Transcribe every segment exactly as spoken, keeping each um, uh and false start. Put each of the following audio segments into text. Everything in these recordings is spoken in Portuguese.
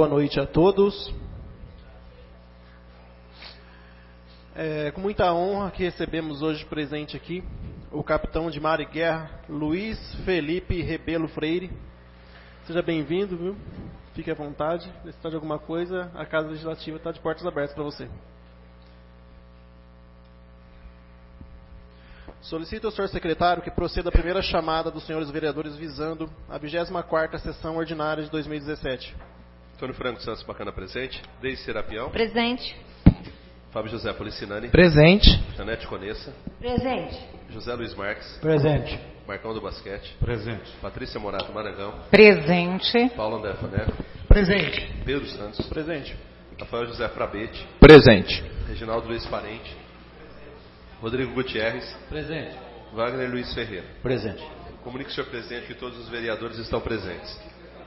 boa noite a todos. É com muita honra que recebemos hoje presente aqui o capitão de mar e guerra, Luiz Felipe Rebelo Freire. Seja bem-vindo, viu? Fique à vontade. Se precisar de alguma coisa, a Casa Legislativa está de portas abertas para você. Solicito ao senhor secretário que proceda a primeira chamada dos senhores vereadores visando a vigésima quarta sessão ordinária de dois mil e dezessete. Antônio Franco Santos Bacana presente. Deise Serapião. Presente. Fábio José Policinani. Presente. Janete Conessa. Presente. José Luiz Marques. Presente. Marcão do Basquete. Presente. Patrícia Morato Marangão. Presente. Paulo André Faneco. Presente. Pedro Santos. Presente. Rafael José Frabete. Presente. Reginaldo Luiz Parente. Rodrigo Gutierrez. Presente. Wagner Luiz Ferreira. Presente. Comunique, senhor presidente, que todos os vereadores estão presentes.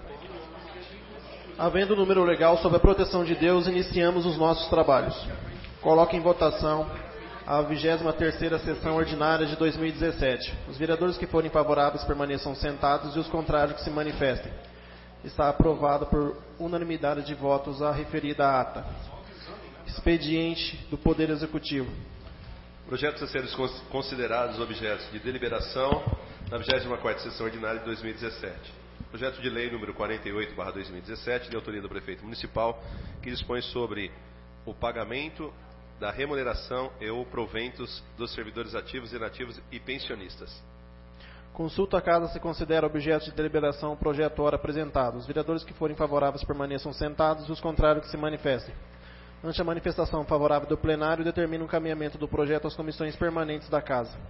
Havendo o número legal sob a proteção de Deus, iniciamos os nossos trabalhos. Coloque em votação a vigésima terceira sessão ordinária de dois mil e dezessete. Os vereadores que forem favoráveis permaneçam sentados e os contrários que se manifestem. Está aprovada por unanimidade de votos a referida ata. Expediente do Poder Executivo. Projetos a serem considerados objetos de deliberação na vigésima quarta sessão ordinária de dois mil e dezessete. Projeto de lei número quarenta e oito barra dois mil e dezessete, de autoria do prefeito municipal, que dispõe sobre o pagamento da remuneração e ou proventos dos servidores ativos, inativos e pensionistas. Consulta a Casa se considera objeto de deliberação o projeto ora apresentado. Os vereadores que forem favoráveis permaneçam sentados e os contrários que se manifestem. Ante a manifestação favorável do plenário, determina o encaminhamento do projeto às comissões permanentes da Casa.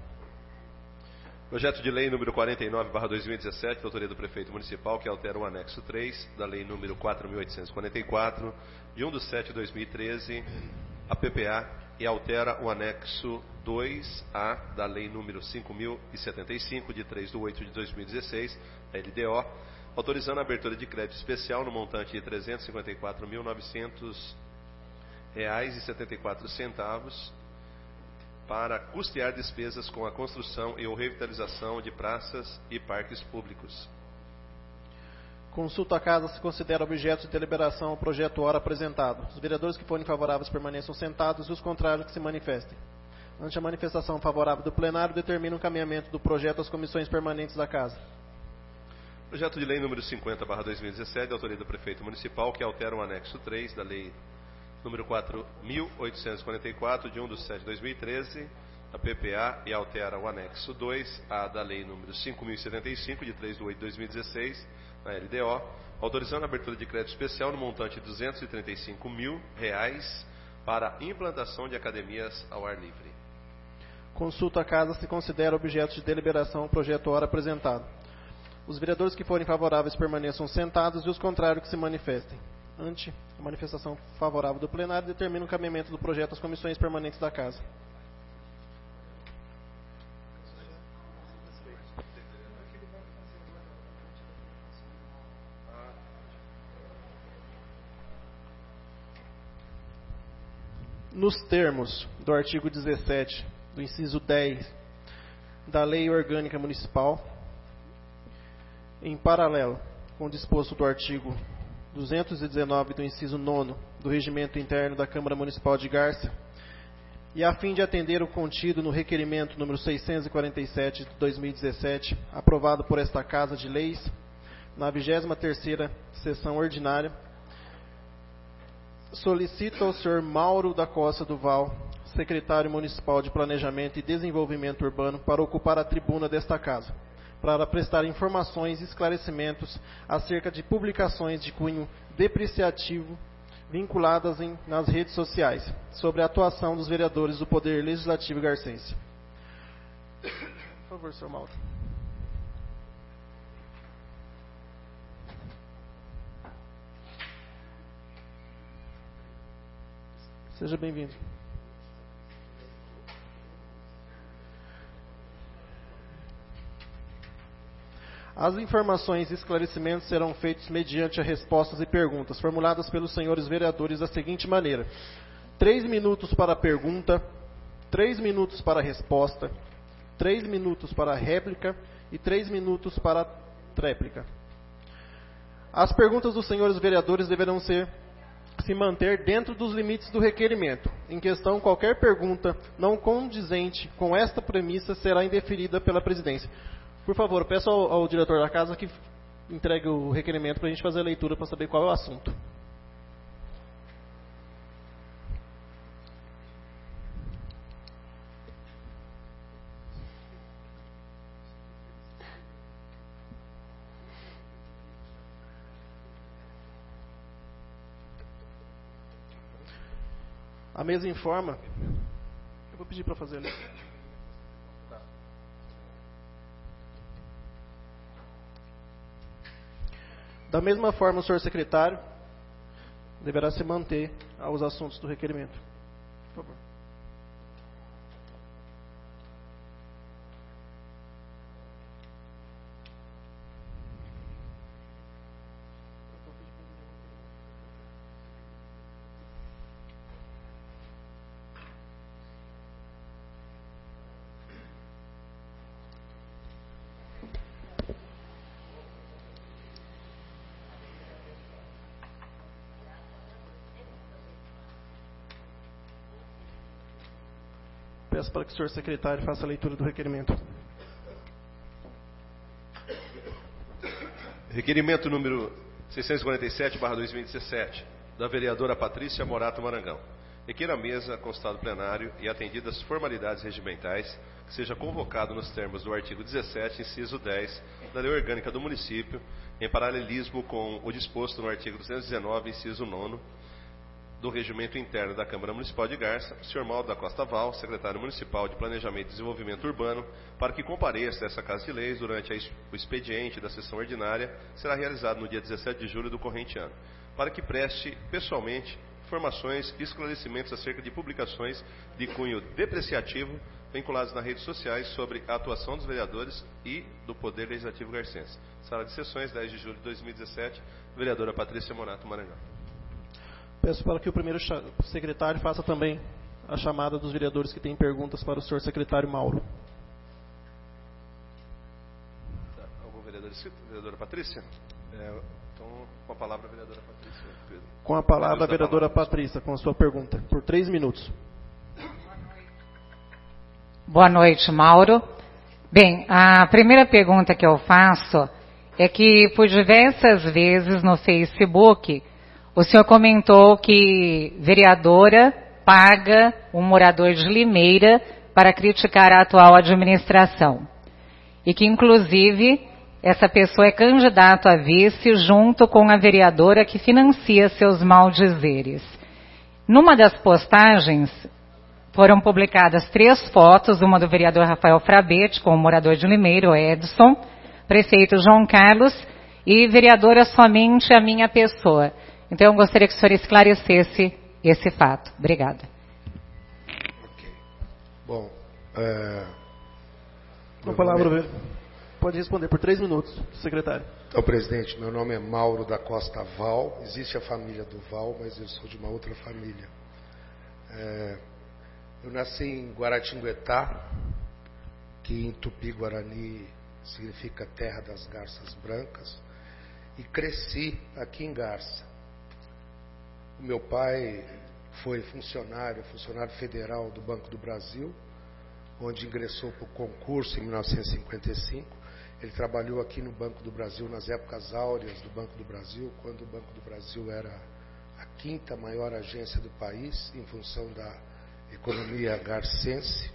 Projeto de lei número quarenta e nove barra dois mil e dezessete, de autoria do prefeito municipal, que altera o anexo três da lei número quatro mil oitocentos e quarenta e quatro, de um de sete de dois mil e treze, a P P A, e altera o anexo dois A da lei número cinco mil e setenta e cinco, de três de oito de dois mil e dezesseis, a L D O, autorizando a abertura de crédito especial no montante de trezentos e cinquenta e quatro mil novecentos reais e setenta e quatro centavos para custear despesas com a construção e ou revitalização de praças e parques públicos. Consulta a Casa se considera objeto de deliberação o projeto ora apresentado. Os vereadores que forem favoráveis permaneçam sentados e os contrários que se manifestem. Ante a manifestação favorável do plenário, determina o encaminhamento do projeto às comissões permanentes da Casa. Projeto de lei número cinquenta barra dois mil e dezessete, de autoria do prefeito municipal, que altera o anexo três da lei número quatro mil oitocentos e quarenta e quatro, de um de sete de dois mil e treze, a P P A, e altera o anexo dois A da lei número cinco mil e setenta e cinco, de três de oito de dois mil e dezesseis, a L D O, autorizando a abertura de crédito especial no montante de duzentos e trinta e cinco mil reais para implantação de academias ao ar livre. Consulta a Casa se considera objeto de deliberação o projeto ora apresentado. Os vereadores que forem favoráveis permaneçam sentados e os contrários que se manifestem. Ante a manifestação favorável do plenário, determina o encaminhamento do projeto às comissões permanentes da Casa. Nos termos do artigo dezessete, do inciso dez da Lei Orgânica Municipal, em paralelo com o disposto do artigo duzentos e dezenove do inciso nono do Regimento Interno da Câmara Municipal de Gárcia, e a fim de atender o contido no requerimento número seiscentos e quarenta e sete de dois mil e dezessete, aprovado por esta Casa de Leis, na vigésima terceira sessão ordinária, solicito ao senhor Mauro da Costa do Val, secretário municipal de Planejamento e Desenvolvimento Urbano, para ocupar a tribuna desta Casa, para prestar informações e esclarecimentos acerca de publicações de cunho depreciativo vinculadas em, nas redes sociais, sobre a atuação dos vereadores do Poder Legislativo garcense. Por favor, senhor Mauro. Seja bem-vindo. As informações e esclarecimentos serão feitos mediante a respostas e perguntas formuladas pelos senhores vereadores da seguinte maneira: três minutos para a pergunta, três minutos para a resposta, três minutos para a réplica e três minutos para a tréplica. As perguntas dos senhores vereadores deverão ser se manter dentro dos limites do requerimento. Em questão, qualquer pergunta não condizente com esta premissa será indeferida pela presidência. Por favor, peço ao, ao diretor da casa que entregue o requerimento para a gente fazer a leitura para saber qual é o assunto. A mesa informa. Eu vou pedir para fazer ali. Da mesma forma, o senhor secretário deverá se manter aos assuntos do requerimento. Por favor. Peço para que o senhor secretário faça a leitura do requerimento. Requerimento número seiscentos e quarenta e sete barra dois mil e dezessete, da vereadora Patrícia Morato Marangão. Requer a mesa, constado plenário e atendidas as formalidades regimentais, que seja convocado nos termos do artigo dezessete, inciso dez, da Lei Orgânica do Município, em paralelismo com o disposto no artigo duzentos e dezenove, inciso nono, do Regimento Interno da Câmara Municipal de Garça, o senhor Mauro da Costa Val, secretário municipal de Planejamento e Desenvolvimento Urbano, para que compareça a essa Casa de Leis durante o expediente da sessão ordinária, que será realizado no dia dezessete de julho do corrente ano, para que preste pessoalmente informações e esclarecimentos acerca de publicações de cunho depreciativo vinculadas nas redes sociais sobre a atuação dos vereadores e do Poder Legislativo garcense. Sala de Sessões, dez de julho de dois mil e dezessete, vereadora Patrícia Morato Marangão. Peço para que o primeiro secretário faça também a chamada dos vereadores que têm perguntas para o senhor secretário Mauro. Tá. Algum vereador inscrito? Vereadora Patrícia? É, então, com a palavra, a vereadora Patrícia. Pedro. Com a palavra, a vereadora Patrícia, com a sua pergunta, por três minutos. Boa noite, Mauro. Bem, a primeira pergunta que eu faço é que, por diversas vezes no Facebook, o senhor comentou que vereadora paga um morador de Limeira para criticar a atual administração. E que, inclusive, essa pessoa é candidato a vice junto com a vereadora que financia seus maldizeres. Numa das postagens, foram publicadas três fotos, uma do vereador Rafael Frabete, com o morador de Limeira, o Edson, prefeito João Carlos, e vereadora somente a minha pessoa. Então, eu gostaria que o senhor esclarecesse esse fato. Obrigada. Ok. Bom, é... Com a palavra, pode responder por três minutos, secretário. Então, presidente, meu nome é Mauro da Costa Val. Existe a família do Val, mas eu sou de uma outra família. É... Eu nasci em Guaratinguetá, que em Tupi-Guarani significa terra das garças brancas, e cresci aqui em Garça. O meu pai foi funcionário, funcionário federal do Banco do Brasil, onde ingressou para o concurso em mil novecentos e cinquenta e cinco. Ele trabalhou aqui no Banco do Brasil nas épocas áureas do Banco do Brasil, quando o Banco do Brasil era a quinta maior agência do país, em função da economia garcense.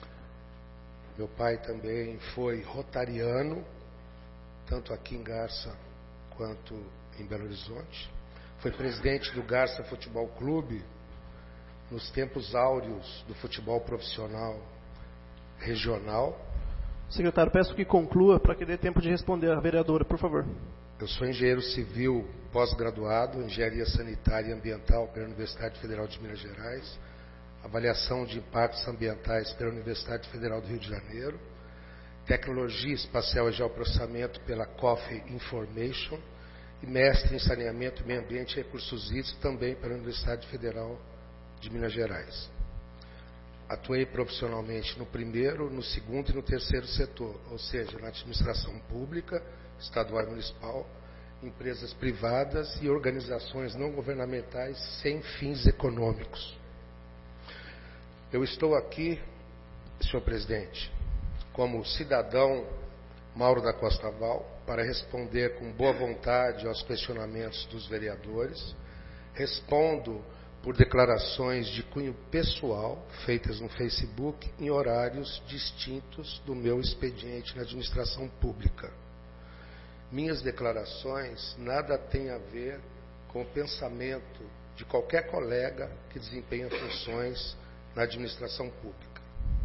Meu pai também foi rotariano, tanto aqui em Garça quanto em Belo Horizonte. Foi presidente do Garça Futebol Clube nos tempos áureos do futebol profissional regional. Secretário, peço que conclua para que dê tempo de responder à vereadora, por favor. Eu sou engenheiro civil pós-graduado em engenharia sanitária e ambiental pela Universidade Federal de Minas Gerais, avaliação de impactos ambientais pela Universidade Federal do Rio de Janeiro, tecnologia espacial e geoprocessamento pela Coffee Information, e mestre em saneamento, meio ambiente e recursos hídricos também pela Universidade Federal de Minas Gerais. Atuei profissionalmente no primeiro, no segundo e no terceiro setor, ou seja, na administração pública, estadual e municipal, empresas privadas e organizações não governamentais sem fins econômicos. Eu estou aqui, senhor presidente, como cidadão Mauro da Costa Val, para responder com boa vontade aos questionamentos dos vereadores. Respondo por declarações de cunho pessoal, feitas no Facebook, em horários distintos do meu expediente na administração pública. Minhas declarações nada têm a ver com o pensamento de qualquer colega que desempenha funções na administração pública.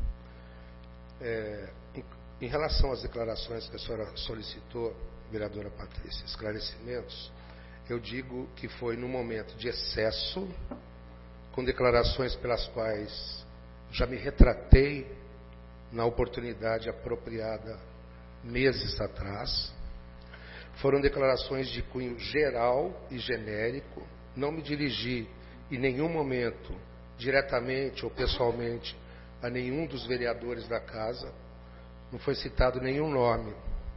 É, em, em relação às declarações que a senhora solicitou, vereadora Patrícia, esclarecimentos, eu digo que foi num momento de excesso, com declarações pelas quais já me retratei na oportunidade apropriada meses atrás. Foram declarações de cunho geral e genérico. Não me dirigi em nenhum momento, diretamente ou pessoalmente, a nenhum dos vereadores da casa. Não foi citado nenhum nome.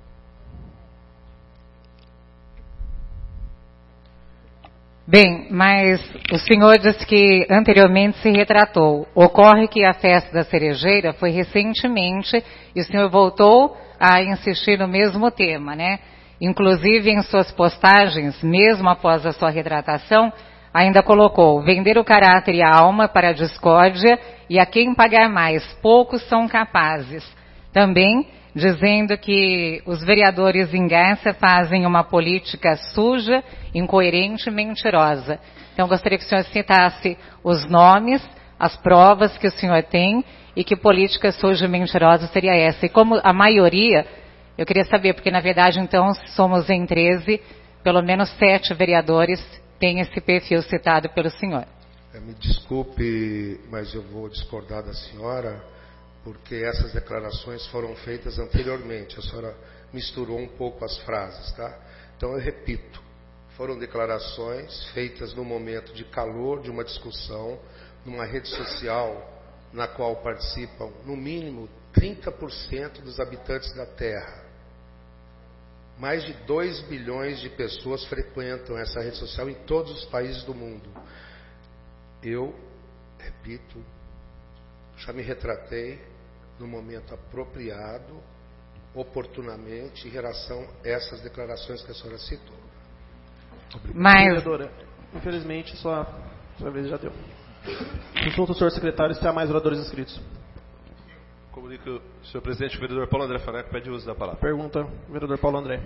Bem, mas o senhor disse que anteriormente se retratou. Ocorre que a festa da cerejeira foi recentemente e o senhor voltou a insistir no mesmo tema, né? Inclusive em suas postagens, mesmo após a sua retratação, ainda colocou: vender o caráter e a alma para a discórdia e a quem pagar mais, poucos são capazes. Também dizendo que os vereadores em Garça fazem uma política suja, incoerente e mentirosa. Então gostaria que o senhor citasse os nomes, as provas que o senhor tem e que política suja e mentirosa seria essa. E como a maioria, eu queria saber, porque na verdade então somos em treze, pelo menos sete vereadores têm esse perfil citado pelo senhor. Me desculpe, mas eu vou discordar da senhora, porque essas declarações foram feitas anteriormente. A senhora misturou um pouco as frases, tá? Então eu repito, foram declarações feitas no momento de calor de uma discussão, numa rede social na qual participam, no mínimo, trinta por cento dos habitantes da Terra. Mais de dois bilhões de pessoas frequentam essa rede social em todos os países do mundo. Eu, repito, já me retratei no momento apropriado, oportunamente, em relação a essas declarações que a senhora citou. Mas... Vereadora, infelizmente, sua, sua vez já deu. Consulta o senhor secretário se há mais oradores inscritos. Comunico, senhor presidente, o vereador Paulo André Faneco pede uso da palavra. Pergunta, vereador Paulo André.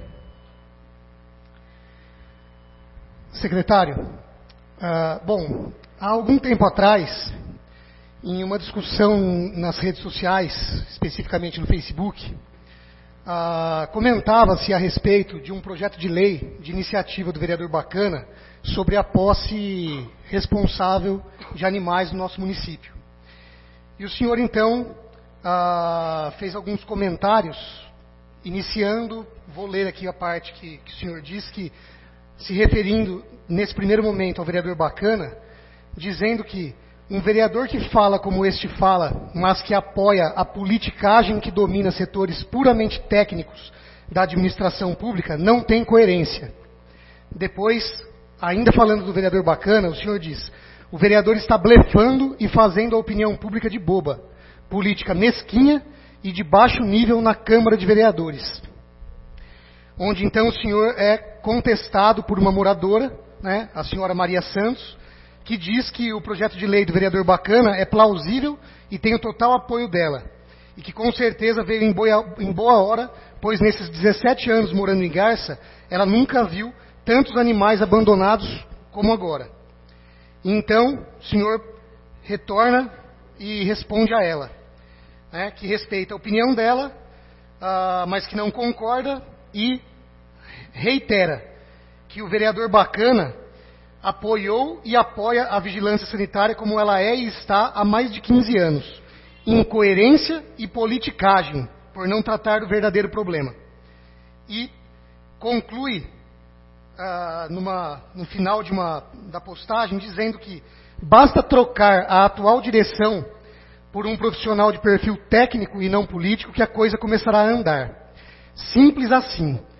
Secretário, uh, bom, há algum tempo atrás, em uma discussão nas redes sociais, especificamente no Facebook, uh, comentava-se a respeito de um projeto de lei de iniciativa do vereador Bacana sobre a posse responsável de animais no nosso município. E o senhor, então, uh, fez alguns comentários, iniciando, vou ler aqui a parte que, que o senhor diz, que se referindo nesse primeiro momento ao vereador Bacana, dizendo que um vereador que fala como este fala, mas que apoia a politicagem que domina setores puramente técnicos da administração pública, não tem coerência. Depois, ainda falando do vereador Bacana, o senhor diz: o vereador está blefando e fazendo a opinião pública de boba, política mesquinha e de baixo nível na Câmara de Vereadores. Onde então o senhor é contestado por uma moradora, né, a senhora Maria Santos, que diz que o projeto de lei do vereador Bacana é plausível e tem o total apoio dela. E que com certeza veio em boa, em boa hora, pois nesses dezessete anos morando em Garça, ela nunca viu tantos animais abandonados como agora. Então, o senhor retorna e responde a ela, né, que respeita a opinião dela, uh, mas que não concorda, e reitera que o vereador Bacana apoiou e apoia a vigilância sanitária como ela é e está há mais de quinze anos. Incoerência e politicagem, por não tratar do verdadeiro problema. E conclui ah, numa, no final de uma, da postagem dizendo que basta trocar a atual direção por um profissional de perfil técnico e não político que a coisa começará a andar. Simples assim.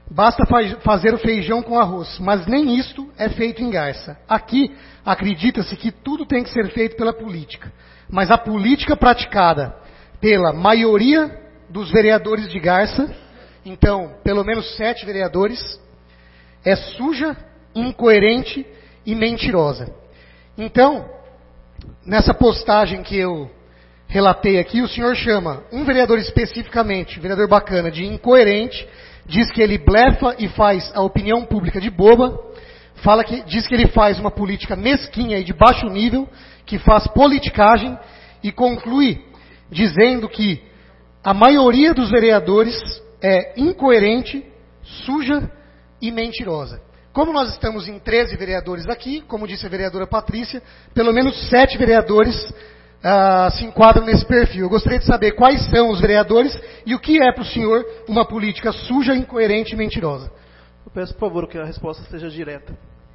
Basta fazer o feijão com arroz, mas nem isto é feito em Garça. Aqui, acredita-se que tudo tem que ser feito pela política. Mas a política praticada pela maioria dos vereadores de Garça, então, pelo menos sete vereadores, é suja, incoerente e mentirosa. Então, nessa postagem que eu relatei aqui, o senhor chama um vereador especificamente, vereador bacana, de incoerente, diz que ele blefa e faz a opinião pública de boba, fala que, diz que ele faz uma política mesquinha e de baixo nível, que faz politicagem, e conclui dizendo que a maioria dos vereadores é incoerente, suja e mentirosa. Como nós estamos em treze vereadores aqui, como disse a vereadora Patrícia, pelo menos sete vereadores Uh, se enquadram nesse perfil. Eu gostaria de saber quais são os vereadores e o que é para o senhor uma política suja, incoerente e mentirosa. Eu peço, por favor, que a resposta seja direta.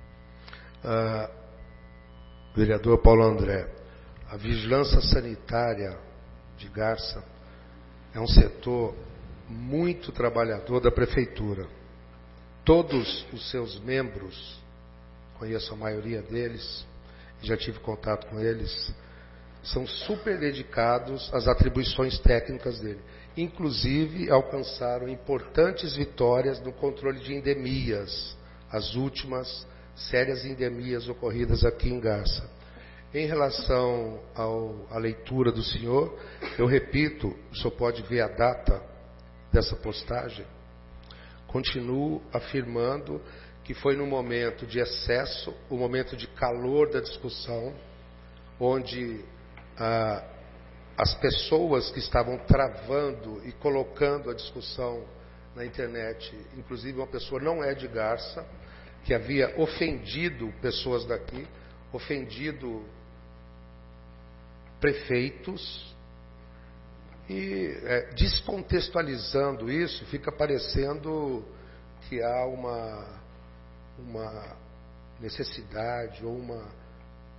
Uh, vereador Paulo André, a vigilância sanitária de Garça é um setor muito trabalhador da prefeitura. Todos os seus membros, conheço a maioria deles, já tive contato com eles, são super dedicados às atribuições técnicas dele. Inclusive, alcançaram importantes vitórias no controle de endemias, as últimas sérias endemias ocorridas aqui em Garça. Em relação ao, à leitura do senhor, eu repito, o senhor pode ver a data dessa postagem, continuo afirmando que foi no momento de excesso, o momento de calor da discussão, onde Ah, as pessoas que estavam travando e colocando a discussão na internet, inclusive uma pessoa não é de Garça, que havia ofendido pessoas daqui, ofendido prefeitos, e é, descontextualizando isso, fica parecendo que há uma, uma necessidade ou uma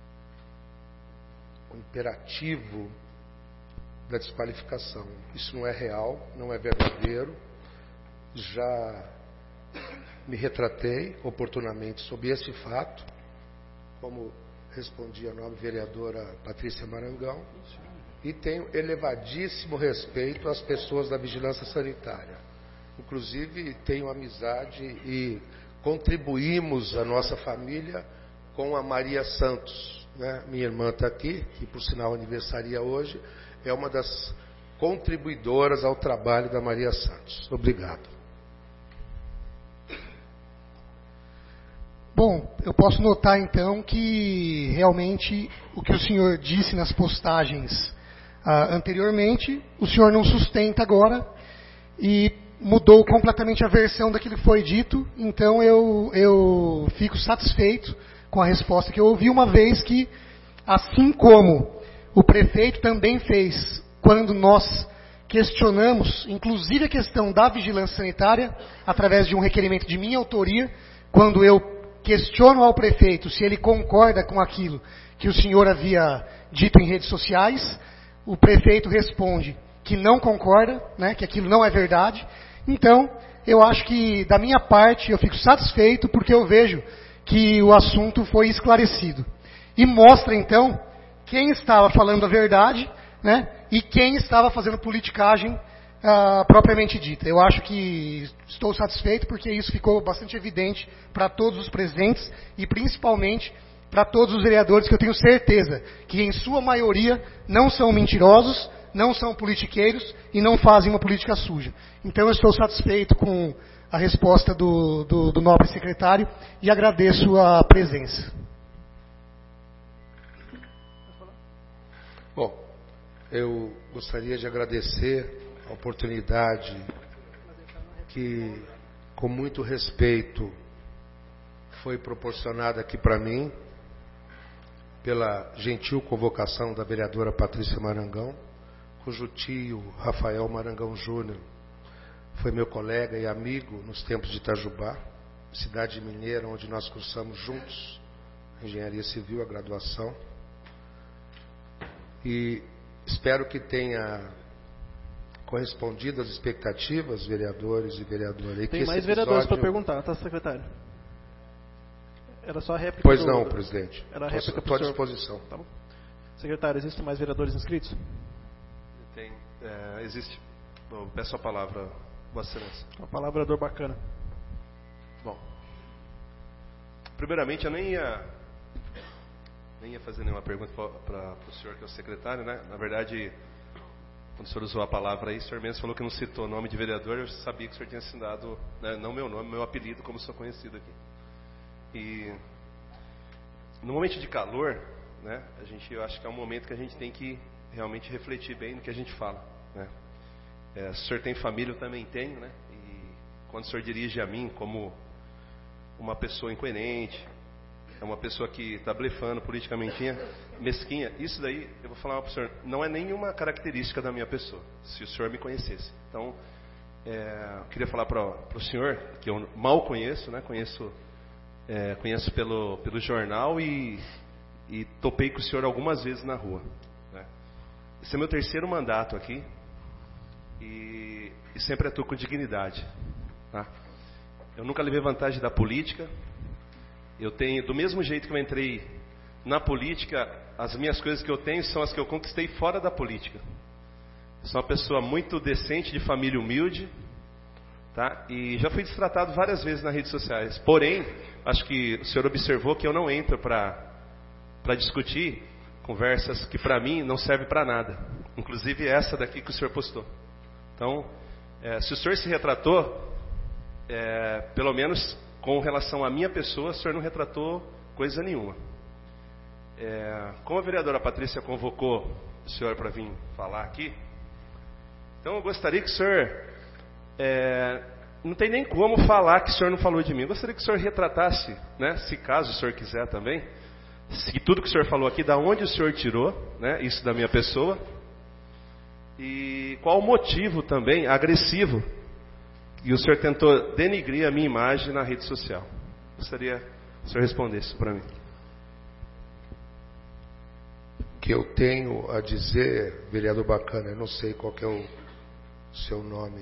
o imperativo da desqualificação. Isso não é real, não é verdadeiro. Já me retratei oportunamente sobre esse fato, como respondi a nobre vereadora Patrícia Marangão, e tenho elevadíssimo respeito às pessoas da vigilância sanitária. Inclusive, tenho amizade e contribuímos a nossa família com a Maria Santos. Né? Minha irmã está aqui, que por sinal aniversaria hoje, é uma das contribuidoras ao trabalho da Maria Santos. Obrigado. Bom, eu posso notar então que realmente o que o senhor disse nas postagens ah, anteriormente, o senhor não sustenta agora e mudou completamente a versão daquilo que foi dito, então eu, eu fico satisfeito com a resposta que eu ouvi, uma vez que, assim como o prefeito também fez quando nós questionamos, inclusive a questão da vigilância sanitária, através de um requerimento de minha autoria, quando eu questiono ao prefeito se ele concorda com aquilo que o senhor havia dito em redes sociais, o prefeito responde que não concorda, né, que aquilo não é verdade. Então, eu acho que, da minha parte, eu fico satisfeito porque eu vejo que o assunto foi esclarecido. E mostra, então, quem estava falando a verdade, né, e quem estava fazendo politicagem ah, propriamente dita. Eu acho que estou satisfeito porque isso ficou bastante evidente para todos os presentes e principalmente para todos os vereadores, que eu tenho certeza que, em sua maioria, não são mentirosos, não são politiqueiros e não fazem uma política suja. Então, eu estou satisfeito com a resposta do, do, do nobre secretário e agradeço a presença. Bom, eu gostaria de agradecer a oportunidade que, com muito respeito, foi proporcionada aqui para mim, pela gentil convocação da vereadora Patrícia Marangão, cujo tio, Rafael Marangão Júnior, foi meu colega e amigo nos tempos de Itajubá, cidade mineira onde nós cursamos juntos engenharia civil, a graduação. E espero que tenha correspondido às expectativas, vereadores e vereadoras? E Tem que mais esse vereadores para episódio... perguntar, tá, secretário? Era só a réplica. Pois do... não, presidente. Era a réplica Estou à senhor... disposição. Tá bom. Secretário, existem mais vereadores inscritos? Tem, é, existe. Bom, peço a palavra, Vossa Excelência. A palavra do bacana. Bom, primeiramente eu nem ia, nem ia fazer nenhuma pergunta para o senhor que é o secretário, né? Na verdade, quando o senhor usou a palavra aí, o senhor mesmo falou que não citou o nome de vereador, eu sabia que o senhor tinha assinado, né, não meu nome, meu apelido, como sou conhecido aqui. E no momento de calor, né, a gente, eu acho que é um momento que a gente tem que realmente refletir bem no que a gente fala, né? É, o senhor tem família, eu também tenho, né? E quando o senhor dirige a mim como uma pessoa incoerente, é uma pessoa que está blefando politicamente mesquinha, isso daí, eu vou falar para o senhor, não é nenhuma característica da minha pessoa, se o senhor me conhecesse. Então, é, eu queria falar para o senhor, que eu mal conheço, né? Conheço, é, conheço pelo, pelo jornal e, e topei com o senhor algumas vezes na rua, né? Esse é meu terceiro mandato aqui e, e sempre atuo com dignidade, tá? Eu nunca levei vantagem da política. Eu tenho, do mesmo jeito que eu entrei na política, as minhas coisas que eu tenho são as que eu conquistei fora da política. Eu sou uma pessoa muito decente, de família humilde, tá? E já fui destratado várias vezes nas redes sociais. Porém, acho que o senhor observou que eu não entro para para discutir conversas que para mim não servem para nada. Inclusive essa daqui que o senhor postou. Então, é, se o senhor se retratou, é, pelo menos com relação à minha pessoa, o senhor não retratou coisa nenhuma. É, como a vereadora Patrícia convocou o senhor para vir falar aqui, então eu gostaria que o senhor, é, não tem nem como falar que o senhor não falou de mim, eu gostaria que o senhor retratasse, né, se caso o senhor quiser também, se tudo que o senhor falou aqui, da onde o senhor tirou, né, isso da minha pessoa, e qual o motivo também agressivo e o senhor tentou denigrir a minha imagem na rede social. Gostaria que o senhor respondesse para mim. O que eu tenho a dizer, vereador Bacana, eu não sei qual que é o seu nome.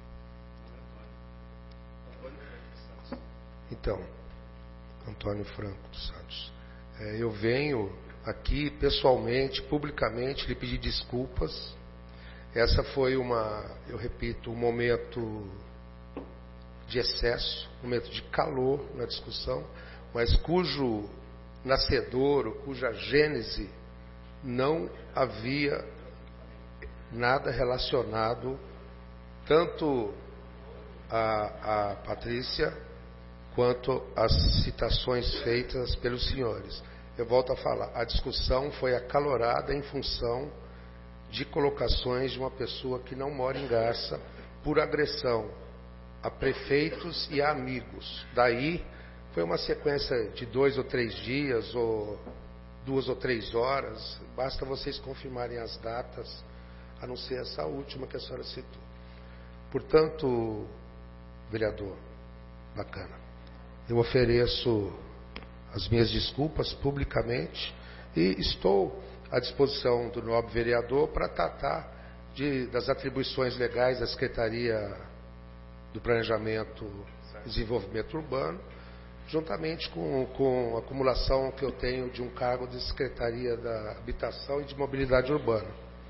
Então, Antônio Franco dos Santos. É, eu venho aqui pessoalmente, publicamente, lhe pedir desculpas. Essa foi uma, eu repito, um momento de excesso, um momento de calor na discussão, mas cujo nascedouro, cuja gênese não havia nada relacionado tanto a, a Patrícia quanto às citações feitas pelos senhores. Eu volto a falar, a discussão foi acalorada em função de colocações de uma pessoa que não mora em Garça por agressão a prefeitos e a amigos. Daí foi uma sequência de dois ou três dias, ou duas ou três horas. Basta vocês confirmarem as datas, a não ser essa última que a senhora citou. Portanto, vereador Bacana, eu ofereço as minhas desculpas publicamente e estou à disposição do nobre vereador para tratar de, das atribuições legais da Secretaria do Planejamento e Desenvolvimento Urbano, juntamente com, com a acumulação que eu tenho de um cargo de Secretaria da Habitação e de Mobilidade Urbana.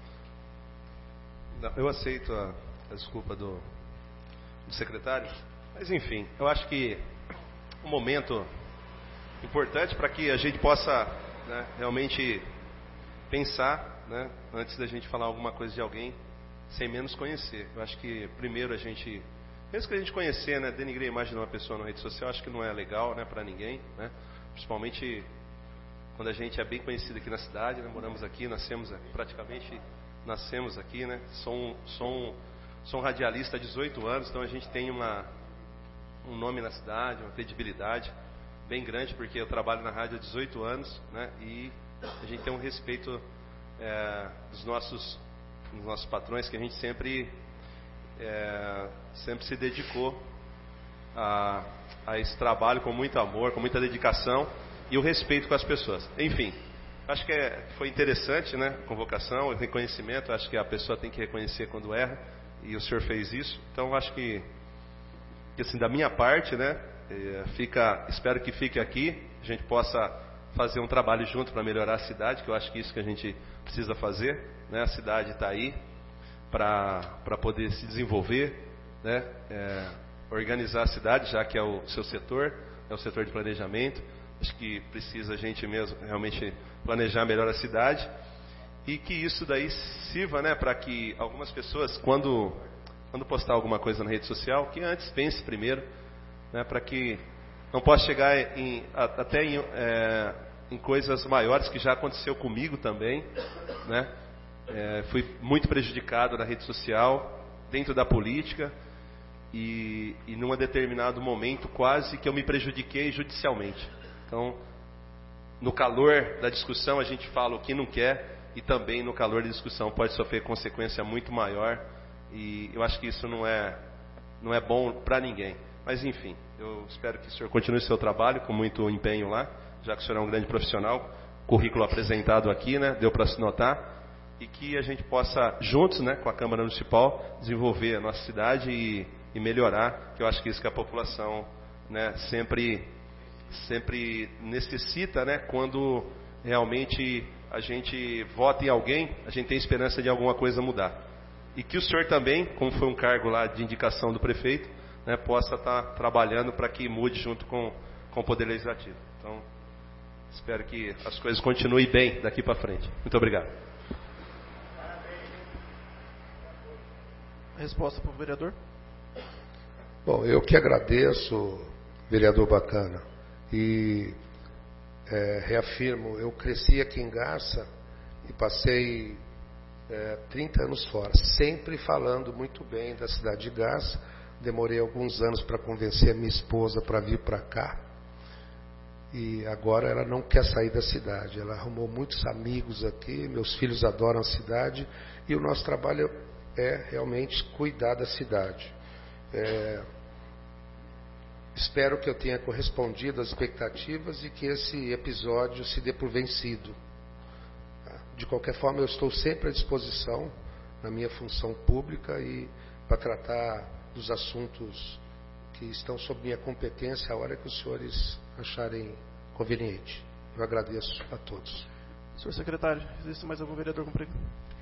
Não, eu aceito a, a desculpa do, do secretário, mas enfim, eu acho que um momento importante para que a gente possa, né, realmente pensar, né, antes da gente falar alguma coisa de alguém, sem menos conhecer. Eu acho que primeiro a gente, mesmo que a gente conhecer, né, denigrir a imagem de uma pessoa na rede social, acho que não é legal, né, para ninguém, né, principalmente quando a gente é bem conhecido aqui na cidade, né, moramos aqui, nascemos praticamente, nascemos aqui, né, sou um, sou um, sou um radialista há dezoito anos, então a gente tem uma, um nome na cidade, uma credibilidade bem grande, porque eu trabalho na rádio há dezoito anos, né, e a gente tem um respeito é, dos nossos, dos nossos patrões, que a gente sempre, é, sempre se dedicou a, a esse trabalho com muito amor, com muita dedicação e o respeito com as pessoas. Enfim, acho que é, foi interessante, né, a convocação, o reconhecimento. Acho que a pessoa tem que reconhecer quando erra e o senhor fez isso. Então, acho que, que assim, da minha parte, né, fica, espero que fique aqui, a gente possa fazer um trabalho junto para melhorar a cidade, que eu acho que é isso que a gente precisa fazer, né? A cidade está aí para poder se desenvolver, né? É, organizar a cidade, já que é o seu setor, é o setor de planejamento. Acho que precisa a gente mesmo realmente planejar melhor a cidade e que isso daí sirva, né, para que algumas pessoas, quando, quando postar alguma coisa na rede social, que antes pense primeiro, né, para que não possa chegar em, até em, é, em coisas maiores, que já aconteceu comigo também, né? É, fui muito prejudicado na rede social, dentro da política, e, e num determinado momento quase que eu me prejudiquei judicialmente. Então, no calor da discussão a gente fala o que não quer, e também no calor da discussão pode sofrer consequência muito maior, e eu acho que isso não é, não é bom para ninguém. Mas enfim, eu espero que o senhor continue seu trabalho com muito empenho lá, já que o senhor é um grande profissional, currículo apresentado aqui, né, deu para se notar, e que a gente possa juntos, né, com a Câmara Municipal, desenvolver a nossa cidade e, e melhorar, que eu acho que isso que a população, né, sempre, sempre necessita, né, quando realmente a gente vota em alguém, a gente tem esperança de alguma coisa mudar. E que o senhor também, como foi um cargo lá de indicação do prefeito, né, possa estar trabalhando para que mude junto com, com o Poder Legislativo. Então, espero que as coisas continuem bem daqui para frente. Muito obrigado. Resposta para o vereador. Bom, eu que agradeço, vereador Bacana, e é, reafirmo, eu cresci aqui em Garça e passei é, trinta anos fora, sempre falando muito bem da cidade de Garça. Demorei alguns anos para convencer a minha esposa para vir para cá, e agora ela não quer sair da cidade. Ela arrumou muitos amigos aqui, meus filhos adoram a cidade, e o nosso trabalho é realmente cuidar da cidade. É, espero que eu tenha correspondido às expectativas e que esse episódio se dê por vencido. De qualquer forma, eu estou sempre à disposição na minha função pública e para tratar dos assuntos que estão sob minha competência a hora que os senhores acharem conveniente. Eu agradeço a todos. Senhor secretário, existe mais algum vereador com pergunta?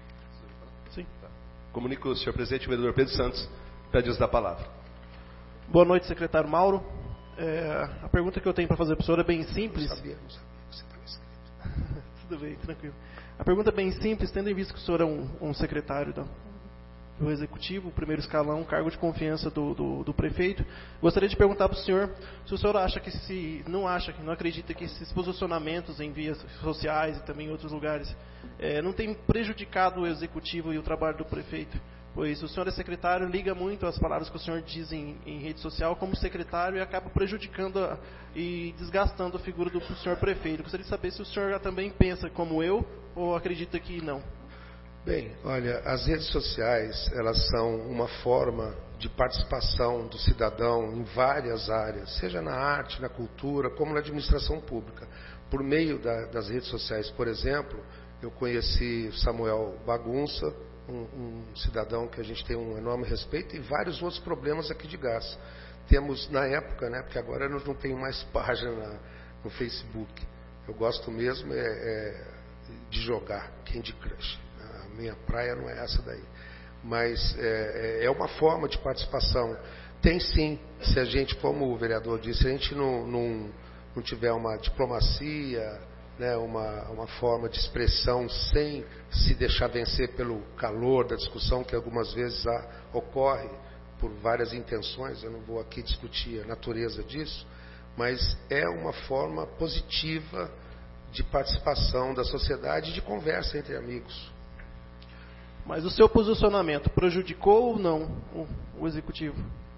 Sim. Comunico o senhor presidente, o vereador Pedro Santos, pede uso da palavra. Boa noite, secretário Mauro. É, a pergunta que eu tenho para fazer para o senhor é bem simples. Não sabia, não sabia que você estava inscrito. Tudo bem, tranquilo. A pergunta é bem simples, tendo em vista que o senhor é um, um secretário da, do Executivo, o primeiro escalão, um cargo de confiança do, do, do prefeito. Gostaria de perguntar para o senhor se o senhor acha que se não acha, que não acredita que esses posicionamentos em vias sociais e também em outros lugares é, não tem prejudicado o Executivo e o trabalho do prefeito. Pois o senhor é secretário, liga muito as palavras que o senhor diz em, em rede social como secretário e acaba prejudicando a, e desgastando a figura do senhor prefeito. Gostaria de saber se o senhor também pensa como eu ou acredita que não. Bem, olha, as redes sociais, elas são uma forma de participação do cidadão em várias áreas, seja na arte, na cultura, como na administração pública. Por meio da, das redes sociais, por exemplo, eu conheci Samuel Bagunça, Um, um cidadão que a gente tem um enorme respeito, e vários outros problemas aqui de Garça. Temos, na época, né, porque agora eu não tenho mais página na, no Facebook, eu gosto mesmo é, é, de jogar Candy Crush. A minha praia não é essa daí. Mas é, é uma forma de participação. Tem sim, se a gente, como o vereador disse, se a gente não, não, não tiver uma diplomacia, né, uma, uma forma de expressão sem se deixar vencer pelo calor da discussão, que algumas vezes há, ocorre por várias intenções. Eu não vou aqui discutir a natureza disso, mas é uma forma positiva de participação da sociedade e de conversa entre amigos. Mas o seu posicionamento prejudicou ou não o, o Executivo?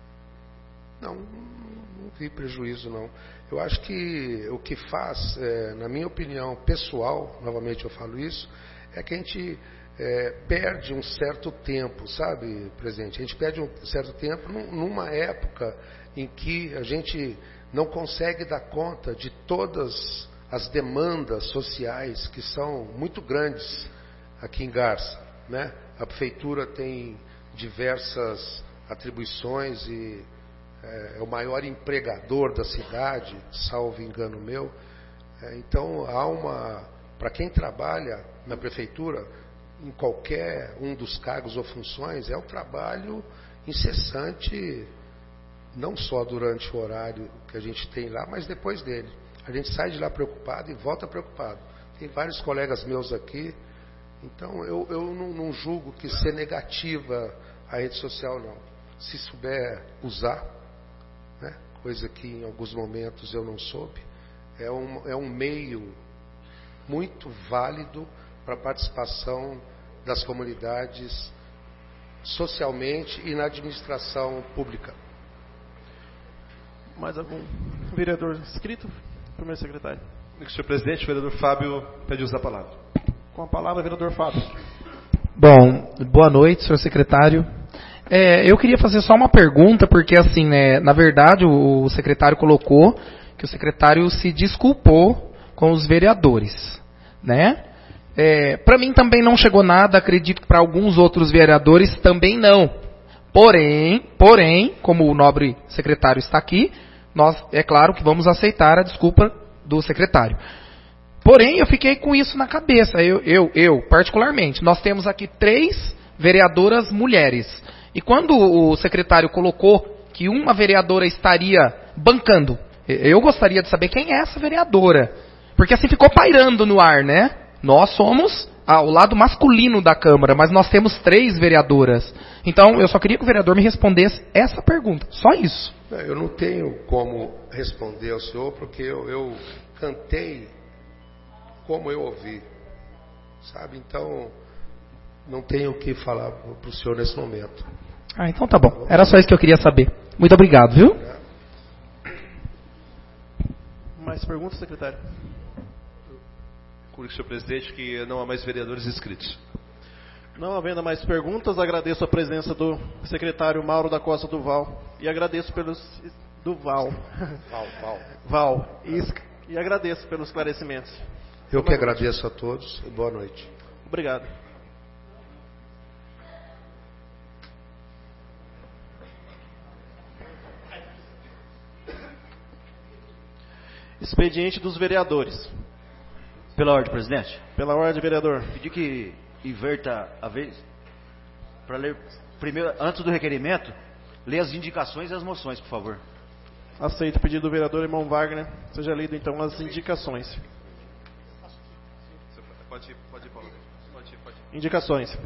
Não, não vi prejuízo, não. Eu acho que o que faz, é, na minha opinião pessoal, novamente eu falo isso, é que a gente é, perde um certo tempo, sabe, presidente? A gente perde um certo tempo numa época em que a gente não consegue dar conta de todas as demandas sociais que são muito grandes aqui em Garça, né? A prefeitura tem diversas atribuições e é, é o maior empregador da cidade, salvo engano meu. É, então há uma, para quem trabalha na prefeitura, em qualquer um dos cargos ou funções, é um trabalho incessante, não só durante o horário que a gente tem lá, mas depois dele. A gente sai de lá preocupado e volta preocupado. Tem vários colegas meus aqui, então eu, eu não, não julgo que ser negativa a rede social, não. Se souber usar, né, coisa que em alguns momentos eu não soube, é um, é um meio muito válido para a participação das comunidades socialmente e na administração pública. Mais algum vereador inscrito? Primeiro secretário. senhor Presidente, o vereador Fábio pede uso da palavra. Com a palavra, vereador Fábio. Bom, boa noite, senhor secretário. É, eu queria fazer só uma pergunta, porque assim, né, na verdade o, o secretário colocou que o secretário se desculpou com os vereadores, né? É, para mim também não chegou nada, acredito que para alguns outros vereadores também não. Porém, porém, como o nobre secretário está aqui, nós, é claro que vamos aceitar a desculpa do secretário. Porém, eu fiquei com isso na cabeça, eu, eu, eu particularmente. Nós temos aqui três vereadoras mulheres. E quando o secretário colocou que uma vereadora estaria bancando, eu gostaria de saber quem é essa vereadora. Porque assim ficou pairando no ar, né? Nós somos ah, o lado masculino da Câmara, mas nós temos três vereadoras. Então, eu só queria que o vereador me respondesse essa pergunta. Só isso. Eu não tenho como responder ao senhor, porque eu, eu cantei como eu ouvi, sabe? Então, não tenho o que falar para o senhor nesse momento. Ah, então tá bom. Era só isso que eu queria saber. Muito obrigado, viu? Mais perguntas, secretário? Comunico, senhor Presidente, que não há mais vereadores inscritos. Não havendo mais perguntas, agradeço a presença do secretário Mauro da Costa do Val. E agradeço pelos... do Val. Val, Val. Val. E, e agradeço pelos esclarecimentos. Eu que agradeço a todos e boa noite. Obrigado. Expediente dos vereadores. Pela ordem, presidente. Pela ordem, vereador. Pedi que inverta a vez para ler primeiro, antes do requerimento, ler as indicações e as moções, por favor. Aceito o pedido do vereador irmão Wagner. Seja lido então as indicações. Pode ir, pode ir, Paulo. Pode ir, pode ir. Indicações.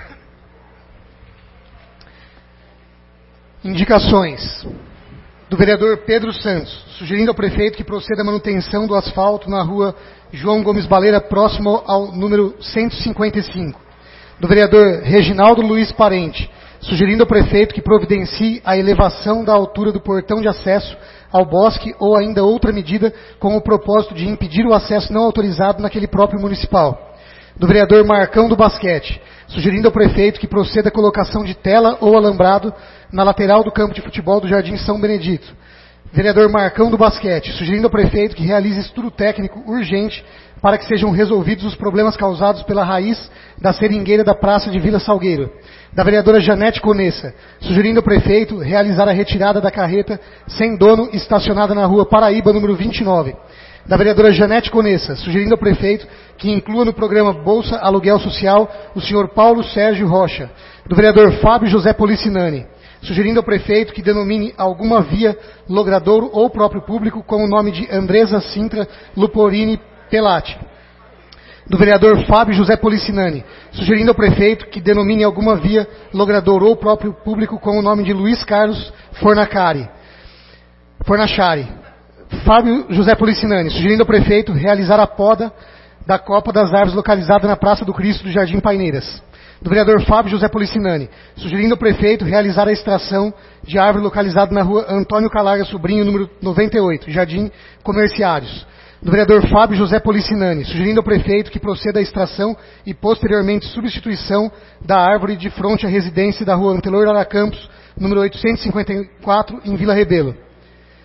Indicações. Do vereador Pedro Santos, sugerindo ao prefeito que proceda a manutenção do asfalto na rua João Gomes Baleira, próximo ao número cento e cinquenta e cinco. Do vereador Reginaldo Luiz Parente, sugerindo ao prefeito que providencie a elevação da altura do portão de acesso ao bosque ou ainda outra medida com o propósito de impedir o acesso não autorizado naquele próprio municipal. Do vereador Marcão do Basquete, sugerindo ao prefeito que proceda a colocação de tela ou alambrado na lateral do campo de futebol do Jardim São Benedito. Vereador Marcão do Basquete, sugerindo ao prefeito que realize estudo técnico urgente para que sejam resolvidos os problemas causados pela raiz da seringueira da Praça de Vila Salgueiro. Da vereadora Janete Conessa, sugerindo ao prefeito realizar a retirada da carreta sem dono estacionada na rua Paraíba, número vinte e nove. Da vereadora Janete Conessa, sugerindo ao prefeito que inclua no programa Bolsa Aluguel Social o senhor Paulo Sérgio Rocha. Do vereador Fábio José Policinani, sugerindo ao prefeito que denomine alguma via, logradouro ou próprio público com o nome de Andresa Sintra Luporini Pelati. Do vereador Fábio José Policinani, sugerindo ao prefeito que denomine alguma via, logradouro ou próprio público com o nome de Luiz Carlos Fornacari. Fornachari. Fábio José Policinani, sugerindo ao prefeito realizar a poda da copa das árvores localizada na Praça do Cristo do Jardim Paineiras. Do vereador Fábio José Policinani, sugerindo ao prefeito realizar a extração de árvore localizada na rua Antônio Calarga Sobrinho, número noventa e oito, Jardim Comerciários. Do vereador Fábio José Policinani, sugerindo ao prefeito que proceda à extração e posteriormente substituição da árvore de fronte à residência da rua Antelor Lara Campos, número oitocentos e cinquenta e quatro, em Vila Rebelo.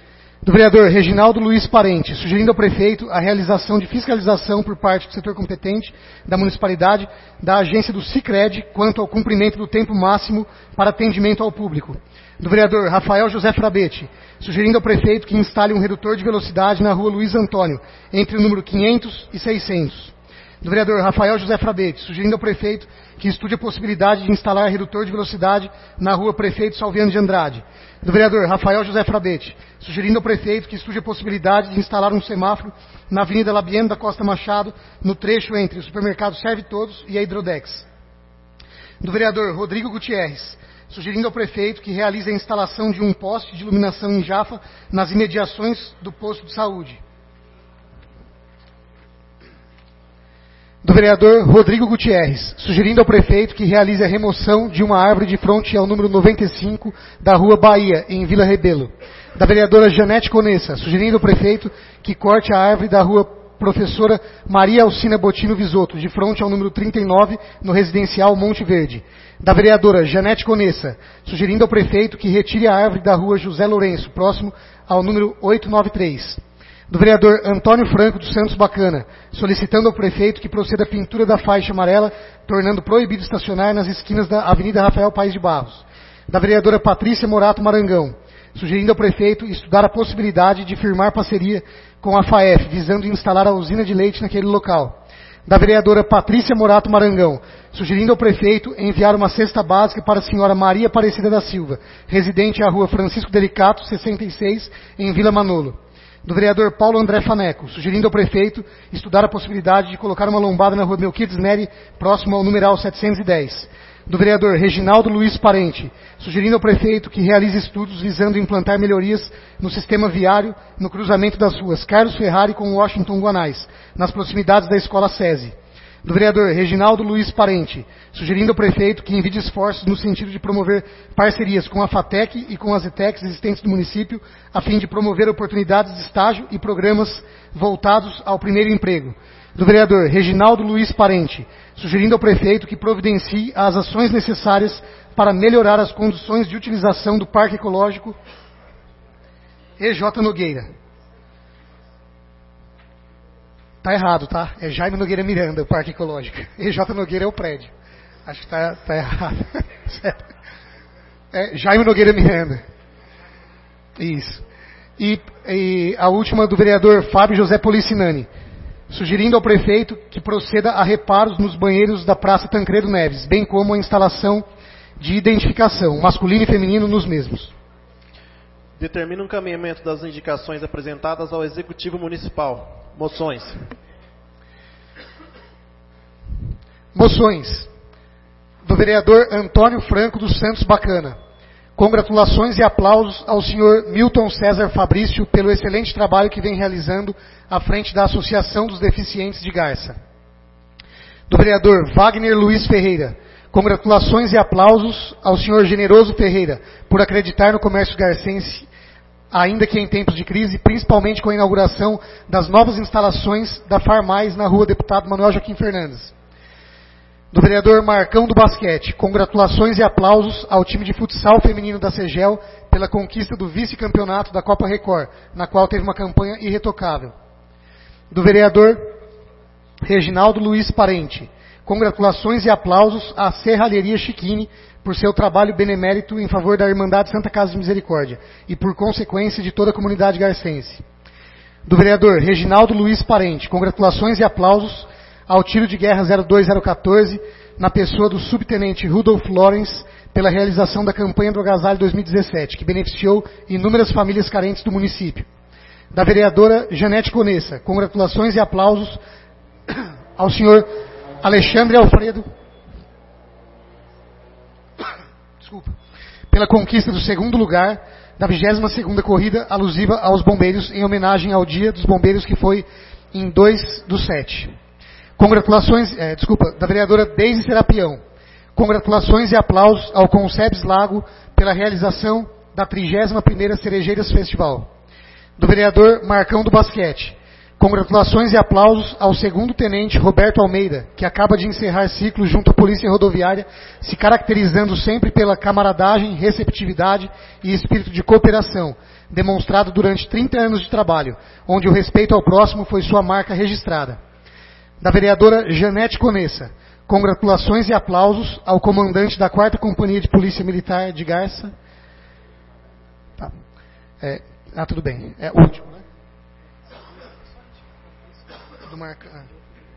Do vereador Reginaldo Luiz Parente, sugerindo ao prefeito a realização de fiscalização por parte do setor competente da municipalidade da agência do Sicredi quanto ao cumprimento do tempo máximo para atendimento ao público. Do vereador Rafael José Frabetti, sugerindo ao prefeito que instale um redutor de velocidade na rua Luiz Antônio, entre o número quinhentos e seiscentos. Do vereador Rafael José Frabetti, sugerindo ao prefeito que estude a possibilidade de instalar redutor de velocidade na rua Prefeito Salviano de Andrade. Do vereador Rafael José Frabetti, sugerindo ao prefeito que estude a possibilidade de instalar um semáforo na Avenida Labieno da Costa Machado, no trecho entre o supermercado Serve Todos e a Hidrodex. Do vereador Rodrigo Gutierrez, sugerindo ao prefeito que realize a instalação de um poste de iluminação em Jafa nas imediações do posto de saúde. Do vereador Rodrigo Gutierrez, sugerindo ao prefeito que realize a remoção de uma árvore de fronte ao número noventa e cinco da Rua Bahia, em Vila Rebelo. Da vereadora Janete Conessa, sugerindo ao prefeito que corte a árvore da Rua Professora Maria Alcina Botino Visoto, de fronte ao número trinta e nove, no residencial Monte Verde. Da vereadora Janete Conessa, sugerindo ao prefeito que retire a árvore da Rua José Lourenço, próximo ao número oitocentos e noventa e três. Do vereador Antônio Franco dos Santos Bacana, solicitando ao prefeito que proceda à pintura da faixa amarela, tornando proibido estacionar nas esquinas da Avenida Rafael Paes de Barros. Da vereadora Patrícia Morato Marangão, sugerindo ao prefeito estudar a possibilidade de firmar parceria com a FAEF, visando instalar a usina de leite naquele local. Da vereadora Patrícia Morato Marangão, sugerindo ao prefeito enviar uma cesta básica para a senhora Maria Aparecida da Silva, residente à rua Francisco Delicato, sessenta e seis, em Vila Manolo. Do vereador Paulo André Faneco, sugerindo ao prefeito estudar a possibilidade de colocar uma lombada na rua Melquides Neri, próximo ao numeral setecentos e dez. Do vereador Reginaldo Luiz Parente, sugerindo ao prefeito que realize estudos visando implantar melhorias no sistema viário no cruzamento das ruas Carlos Ferrari com Washington Guanais, nas proximidades da escola SESI. Do vereador Reginaldo Luiz Parente, sugerindo ao prefeito que envie esforços no sentido de promover parcerias com a FATEC e com as ETECs existentes do município, a fim de promover oportunidades de estágio e programas voltados ao primeiro emprego. Do vereador Reginaldo Luiz Parente, sugerindo ao prefeito que providencie as ações necessárias para melhorar as condições de utilização do Parque Ecológico E J Nogueira. Tá errado, tá? É Jaime Nogueira Miranda, o Parque Ecológico. E J Nogueira é o prédio. Acho que tá, tá errado. É Jaime Nogueira Miranda. Isso. E, e a última do vereador Fábio José Policinani, sugerindo ao prefeito que proceda a reparos nos banheiros da Praça Tancredo Neves, bem como a instalação de identificação masculino e feminino nos mesmos. Determina o encaminhamento das indicações apresentadas ao Executivo Municipal. Moções. Moções. Do vereador Antônio Franco dos Santos Bacana. Congratulações e aplausos ao senhor Milton César Fabrício pelo excelente trabalho que vem realizando à frente da Associação dos Deficientes de Garça. Do vereador Wagner Luiz Ferreira. Congratulações e aplausos ao senhor Generoso Ferreira por acreditar no comércio garcense, ainda que em tempos de crise, principalmente com a inauguração das novas instalações da Farmais na rua Deputado Manuel Joaquim Fernandes. Do vereador Marcão do Basquete, congratulações e aplausos ao time de futsal feminino da Segel pela conquista do vice-campeonato da Copa Record, na qual teve uma campanha irretocável. Do vereador Reginaldo Luiz Parente, congratulações e aplausos à Serralheria Chiquini por seu trabalho benemérito em favor da Irmandade Santa Casa de Misericórdia e por consequência de toda a comunidade garcense. Do vereador Reginaldo Luiz Parente, congratulações e aplausos ao tiro de guerra zero dois zero um quatro, na pessoa do subtenente Rudolf Lorenz, pela realização da campanha do Agasalho dois mil e dezessete, que beneficiou inúmeras famílias carentes do município. Da vereadora Janete Conessa, congratulações e aplausos ao senhor Alexandre Alfredo, desculpa, pela conquista do segundo lugar da vigésima segunda corrida alusiva aos bombeiros, em homenagem ao Dia dos Bombeiros, que foi em dois do sete. Congratulações, é, desculpa, da vereadora Deise Serapião. Congratulações e aplausos ao Concebes Lago pela realização da trigésima primeira Cerejeiras Festival. Do vereador Marcão do Basquete. Congratulações e aplausos ao segundo tenente Roberto Almeida, que acaba de encerrar ciclo junto à Polícia Rodoviária, se caracterizando sempre pela camaradagem, receptividade e espírito de cooperação, demonstrado durante trinta anos de trabalho, onde o respeito ao próximo foi sua marca registrada. Da vereadora Janete Conessa, congratulações e aplausos ao comandante da quarta Companhia de Polícia Militar de Garça. Tá. É, ah, tudo bem. É o último, né? Do marca... ah.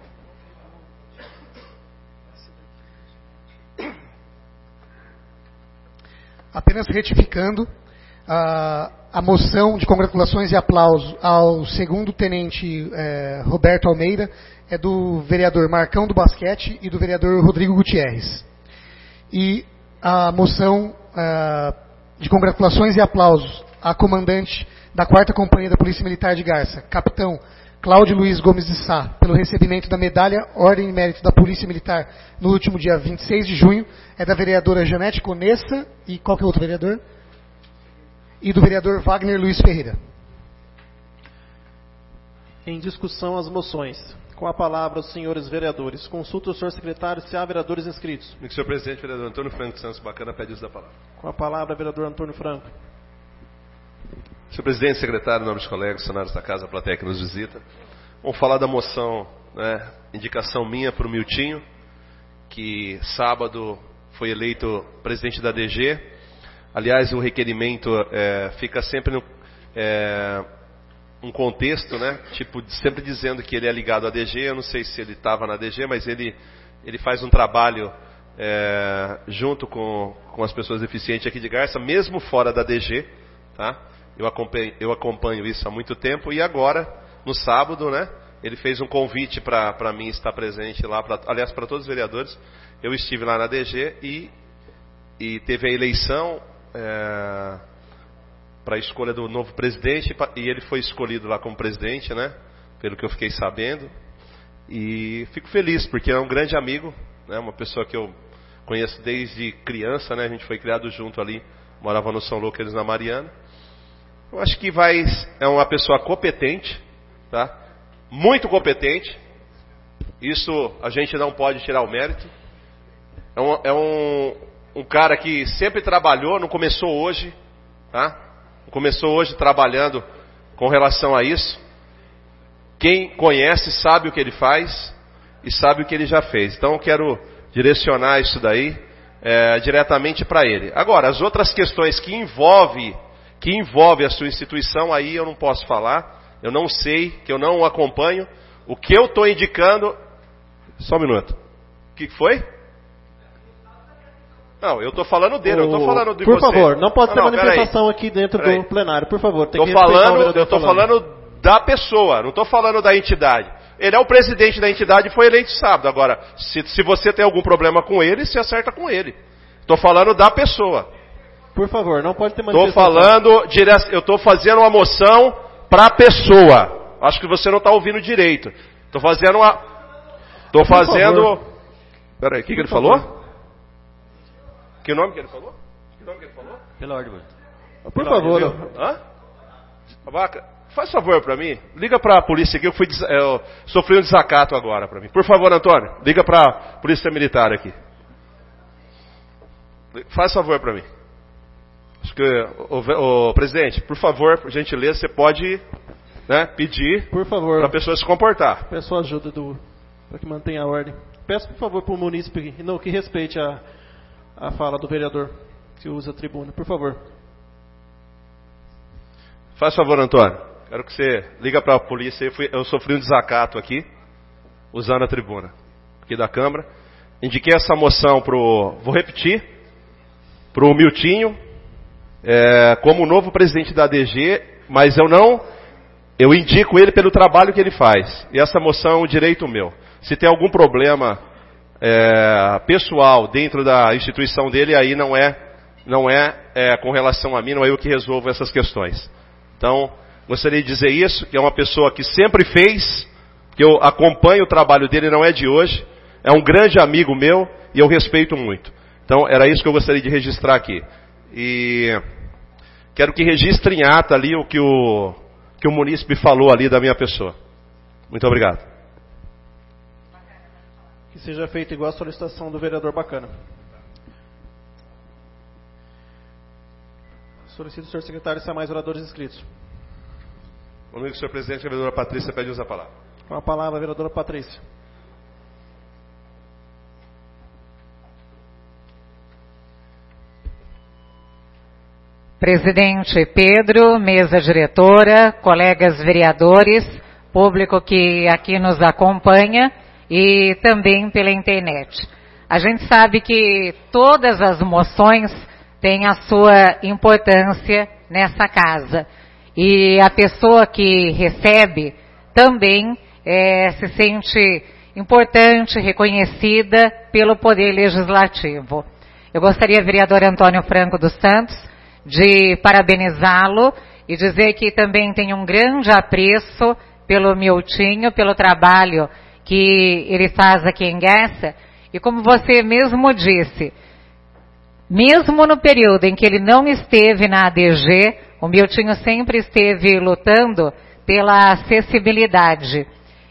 Apenas retificando a, a moção de congratulações e aplausos ao segundo tenente eh, Roberto Almeida é do vereador Marcão do Basquete e do vereador Rodrigo Gutierrez. E a moção ah, de congratulações e aplausos à comandante da quarta Companhia da Polícia Militar de Garça, capitão Cláudio Luiz Gomes de Sá, pelo recebimento da medalha Ordem e Mérito da Polícia Militar no último dia vinte e seis de junho, é da vereadora Janete Conessa e qual que é o outro vereador? E do vereador Wagner Luiz Ferreira. Em discussão as moções. Com a palavra os senhores vereadores. Consulta o senhor secretário se há vereadores inscritos. Senhor presidente, vereador Antônio Franco Santos Bacana pede uso da palavra. Com a palavra, vereador Antônio Franco. Senhor presidente, secretário, nobres colegas, funcionários da casa, a plateia que nos visita. Vamos falar da moção, né, indicação minha para o Miltinho, que sábado foi eleito presidente da D G. Aliás, o requerimento é, fica sempre no é, um contexto, né, tipo, sempre dizendo que ele é ligado à D G. Eu não sei se ele estava na D G, mas ele, ele faz um trabalho é, junto com, com as pessoas eficientes aqui de Garça, mesmo fora da D G, tá? Eu acompanho, eu acompanho isso há muito tempo e agora, no sábado, né, ele fez um convite para mim estar presente lá, pra, aliás, para todos os vereadores. Eu estive lá na D G e, e teve a eleição é, para a escolha do novo presidente e ele foi escolhido lá como presidente, né, pelo que eu fiquei sabendo. E fico feliz porque é um grande amigo, né, uma pessoa que eu conheço desde criança, né, a gente foi criado junto ali, morava no São Lucas, na Mariana. Eu acho que vai, é uma pessoa competente, tá? Muito competente. Isso a gente não pode tirar o mérito. É um, é um, um cara que sempre trabalhou, não começou hoje, tá? Não começou hoje trabalhando com relação a isso. Quem conhece sabe o que ele faz e sabe o que ele já fez. Então eu quero direcionar isso daí é, diretamente para ele. Agora, as outras questões que envolvem que envolve a sua instituição, aí eu não posso falar, eu não sei, que eu não acompanho. O que eu estou indicando... Só um minuto. O que foi? Não, eu estou falando dele, eu estou falando de por você. Por favor, não pode ter não, manifestação aqui dentro peraí. do plenário, por favor. Tem tô que falando, eu estou falando da pessoa, não estou falando da entidade. Ele é o presidente da entidade e foi eleito sábado. Agora, se, se você tem algum problema com ele, se acerta com ele. Estou falando da pessoa. Por favor, não pode ter manifestação. manifestação. Estou falando, dire... eu estou fazendo uma moção para a pessoa. Acho que você não está ouvindo direito. Estou fazendo uma... Estou fazendo... Peraí, o que, que ele favor. falou? Que nome que ele falou? Que nome que ele falou? Pela ordem, mano. Por Pela favor. ordem, Hã? Abaca, faz favor para mim. Liga para a polícia aqui, eu, fui des... eu sofri um desacato agora para mim. Por favor, Antônio, liga para a polícia militar aqui. Faz favor para mim. Acho que, o, o presidente, por favor, por gentileza, você pode, né, pedir por favor, para a pessoa se comportar. Peço a ajuda do para que mantenha a ordem. Peço, por favor, para o munícipe não, que respeite a, a fala do vereador que usa a tribuna. Por favor. Faz favor, Antônio. Quero que você liga para a polícia. Eu, fui, eu sofri um desacato aqui, usando a tribuna aqui da Câmara. Indiquei essa moção pro, vou repetir, para o Miltinho. É, como novo presidente da D G, mas eu não, eu indico ele pelo trabalho que ele faz. E essa moção é um direito meu. Se tem algum problema é, pessoal dentro da instituição dele, aí não é, não é, é com relação a mim, não é eu que resolvo essas questões. Então, gostaria de dizer isso, que é uma pessoa que sempre fez, que eu acompanho o trabalho dele, não é de hoje, é um grande amigo meu e eu respeito muito. Então, era isso que eu gostaria de registrar aqui. E quero que registre em ata ali o que o, que o munícipe falou ali da minha pessoa. Muito obrigado. Que seja feita igual a solicitação do vereador Bacana. Solicito o senhor secretário se há mais oradores inscritos. No nome do senhor presidente, a vereadora Patrícia pede uso a palavra. Com a palavra, a vereadora Patrícia. Presidente Pedro, mesa diretora, colegas vereadores, público que aqui nos acompanha e também pela internet. A gente sabe que todas as moções têm a sua importância nessa casa. E a pessoa que recebe também é, se sente importante, reconhecida pelo Poder Legislativo. Eu gostaria, vereador Antônio Franco dos Santos, de parabenizá-lo e dizer que também tenho um grande apreço pelo Miltinho, pelo trabalho que ele faz aqui em Guessa. E como você mesmo disse, mesmo no período em que ele não esteve na A D G, o Miltinho sempre esteve lutando pela acessibilidade.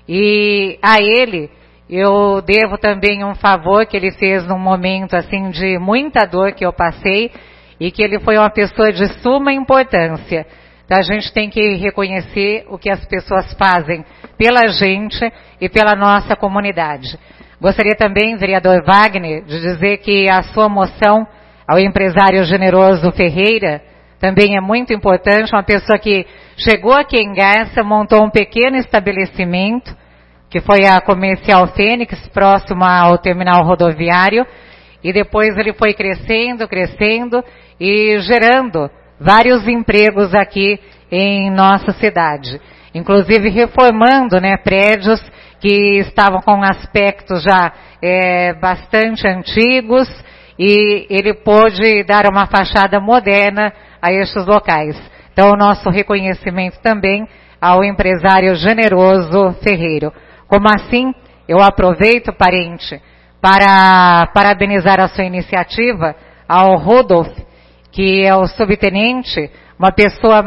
E a ele, eu devo também um favor que ele fez num momento assim de muita dor que eu passei, e que ele foi uma pessoa de suma importância. Então a gente tem que reconhecer o que as pessoas fazem pela gente e pela nossa comunidade. Gostaria também, vereador Wagner, de dizer que a sua moção ao empresário Generoso Ferreira também é muito importante, uma pessoa que chegou aqui em Guessa, montou um pequeno estabelecimento, que foi a Comercial Fênix, próximo ao terminal rodoviário, e depois ele foi crescendo, crescendo e gerando vários empregos aqui em nossa cidade. Inclusive reformando, né, prédios que estavam com aspectos já é, bastante antigos, e ele pôde dar uma fachada moderna a estes locais. Então, o nosso reconhecimento também ao empresário Generoso Ferreiro. Como assim, eu aproveito, parente, para parabenizar a sua iniciativa ao Rodolfo, que é o subtenente, uma pessoa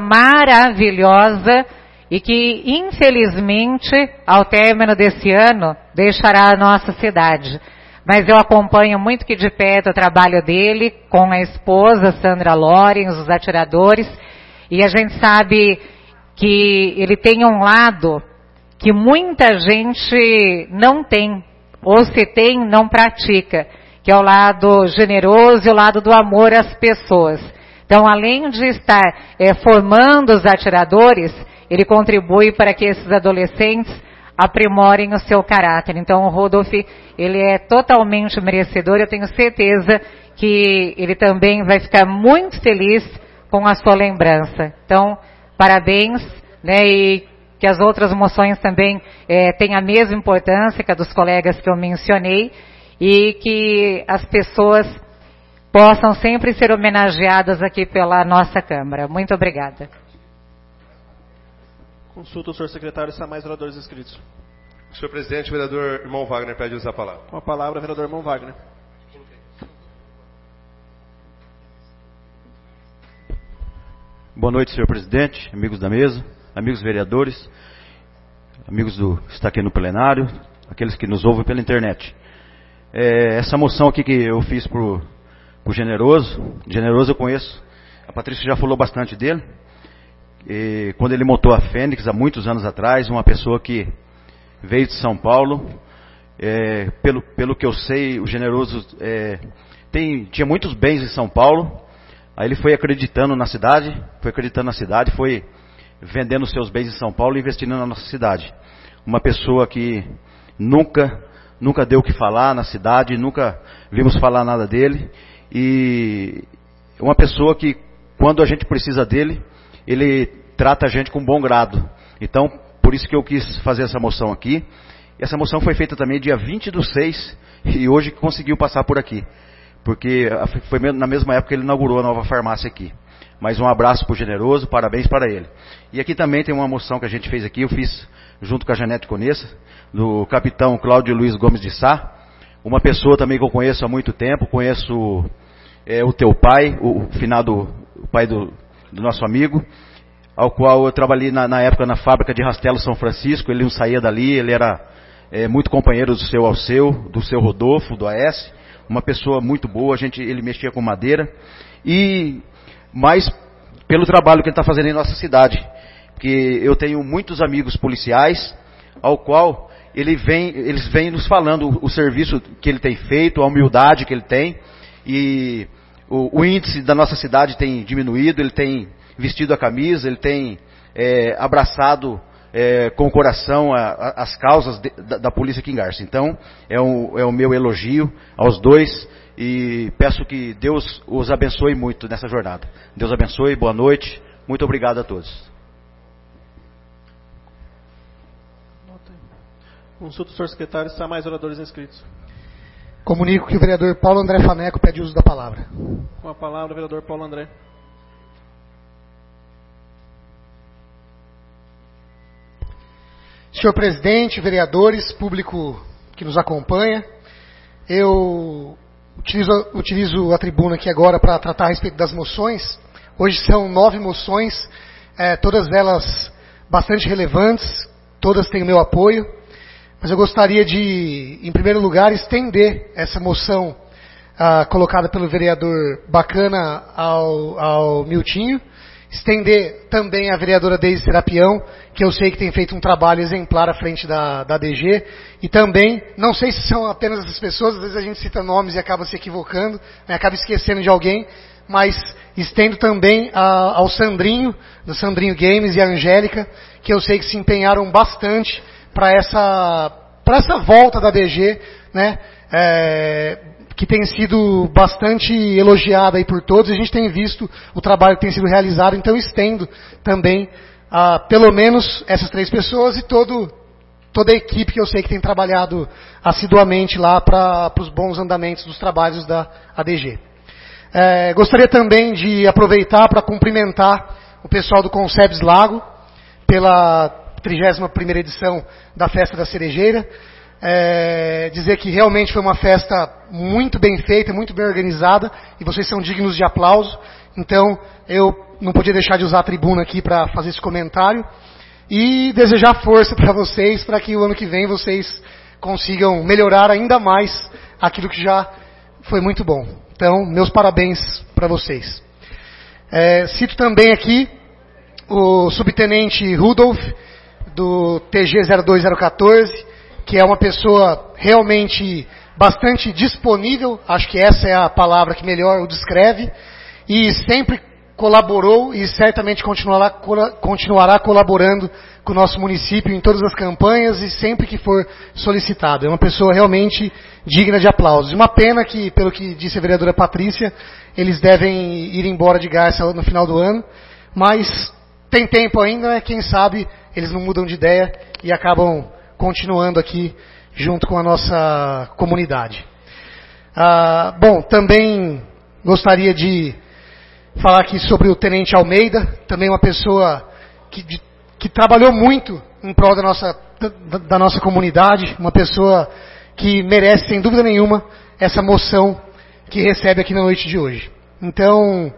maravilhosa e que, infelizmente, ao término desse ano, deixará a nossa cidade. Mas eu acompanho muito que de perto o trabalho dele com a esposa, Sandra Lorenz, os atiradores, e a gente sabe que ele tem um lado que muita gente não tem, ou se tem, não pratica, que é o lado generoso e o lado do amor às pessoas. Então, além de estar é, formando os atiradores, ele contribui para que esses adolescentes aprimorem o seu caráter. Então, o Rodolfo, ele é totalmente merecedor. Eu tenho certeza que ele também vai ficar muito feliz com a sua lembrança. Então, parabéns, né, e que as outras moções também é, tenham a mesma importância que a dos colegas que eu mencionei, e que as pessoas possam sempre ser homenageadas aqui pela nossa Câmara. Muito obrigada. Consulta o senhor secretário se há mais oradores inscritos. Senhor presidente, o vereador irmão Wagner pede uso da palavra. Com a palavra, o vereador irmão Wagner. Boa noite, senhor presidente, amigos da mesa, amigos vereadores, amigos do que está aqui no plenário, aqueles que nos ouvem pela internet. É, essa moção aqui que eu fiz para o Generoso, Generoso eu conheço, a Patrícia já falou bastante dele. E quando ele montou a Fênix, há muitos anos atrás, uma pessoa que veio de São Paulo, é, pelo, pelo que eu sei, o Generoso é, tem, tinha muitos bens em São Paulo, aí ele foi acreditando na cidade, foi acreditando na cidade, foi vendendo seus bens em São Paulo e investindo na nossa cidade. Uma pessoa que nunca, nunca deu o que falar na cidade, nunca vimos falar nada dele, e uma pessoa que, quando a gente precisa dele, ele trata a gente com bom grado. Então, por isso que eu quis fazer essa moção aqui. Essa moção foi feita também dia vinte do seis, e hoje conseguiu passar por aqui, porque foi na mesma época que ele inaugurou a nova farmácia aqui. Mas um abraço para o Generoso, parabéns para ele. E aqui também tem uma moção que a gente fez aqui, eu fiz junto com a Janete Conessa, do capitão Cláudio Luiz Gomes de Sá, uma pessoa também que eu conheço há muito tempo, conheço é, o teu pai, o finado o pai do, do nosso amigo, ao qual eu trabalhei na, na época na fábrica de Rastelo São Francisco. Ele não saía dali, ele era é, muito companheiro do seu Alceu, do seu Rodolfo, do A S, uma pessoa muito boa. A gente, ele mexia com madeira, e mais pelo trabalho que ele está fazendo em nossa cidade, porque eu tenho muitos amigos policiais, ao qual ele vem, eles vêm nos falando o, o serviço que ele tem feito, a humildade que ele tem, e o, o índice da nossa cidade tem diminuído. Ele tem vestido a camisa, ele tem é, abraçado é, com o coração a, a, as causas de, da, da polícia aqui em Garça. Então, é, um, é o meu elogio aos dois, e peço que Deus os abençoe muito nessa jornada. Deus abençoe, boa noite, muito obrigado a todos. Consulta o senhor secretário se há mais oradores inscritos. Comunico que o vereador Paulo André Faneco pede uso da palavra. Com a palavra, o vereador Paulo André. Senhor presidente, vereadores, público que nos acompanha, eu utilizo, utilizo a tribuna aqui agora para tratar a respeito das moções. Hoje são nove moções, é, todas elas bastante relevantes, todas têm o meu apoio. Mas eu gostaria de, em primeiro lugar, estender essa moção ah, colocada pelo vereador Bacana ao, ao Miltinho, estender também à vereadora Deise Serapião, que eu sei que tem feito um trabalho exemplar à frente da, da A D G, e também, não sei se são apenas essas pessoas, às vezes a gente cita nomes e acaba se equivocando, né, acaba esquecendo de alguém, mas estendo também a, ao Sandrinho, do Sandrinho Games, e a Angélica, que eu sei que se empenharam bastante para essa, para essa volta da A D G, né, é, que tem sido bastante elogiada aí por todos. A gente tem visto o trabalho que tem sido realizado, então estendo também a, pelo menos essas três pessoas e todo, toda a equipe que eu sei que tem trabalhado assiduamente lá para os bons andamentos dos trabalhos da A D G. É, gostaria também de aproveitar para cumprimentar o pessoal do Concebes Lago pela trigésima primeira edição da Festa da Cerejeira, é, dizer que realmente foi uma festa muito bem feita, muito bem organizada, e vocês são dignos de aplauso. Então, eu não podia deixar de usar a tribuna aqui para fazer esse comentário, e desejar força para vocês, para que o ano que vem vocês consigam melhorar ainda mais aquilo que já foi muito bom. Então, meus parabéns para vocês. É, cito também aqui o subtenente Rudolf, do T G zero dois zero um quatro, que é uma pessoa realmente bastante disponível, acho que essa é a palavra que melhor o descreve, e sempre colaborou e certamente continuará, continuará colaborando com o nosso município em todas as campanhas e sempre que for solicitado. É uma pessoa realmente digna de aplausos. E uma pena que, pelo que disse a vereadora Patrícia, eles devem ir embora de Garça no final do ano, mas tem tempo ainda, né? Quem sabe eles não mudam de ideia e acabam continuando aqui junto com a nossa comunidade. Ah, bom, também gostaria de falar aqui sobre o Tenente Almeida, também uma pessoa que, de, que trabalhou muito em prol da nossa, da, da nossa comunidade, uma pessoa que merece, sem dúvida nenhuma, essa moção que recebe aqui na noite de hoje. Então,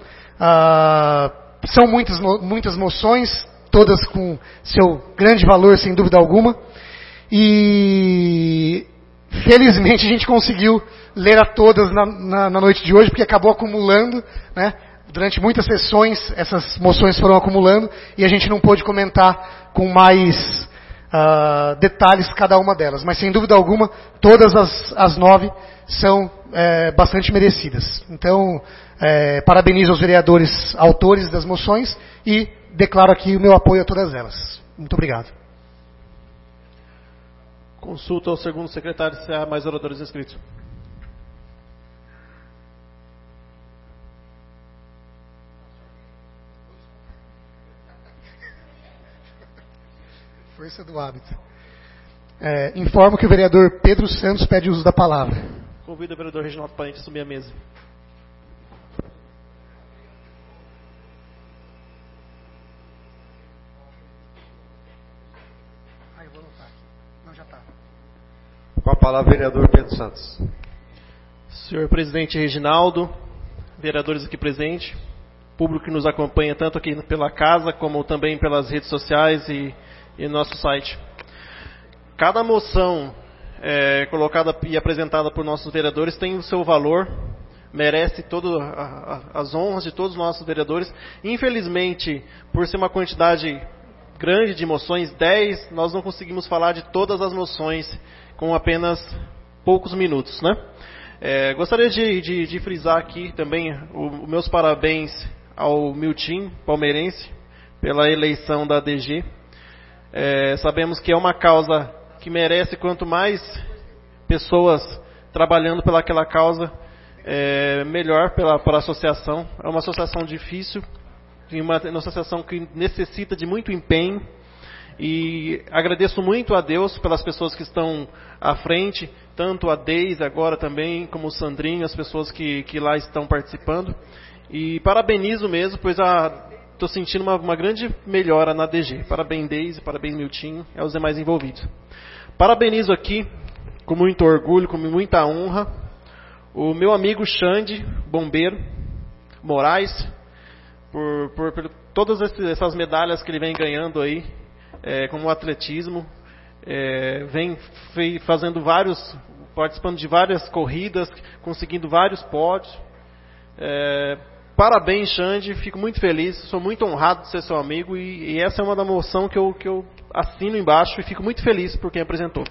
ah, são muitas, muitas moções, todas com seu grande valor, sem dúvida alguma, e felizmente a gente conseguiu ler a todas na, na, na noite de hoje, porque acabou acumulando, né? Durante muitas sessões essas moções foram acumulando e a gente não pôde comentar com mais uh, detalhes cada uma delas, mas sem dúvida alguma todas as, as nove são é, bastante merecidas. Então, é, parabenizo aos vereadores autores das moções e declaro aqui o meu apoio a todas elas. Muito obrigado. Consulta ao segundo secretário se há mais oradores inscritos. Força do hábito. É, informo que o vereador Pedro Santos pede uso da palavra. Convido o vereador Reginaldo Parente a assumir a mesa. Ah, eu vou anotar aqui. Não, já está. Com a palavra, vereador Pedro Santos. Senhor presidente Reginaldo, vereadores aqui presentes, público que nos acompanha tanto aqui pela casa, como também pelas redes sociais e, e nosso site. Cada moção é, colocada e apresentada por nossos vereadores tem o seu valor, merece todas as honras de todos os nossos vereadores. Infelizmente, por ser uma quantidade grande de moções, dez, nós não conseguimos falar de todas as moções com apenas poucos minutos, né? É, gostaria de, de, de frisar aqui também os meus parabéns ao Miltim palmeirense pela eleição da A D G. É, sabemos que é uma causa que merece, quanto mais pessoas trabalhando pelaquela causa, é, melhor pela, pela associação. É uma associação difícil, uma, uma associação que necessita de muito empenho. E agradeço muito a Deus pelas pessoas que estão à frente, tanto a Deise agora também, como o Sandrinho, as pessoas que, que lá estão participando. E parabenizo mesmo, pois estou sentindo uma, uma grande melhora na A D G. Parabéns, Deise, parabéns, Miltinho e aos demais envolvidos. Parabenizo aqui, com muito orgulho, com muita honra, o meu amigo Xande, bombeiro, Moraes, por, por, por todas essas medalhas que ele vem ganhando aí, é, como o atletismo, é, vem fazendo vários, participando de várias corridas, conseguindo vários pódios. É, parabéns, Xande, fico muito feliz, sou muito honrado de ser seu amigo e, e essa é uma da moção que eu, que eu assino embaixo e fico muito feliz por quem apresentou.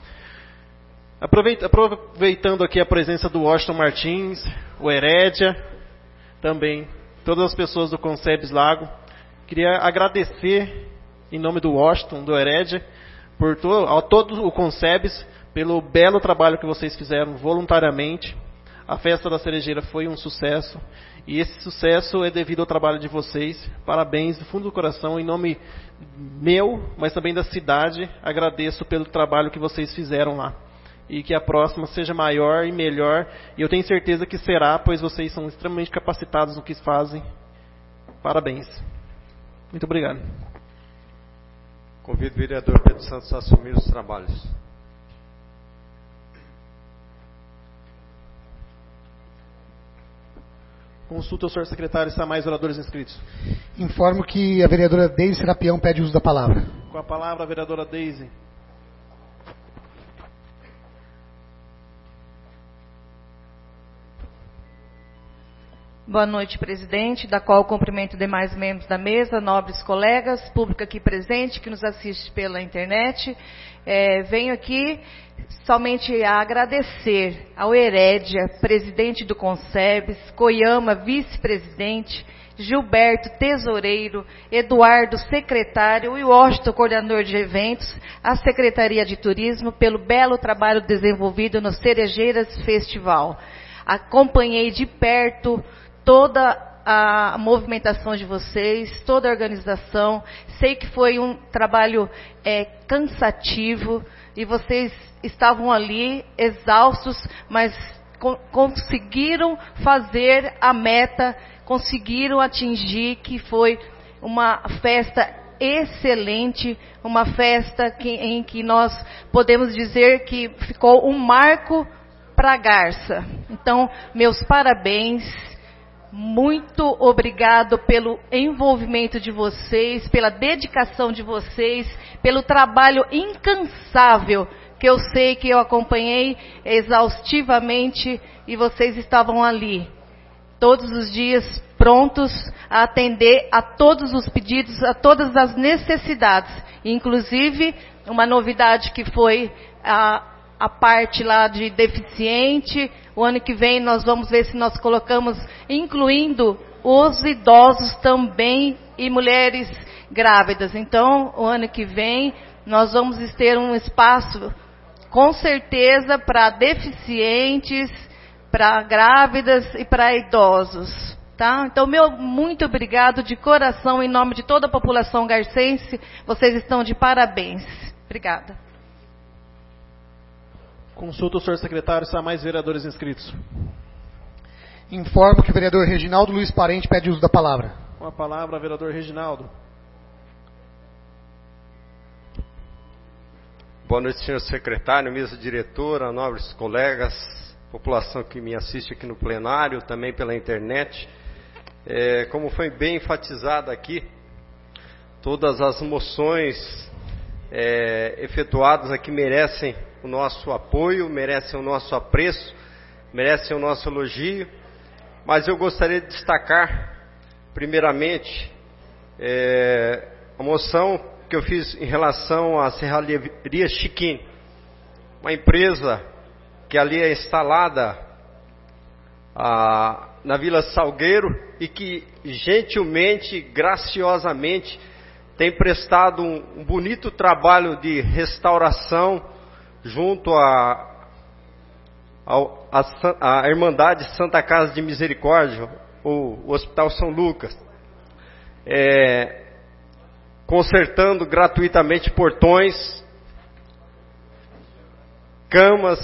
Aproveitando aqui a presença do Washington Martins, o Herédia, também todas as pessoas do Concebes Lago, queria agradecer em nome do Washington, do Herédia, por to, a todo o Concebes, pelo belo trabalho que vocês fizeram voluntariamente. A festa da cerejeira foi um sucesso e esse sucesso é devido ao trabalho de vocês. Parabéns do fundo do coração, em nome meu, mas também da cidade. Agradeço pelo trabalho que vocês fizeram lá e que a próxima seja maior e melhor. E eu tenho certeza que será, pois vocês são extremamente capacitados no que fazem. Parabéns. Muito obrigado. Convido o vereador Pedro Santos a assumir os trabalhos. Consulta o senhor secretário se há mais oradores inscritos. Informo que a vereadora Deise Serapião pede uso da palavra. Com a palavra, a vereadora Deise. Boa noite, presidente, da qual cumprimento demais membros da mesa, nobres colegas, público aqui presente, que nos assiste pela internet. É, venho aqui somente a agradecer ao Herédia, presidente do Concebes, Coiama, vice-presidente, Gilberto, tesoureiro, Eduardo, secretário e Washington, coordenador de eventos, a Secretaria de Turismo, pelo belo trabalho desenvolvido no Cerejeiras Festival. Acompanhei de perto toda a movimentação de vocês, toda a organização. Sei que foi um trabalho é, cansativo e vocês estavam ali exaustos, mas co- conseguiram fazer a meta, conseguiram atingir, que foi uma festa excelente, uma festa que, em que nós podemos dizer que ficou um marco para a Garça. Então, meus parabéns. Muito obrigado pelo envolvimento de vocês, pela dedicação de vocês, pelo trabalho incansável que eu sei que eu acompanhei exaustivamente e vocês estavam ali, todos os dias prontos a atender a todos os pedidos, a todas as necessidades. Inclusive, uma novidade que foi a a parte lá de deficiente. O ano que vem nós vamos ver se nós colocamos, incluindo os idosos também e mulheres grávidas. Então, o ano que vem nós vamos ter um espaço, com certeza, para deficientes, para grávidas e para idosos. Tá? Então, meu muito obrigado de coração, em nome de toda a população garcense. Vocês estão de parabéns. Obrigada. Consulta o senhor secretário se há mais vereadores inscritos. Informo que o vereador Reginaldo Luiz Parente pede uso da palavra. Com a palavra, vereador Reginaldo. Boa noite, senhor secretário, mesa diretora, nobres colegas, população que me assiste aqui no plenário, também pela internet. É, como foi bem enfatizado aqui, todas as moções é, efetuadas aqui merecem o nosso apoio, merecem o nosso apreço, merecem o nosso elogio, mas eu gostaria de destacar, primeiramente, é, a moção que eu fiz em relação à Serralheria Chiquim, uma empresa que ali é instalada a, na Vila Salgueiro e que gentilmente, graciosamente, tem prestado um, um bonito trabalho de restauração junto a, a, a, a Irmandade Santa Casa de Misericórdia, ou o Hospital São Lucas, é, consertando gratuitamente portões, camas,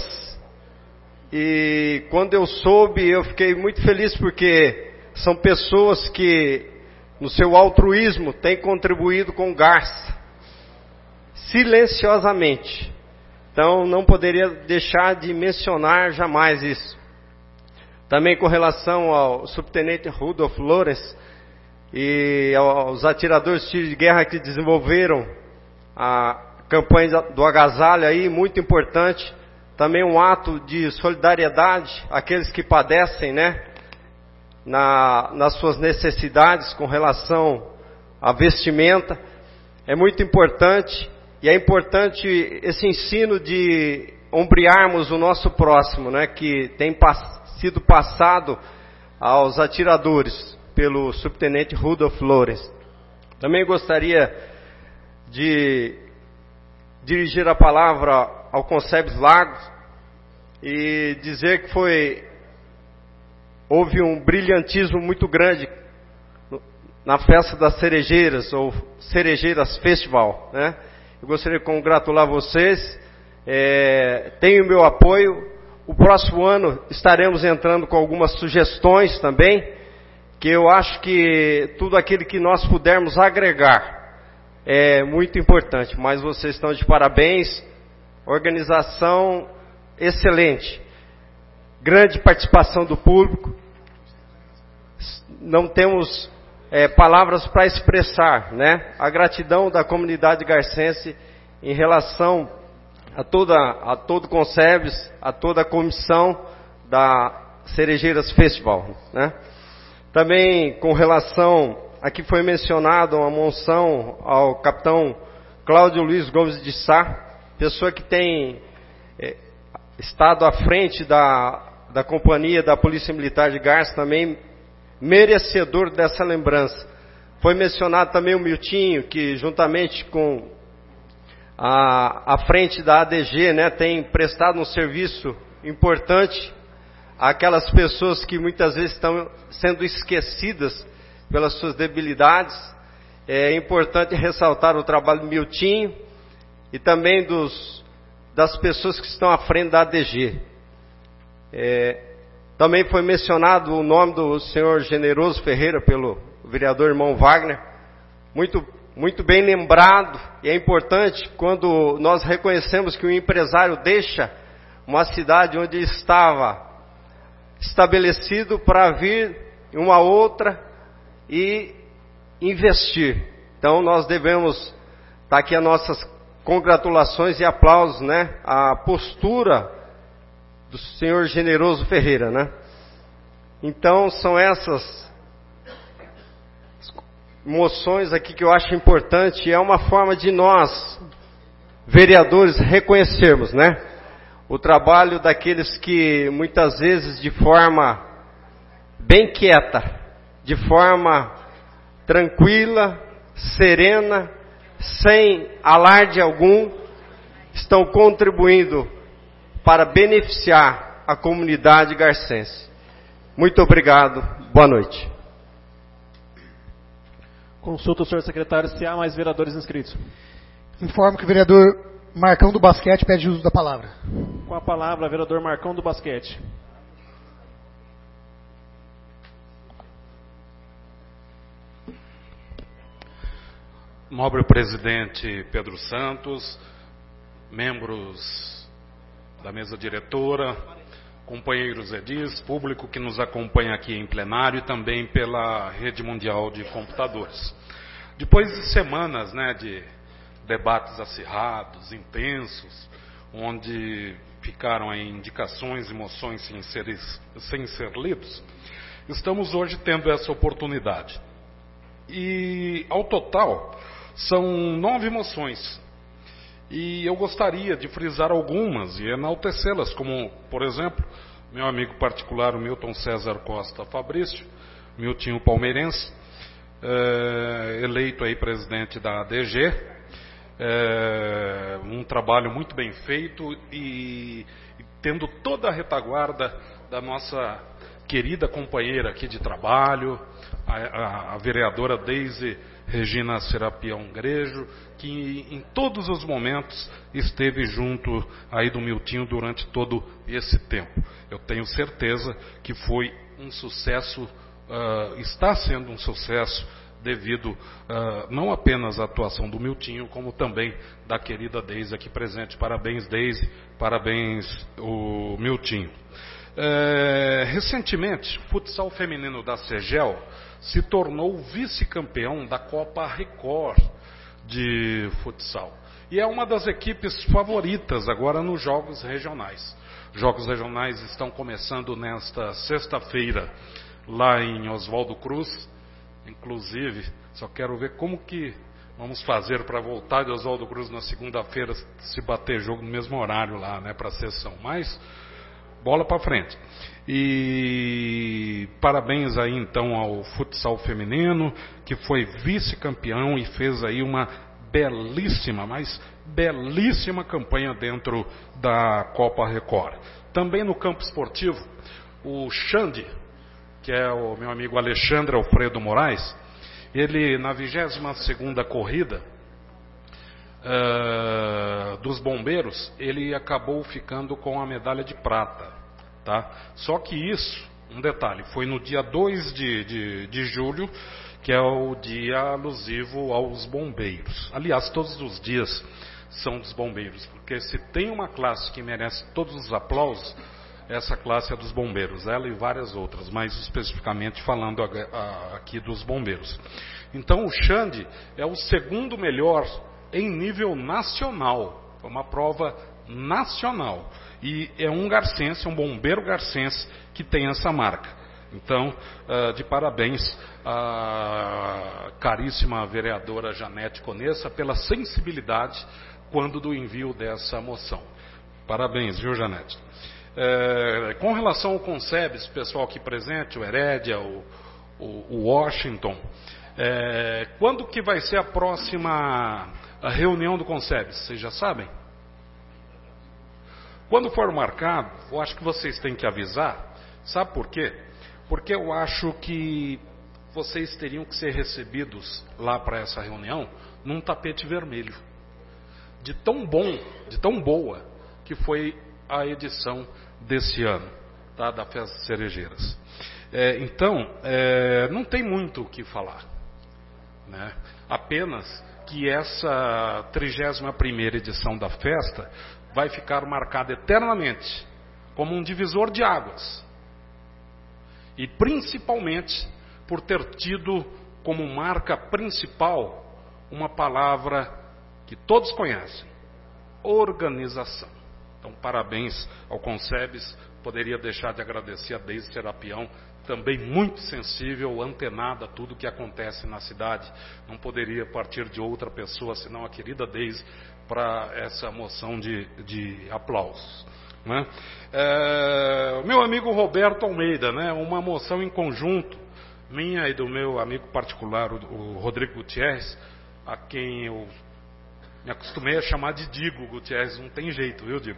e quando eu soube, eu fiquei muito feliz porque são pessoas que, no seu altruísmo, têm contribuído com o Garça, silenciosamente. Então, não poderia deixar de mencionar jamais isso. Também com relação ao subtenente Rudolf Lorenz e aos atiradores de tiro de guerra que desenvolveram a campanha do agasalho aí, muito importante. Também um ato de solidariedade àqueles que padecem, né, na, nas suas necessidades com relação à vestimenta. É muito importante, e é importante esse ensino de ombrearmos o nosso próximo, né, que tem pass- sido passado aos atiradores pelo subtenente Rudolf Lorenz. Também gostaria de dirigir a palavra ao Concebes Lagos e dizer que foi houve um brilhantismo muito grande na festa das cerejeiras, ou Cerejeiras Festival, né? Eu gostaria de congratular vocês, é, tenho meu apoio. O próximo ano estaremos entrando com algumas sugestões também, que eu acho que tudo aquilo que nós pudermos agregar é muito importante. Mas vocês estão de parabéns, organização excelente, grande participação do público. Não temos é, palavras para expressar, né, a gratidão da comunidade garcense em relação a toda a todo o Concebes, a toda a comissão da Cerejeiras Festival, né? Também com relação, aqui foi mencionado uma menção ao capitão Cláudio Luiz Gomes de Sá, pessoa que tem é, estado à frente da, da companhia da Polícia Militar de Garça, também merecedor dessa lembrança. Foi mencionado também o Miltinho, que juntamente com a, a frente da A D G, né, tem prestado um serviço importante àquelas pessoas que muitas vezes estão sendo esquecidas pelas suas debilidades. É importante ressaltar o trabalho do Miltinho e também dos, das pessoas que estão à frente da A D G. É, também foi mencionado o nome do senhor Generoso Ferreira pelo vereador irmão Wagner, muito, muito bem lembrado, e é importante quando nós reconhecemos que o empresário deixa uma cidade onde estava estabelecido para vir em uma outra e investir. Então nós devemos estar aqui as nossas congratulações e aplausos, né, à postura do senhor Generoso Ferreira, né? Então são essas moções aqui que eu acho importante, e é uma forma de nós, vereadores, reconhecermos, né, o trabalho daqueles que muitas vezes de forma bem quieta, de forma tranquila, serena, sem alarde algum, estão contribuindo para beneficiar a comunidade garcense. Muito obrigado, boa noite. Consulta o senhor secretário se há mais vereadores inscritos. Informo que o vereador Marcão do Basquete pede uso da palavra. Com a palavra, vereador Marcão do Basquete. Nobre presidente Pedro Santos, membros da mesa diretora, companheiros edis, público que nos acompanha aqui em plenário e também pela Rede Mundial de Computadores. Depois de semanas, né, de debates acirrados, intensos, onde ficaram aí indicações e moções sem ser, sem ser lidos, estamos hoje tendo essa oportunidade. E, ao total, são nove moções. E eu gostaria de frisar algumas e enaltecê-las, como, por exemplo, meu amigo particular, o Milton César Costa Fabrício, Miltinho palmeirense, é, eleito aí presidente da A D G, é, um trabalho muito bem feito e, e tendo toda a retaguarda da nossa querida companheira aqui de trabalho, a, a, a vereadora Deise Regina Serapião Grejo, que em todos os momentos esteve junto aí do Miltinho durante todo esse tempo. Eu tenho certeza que foi um sucesso, uh, está sendo um sucesso devido uh, não apenas à atuação do Miltinho, como também da querida Deise aqui presente. Parabéns, Deise, parabéns, o Miltinho. É, recentemente, o futsal feminino da Segel se tornou vice-campeão da Copa Record de futsal. E é uma das equipes favoritas agora nos Jogos Regionais. Jogos Regionais estão começando nesta sexta-feira, lá em Oswaldo Cruz. Inclusive, só quero ver como que vamos fazer para voltar de Oswaldo Cruz na segunda-feira, se bater jogo no mesmo horário lá, né, para a sessão. Mas bola para frente. E parabéns aí então ao futsal feminino, que foi vice-campeão e fez aí uma belíssima, mas belíssima campanha dentro da Copa Record. Também no campo esportivo, o Xande, que é o meu amigo Alexandre Alfredo Moraes, ele na vigésima segunda corrida uh, dos bombeiros, ele acabou ficando com a medalha de prata, tá? Só que isso, um detalhe, foi no dia dois de, de, de julho, que é o dia alusivo aos bombeiros. Aliás, todos os dias são dos bombeiros, porque se tem uma classe que merece todos os aplausos, essa classe é dos bombeiros, ela e várias outras, mas especificamente falando aqui dos bombeiros. Então o Xande é o segundo melhor em nível nacional, foi uma prova nacional, e é um garcense, um bombeiro garcense que tem essa marca. Então, de parabéns à caríssima vereadora Janete Conessa pela sensibilidade quando do envio dessa moção. Parabéns, viu, Janete? É, com relação ao Concebes, pessoal aqui presente, o Herédia, o, o, o Washington, é, quando que vai ser a próxima a reunião do Concebes? Vocês já sabem? Quando for marcado, eu acho que vocês têm que avisar. Sabe por quê? Porque eu acho que vocês teriam que ser recebidos lá para essa reunião num tapete vermelho. De tão bom, de tão boa que foi a edição desse ano, tá, da Festa das Cerejeiras. É, então, é, não tem muito o que falar, né? Apenas que essa trigésima primeira edição da festa vai ficar marcada eternamente como um divisor de águas. E principalmente por ter tido como marca principal uma palavra que todos conhecem: organização. Então, parabéns ao Concebes. Poderia deixar de agradecer a Deise Serapião, também muito sensível, antenada a tudo que acontece na cidade. Não poderia partir de outra pessoa, senão a querida Deise, para essa moção de, de aplausos, né? É, meu amigo Roberto Almeida, né? Uma moção em conjunto, minha e do meu amigo particular, o, o Rodrigo Gutierrez, a quem eu me acostumei a chamar de Digo Gutierrez, não tem jeito, viu, Digo?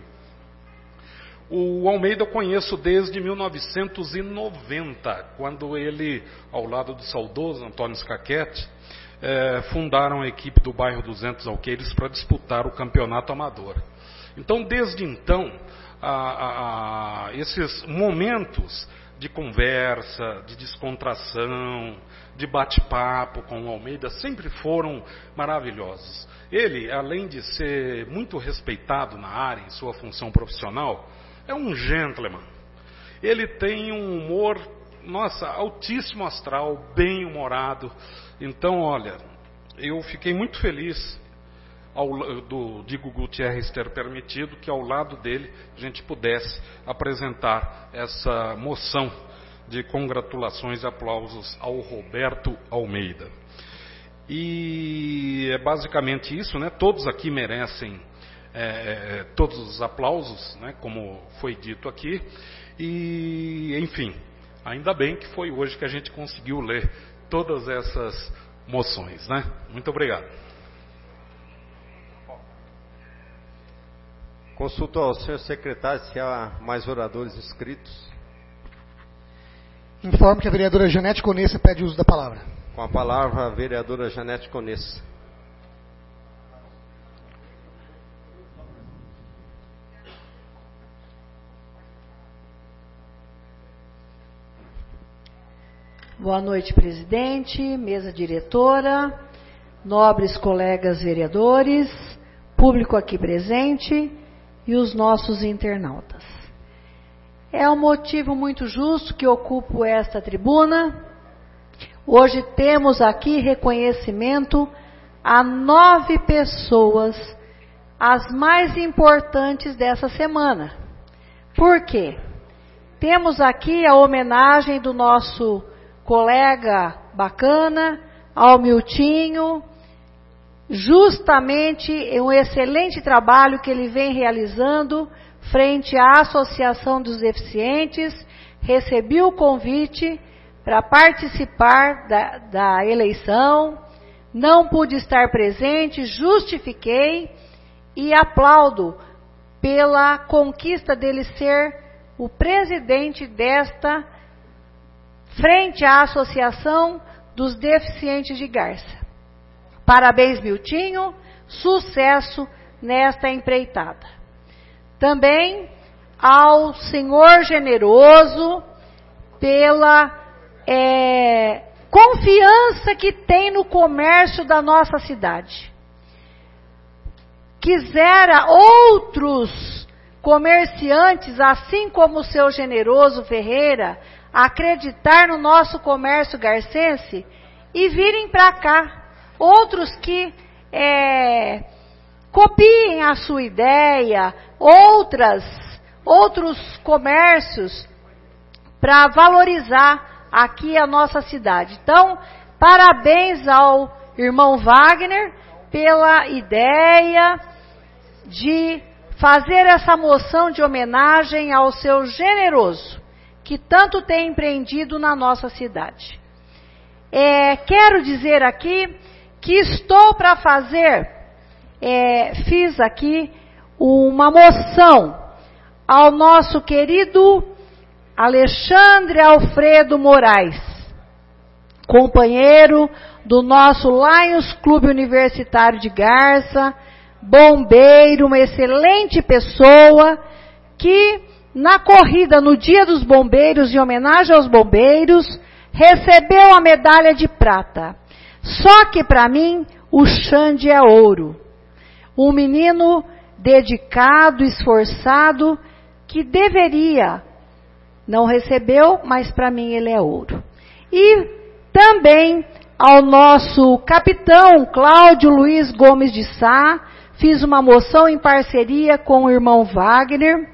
O Almeida eu conheço desde mil novecentos e noventa, quando ele, ao lado do saudoso Antônio Scaquete, eh, fundaram a equipe do bairro duzentos Alqueires para disputar o campeonato amador. Então, desde então, a, a, a, esses momentos de conversa, de descontração, de bate-papo com o Almeida sempre foram maravilhosos. Ele, além de ser muito respeitado na área, em sua função profissional, é um gentleman, Ele tem um humor, nossa, altíssimo astral, bem humorado. Então, olha, eu fiquei muito feliz ao, do Diego Gutierrez ter permitido que ao lado dele a gente pudesse apresentar essa moção de congratulações e aplausos ao Roberto Almeida. E é basicamente isso, né? Todos aqui merecem é, todos os aplausos, né? Como foi dito aqui. E, enfim, ainda bem que foi hoje que a gente conseguiu ler todas essas moções, né? Muito obrigado. Consulto ao senhor secretário se há mais oradores inscritos. Informo que a vereadora Janete Conessa pede uso da palavra. Com a palavra, a vereadora Janete Conessa. Boa noite, presidente, mesa diretora, nobres colegas vereadores, público aqui presente e os nossos internautas. É um motivo muito justo que ocupo esta tribuna. Hoje temos aqui reconhecimento a nove pessoas, as mais importantes dessa semana. Por quê? Temos aqui a homenagem do nosso colega bacana, ao Miltinho, justamente um excelente trabalho que ele vem realizando frente à Associação dos Deficientes. Recebi o convite para participar da, da eleição, não pude estar presente, justifiquei e aplaudo pela conquista dele ser o presidente desta frente à Associação dos Deficientes de Garça. Parabéns, Miltinho, sucesso nesta empreitada. Também ao senhor generoso pela é, confiança que tem no comércio da nossa cidade. Quisera outros comerciantes, assim como o seu generoso Ferreira, acreditar no nosso comércio garcense e virem para cá. Outros que é, copiem a sua ideia, outras, outros comércios para valorizar aqui a nossa cidade. Então, parabéns ao irmão Wagner pela ideia de fazer essa moção de homenagem ao seu generoso, que tanto tem empreendido na nossa cidade. É, quero dizer aqui que estou para fazer, é, fiz aqui uma moção ao nosso querido Alexandre Alfredo Moraes, companheiro do nosso Lions Clube Universitário de Garça, bombeiro, uma excelente pessoa, que na corrida no Dia dos Bombeiros, em homenagem aos bombeiros, recebeu a medalha de prata. Só que para mim, o Xande é ouro. Um menino dedicado, esforçado, que deveria, não recebeu, mas para mim ele é ouro. E também ao nosso capitão Cláudio Luiz Gomes de Sá, fiz uma moção em parceria com o irmão Wagner,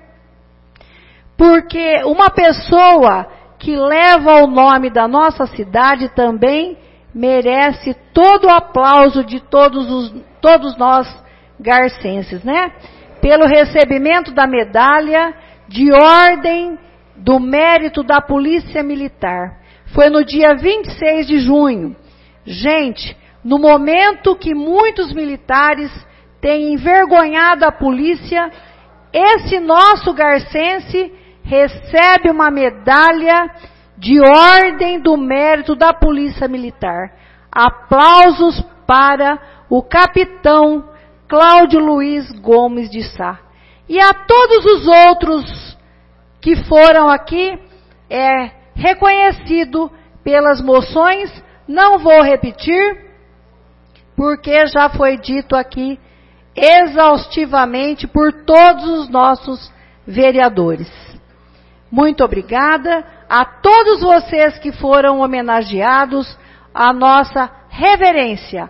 porque uma pessoa que leva o nome da nossa cidade também merece todo o aplauso de todos, os, todos nós garcenses, né? Pelo recebimento da medalha de ordem do mérito da Polícia Militar. Foi no dia vinte e seis de junho. Gente, no momento que muitos militares têm envergonhado a polícia, esse nosso garcense recebe uma medalha de ordem do mérito da Polícia Militar. Aplausos para o capitão Cláudio Luiz Gomes de Sá. E a todos os outros que foram aqui, é reconhecido pelas moções, não vou repetir, porque já foi dito aqui exaustivamente por todos os nossos vereadores. Muito obrigada a todos vocês que foram homenageados, a nossa reverência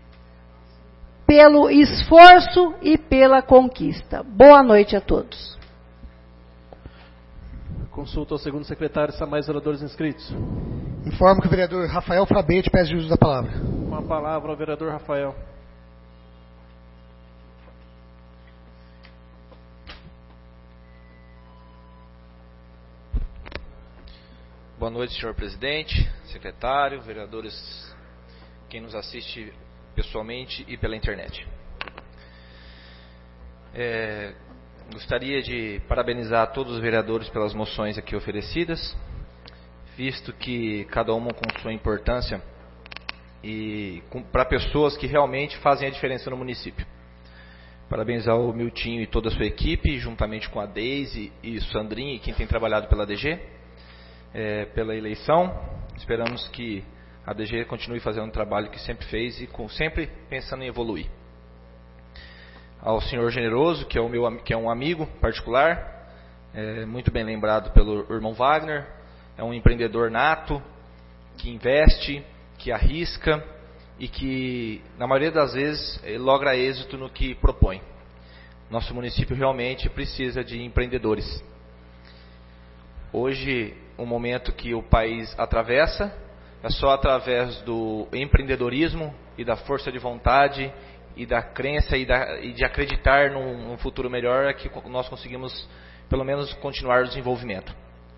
pelo esforço e pela conquista. Boa noite a todos. Consulta ao segundo secretário, se há mais vereadores inscritos. Informo que o vereador Rafael Frabete pede o uso da palavra. Com a palavra ao vereador Rafael. Boa noite, senhor presidente, secretário, vereadores, quem nos assiste pessoalmente e pela internet. É, gostaria de parabenizar todos os vereadores pelas moções aqui oferecidas, visto que cada uma com sua importância e para pessoas que realmente fazem a diferença no município. Parabenizar o Miltinho e toda a sua equipe, juntamente com a Deise e o Sandrinho e quem tem trabalhado pela D G. É, pela eleição, esperamos que a D G continue fazendo o trabalho que sempre fez e com, sempre pensando em evoluir. Ao senhor Generoso, que é, o meu, que é um amigo particular, é, muito bem lembrado pelo irmão Wagner, é um empreendedor nato, que investe, que arrisca e que, na maioria das vezes, logra êxito no que propõe. Nosso município realmente precisa de empreendedores. Hoje, o momento que o país atravessa, é só através do empreendedorismo e da força de vontade e da crença e, da, e de acreditar num, num futuro melhor é que nós conseguimos, pelo menos, continuar o desenvolvimento.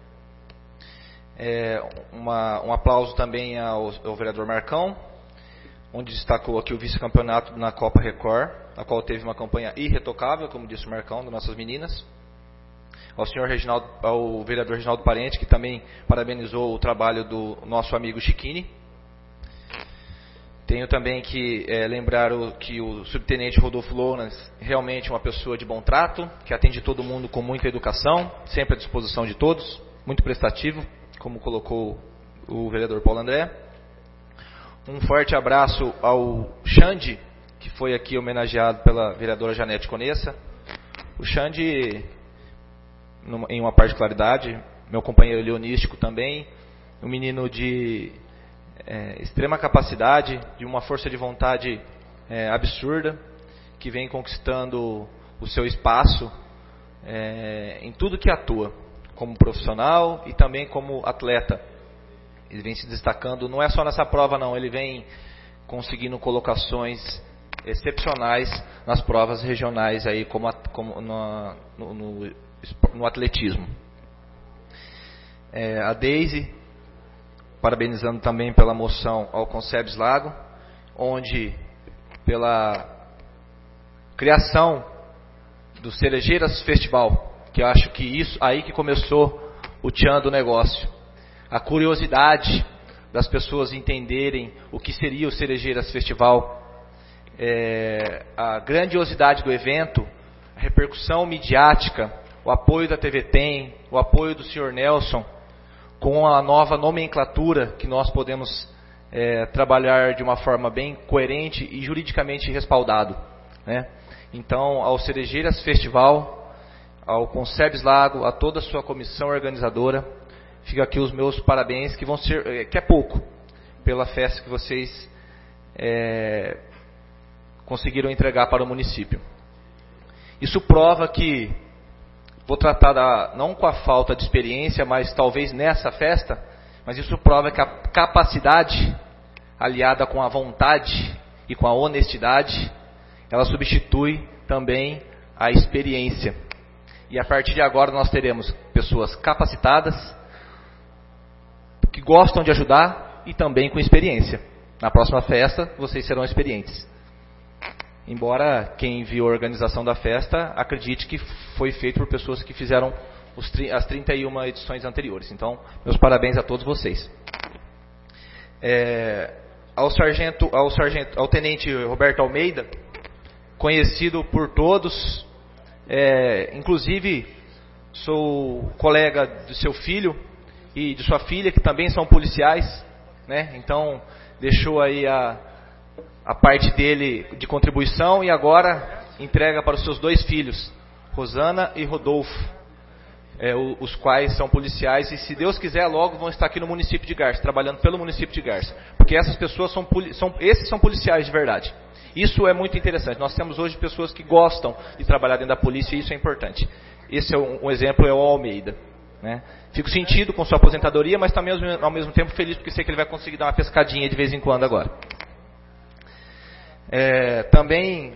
É, uma, um aplauso também ao, ao vereador Marcão, onde destacou aqui o vice-campeonato na Copa Record, a qual teve uma campanha irretocável, como disse o Marcão, das nossas meninas. Ao senhor Reginaldo, ao vereador Reginaldo Parente, que também parabenizou o trabalho do nosso amigo Chiquini. Tenho também que é, lembrar o, que o subtenente Rodolfo Lounas realmente é uma pessoa de bom trato, que atende todo mundo com muita educação, sempre à disposição de todos, muito prestativo, como colocou o vereador Paulo André. Um forte abraço ao Xande, que foi aqui homenageado pela vereadora Janete Conessa. O Xande, em uma particularidade, meu companheiro leonístico também, um menino de é, extrema capacidade, de uma força de vontade é, absurda, que vem conquistando o seu espaço é, em tudo que atua, como profissional e também como atleta. Ele vem se destacando, não é só nessa prova não, ele vem conseguindo colocações excepcionais nas provas regionais, aí, como, a, como no, no, no, no atletismo. É, a Deise, parabenizando também pela moção ao Concebes Lago, onde pela criação do Cerejeiras Festival, que eu acho que isso aí que começou o tchan do negócio. A curiosidade das pessoas entenderem o que seria o Cerejeiras Festival, é, a grandiosidade do evento, a repercussão midiática, o apoio da T V Tem, o apoio do senhor Nelson, com a nova nomenclatura que nós podemos é, trabalhar de uma forma bem coerente e juridicamente respaldado, né? Então, ao Cerejeiras Festival, ao Concebes Lago, a toda a sua comissão organizadora, fica aqui os meus parabéns, que vão ser, que é pouco, pela festa que vocês é, conseguiram entregar para o município. Isso prova que, vou tratar da, não com a falta de experiência, mas talvez nessa festa, mas isso prova que a capacidade, aliada com a vontade e com a honestidade, ela substitui também a experiência. E a partir de agora nós teremos pessoas capacitadas, que gostam de ajudar e também com experiência. Na próxima festa, vocês serão experientes. Embora quem viu a organização da festa acredite que foi feito por pessoas que fizeram os, as trinta e uma edições anteriores. Então, meus parabéns a todos vocês. É, ao, sargento, ao, sargento, ao tenente Roberto Almeida, conhecido por todos, é, inclusive sou colega do seu filho e de sua filha, que também são policiais, né? Então deixou aí a, a parte dele de contribuição e agora entrega para os seus dois filhos, Rosana e Rodolfo. é, os quais são policiais e, se Deus quiser, logo vão estar aqui no município de Garça, trabalhando pelo município de Garça. Porque essas pessoas são, são esses são policiais de verdade. Isso é muito interessante. Nós temos hoje pessoas que gostam de trabalhar dentro da polícia e isso é importante. Esse é um, um exemplo, é o Almeida. Né? Fico sentido com sua aposentadoria, mas também ao mesmo tempo feliz porque sei que ele vai conseguir dar uma pescadinha de vez em quando agora. É, também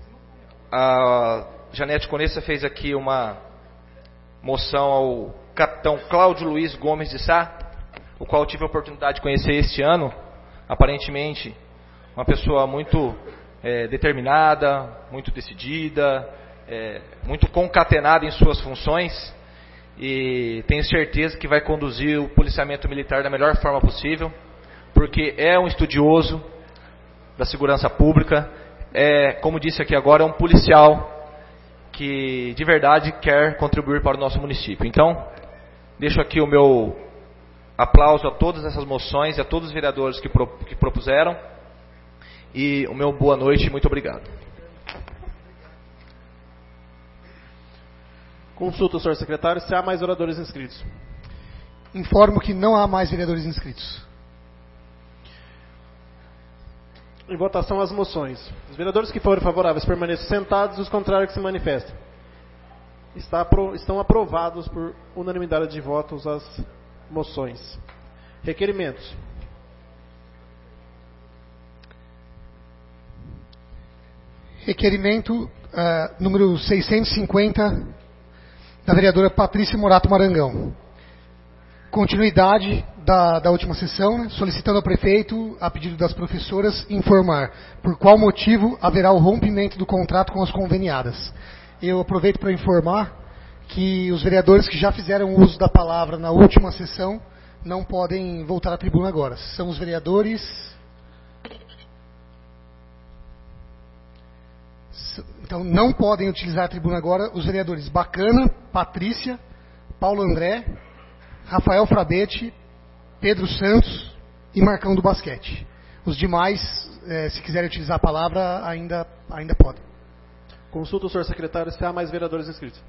a Janete Conessa fez aqui uma moção ao capitão Cláudio Luiz Gomes de Sá, o qual eu tive a oportunidade de conhecer este ano. Aparentemente uma pessoa muito é, determinada, muito decidida, é, muito concatenada em suas funções. E tenho certeza que vai conduzir o policiamento militar da melhor forma possível, porque é um estudioso da segurança pública, é, como disse aqui agora, é um policial que de verdade quer contribuir para o nosso município. Então, deixo aqui o meu aplauso a todas essas moções e a todos os vereadores que, pro, que propuseram, e o meu boa noite e muito obrigado. Consulta o senhor secretário se há mais oradores inscritos. Informo que não há mais vereadores inscritos. Em votação as moções. Os vereadores que forem favoráveis permaneçam sentados e os contrários que se manifestem. Está apro- estão aprovados por unanimidade de votos as moções. Requerimentos. Requerimento uh, número seiscentos e cinquenta da vereadora Patrícia Morato Marangão. Continuidade da, da última sessão, né, solicitando ao prefeito, a pedido das professoras, informar por qual motivo haverá o rompimento do contrato com as conveniadas. Eu aproveito para informar que os vereadores que já fizeram uso da palavra na última sessão não podem voltar à tribuna agora. São os vereadores... Então, não podem utilizar a tribuna agora os vereadores Bacana, Patrícia, Paulo André, Rafael Frabete, Pedro Santos e Marcão do Basquete. Os demais, eh, se quiserem utilizar a palavra, ainda, ainda podem. Consulta o senhor secretário se há mais vereadores inscritos.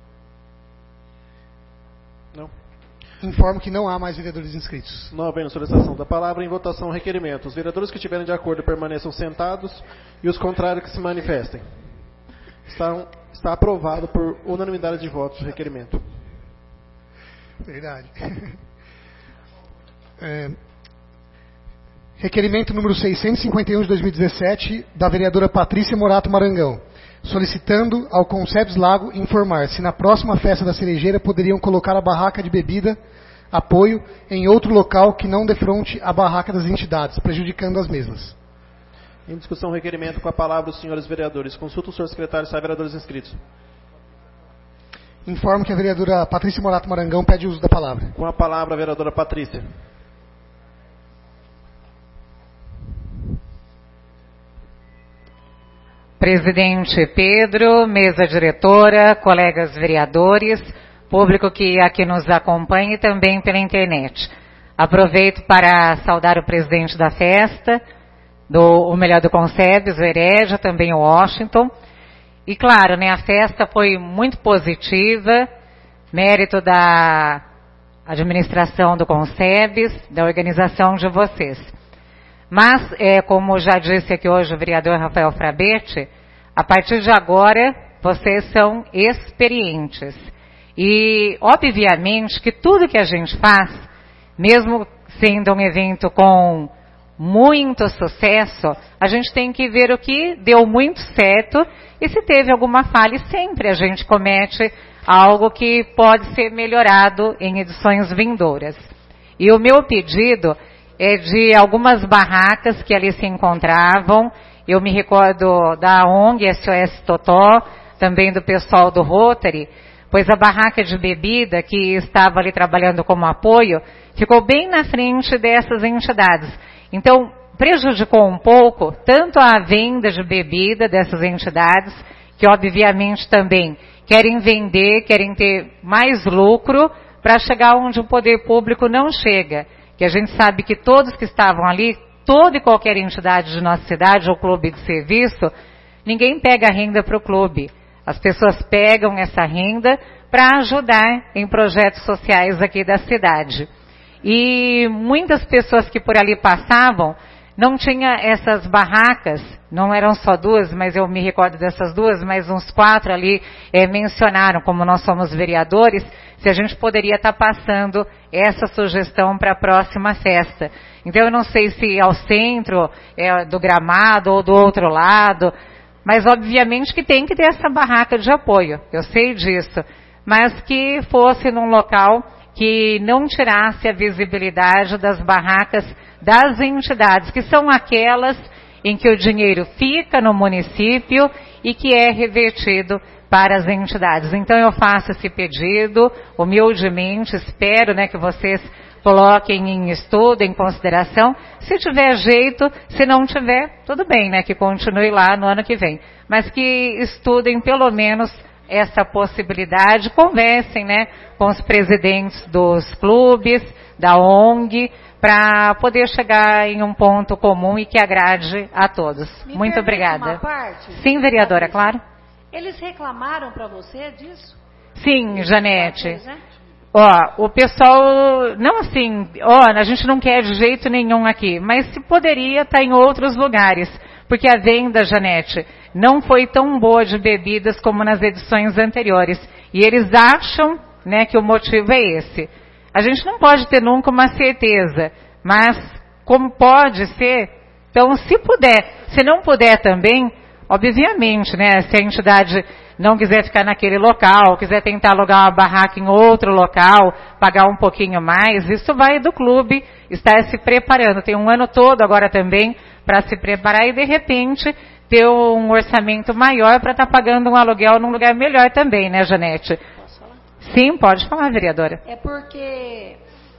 Não. Informo que não há mais vereadores inscritos. Não havendo solicitação da palavra, em votação o requerimento. Os vereadores que estiverem de acordo permaneçam sentados e os contrários que se manifestem. Está, está aprovado por unanimidade de votos o requerimento. Verdade. É, requerimento número seiscentos e cinquenta e um de dois mil e dezessete, da vereadora Patrícia Morato Marangão, solicitando ao Concebes Lago informar se na próxima festa da cerejeira poderiam colocar a barraca de bebida, apoio, em outro local que não defronte a barraca das entidades, prejudicando as mesmas. Em discussão, requerimento com a palavra os senhores vereadores. Consulta o senhor secretário se há vereadores inscritos. Informo que a vereadora Patrícia Morato Marangão pede uso da palavra. Com a palavra a vereadora Patrícia. Presidente Pedro, mesa diretora, colegas vereadores, público que aqui nos acompanha e também pela internet. Aproveito para saudar o presidente da festa, do, o melhor do Concebes, o Herédia, também o Washington. E claro, né, a festa foi muito positiva, mérito da administração do Concebes, da organização de vocês. Mas, é, como já disse aqui hoje o vereador Rafael Frabete, a partir de agora vocês são experientes. E, obviamente, que tudo que a gente faz, mesmo sendo um evento com muito sucesso, a gente tem que ver o que deu muito certo e se teve alguma falha, e sempre a gente comete algo que pode ser melhorado em edições vindouras. E o meu pedido é de algumas barracas que ali se encontravam. Eu me recordo da O N G S O S Totó, também do pessoal do Rotary, pois a barraca de bebida que estava ali trabalhando como apoio ficou bem na frente dessas entidades. Então, prejudicou um pouco tanto a venda de bebida dessas entidades, que obviamente também querem vender, querem ter mais lucro para chegar onde o poder público não chega. Que a gente sabe que todos que estavam ali, toda e qualquer entidade de nossa cidade ou clube de serviço, ninguém pega a renda para o clube. As pessoas pegam essa renda para ajudar em projetos sociais aqui da cidade. E muitas pessoas que por ali passavam não tinha essas barracas, não eram só duas, mas eu me recordo dessas duas, mas uns quatro ali é, mencionaram, como nós somos vereadores, se a gente poderia estar tá passando essa sugestão para a próxima festa. Então eu não sei se ao centro é, do gramado ou do outro lado, mas obviamente que tem que ter essa barraca de apoio, eu sei disso, mas que fosse num local que não tirasse a visibilidade das barracas das entidades, que são aquelas em que o dinheiro fica no município e que é revertido para as entidades. Então eu faço esse pedido, humildemente, espero, né, que vocês coloquem em estudo, em consideração. Se tiver jeito, se não tiver, tudo bem, né, que continue lá no ano que vem. Mas que estudem pelo menos essa possibilidade, conversem, né, com os presidentes dos clubes, da O N G, para poder chegar em um ponto comum e que agrade a todos. Me Muito obrigada. Uma parte? Sim, vereadora, claro. Eles reclamaram para você disso? Sim, Janete. Né? Ó, o pessoal, não assim, ó, a gente não quer de jeito nenhum aqui, mas se poderia estar em outros lugares, porque a venda, Janete, não foi tão boa de bebidas como nas edições anteriores. E eles acham, né, que o motivo é esse. A gente não pode ter nunca uma certeza, mas como pode ser, então se puder, se não puder também, obviamente, né, se a entidade não quiser ficar naquele local, quiser tentar alugar uma barraca em outro local, pagar um pouquinho mais, isso vai do clube estar se preparando. Tem um ano todo agora também para se preparar e de repente ter um orçamento maior para estar tá pagando um aluguel num lugar melhor também, né, Janete? Posso falar? Sim, pode falar, vereadora. É porque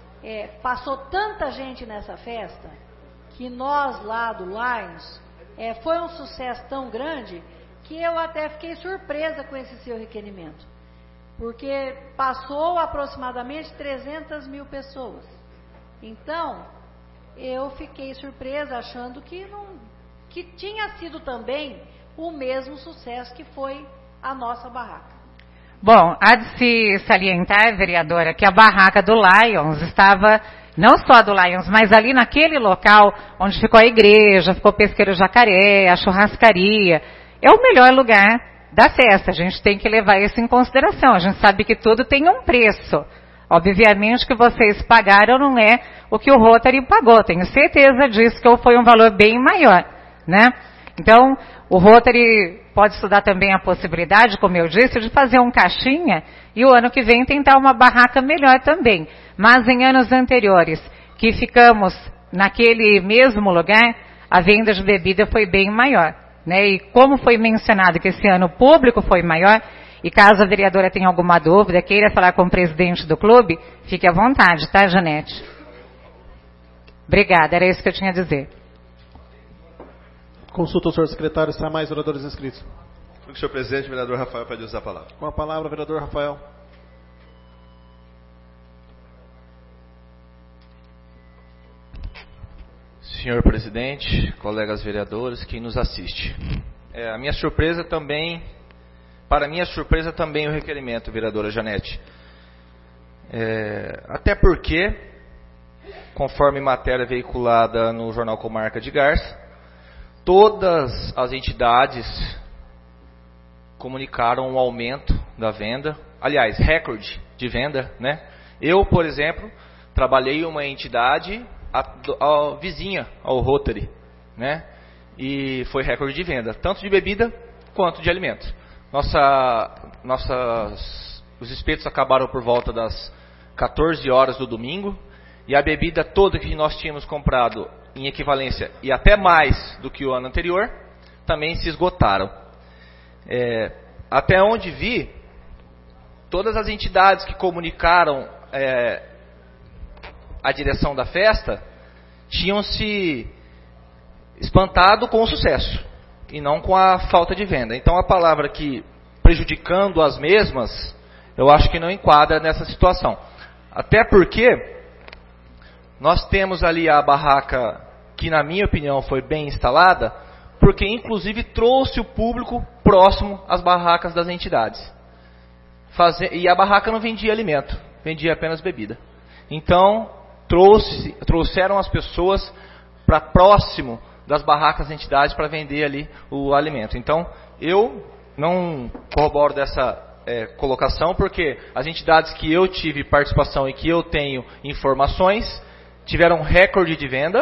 é, passou tanta gente nessa festa que nós lá do Lions é, foi um sucesso tão grande que eu até fiquei surpresa com esse seu requerimento. Porque passou aproximadamente trezentas mil pessoas. Então, eu fiquei surpresa achando que, não, que tinha sido também o mesmo sucesso que foi a nossa barraca. Bom, há de se salientar, vereadora, que a barraca do Lions estava, não só a do Lions, mas ali naquele local onde ficou a igreja, ficou o pesqueiro Jacaré, a churrascaria. É o melhor lugar da festa, a gente tem que levar isso em consideração. A gente sabe que tudo tem um preço. Obviamente que vocês pagaram não é o que o Rotary pagou, tenho certeza disso, que foi um valor bem maior, né? Então, o Rotary pode estudar também a possibilidade, como eu disse, de fazer um caixinha e o ano que vem tentar uma barraca melhor também. Mas em anos anteriores, que ficamos naquele mesmo lugar, a venda de bebida foi bem maior, né? E como foi mencionado que esse ano o público foi maior, e caso a vereadora tenha alguma dúvida, queira falar com o presidente do clube, fique à vontade, tá, Janete? Obrigada, era isso que eu tinha a dizer. Consulta o senhor secretário se há mais oradores inscritos. O senhor presidente, o vereador Rafael pede usar a palavra. Com a palavra, vereador Rafael. Senhor presidente, colegas vereadores, quem nos assiste. É, a minha surpresa também, para minha surpresa também o requerimento, vereadora Janete. É, até porque, conforme matéria veiculada no Jornal Comarca de Garça, todas as entidades comunicaram um aumento da venda, aliás, recorde de venda, né? Eu, por exemplo, trabalhei em uma entidade a, a, a vizinha ao Rotary, né? E foi recorde de venda, tanto de bebida quanto de alimentos. Nossa, nossas, os espetos acabaram por volta das quatorze horas do domingo, e a bebida toda que nós tínhamos comprado em equivalência, e até mais do que o ano anterior, também se esgotaram. É, até onde vi, todas as entidades que comunicaram é, a direção da festa tinham se espantado com o sucesso e não com a falta de venda. Então a palavra que prejudicando as mesmas, eu acho que não enquadra nessa situação. Até porque nós temos ali a barraca que, na minha opinião, foi bem instalada, porque inclusive trouxe o público próximo às barracas das entidades. fazer, e a barraca não vendia alimento, vendia apenas bebida. Então, trouxe, trouxeram as pessoas para próximo das barracas da entidade para vender ali o alimento. Então, eu não corroboro dessa é, colocação, porque as entidades que eu tive participação e que eu tenho informações tiveram recorde de venda,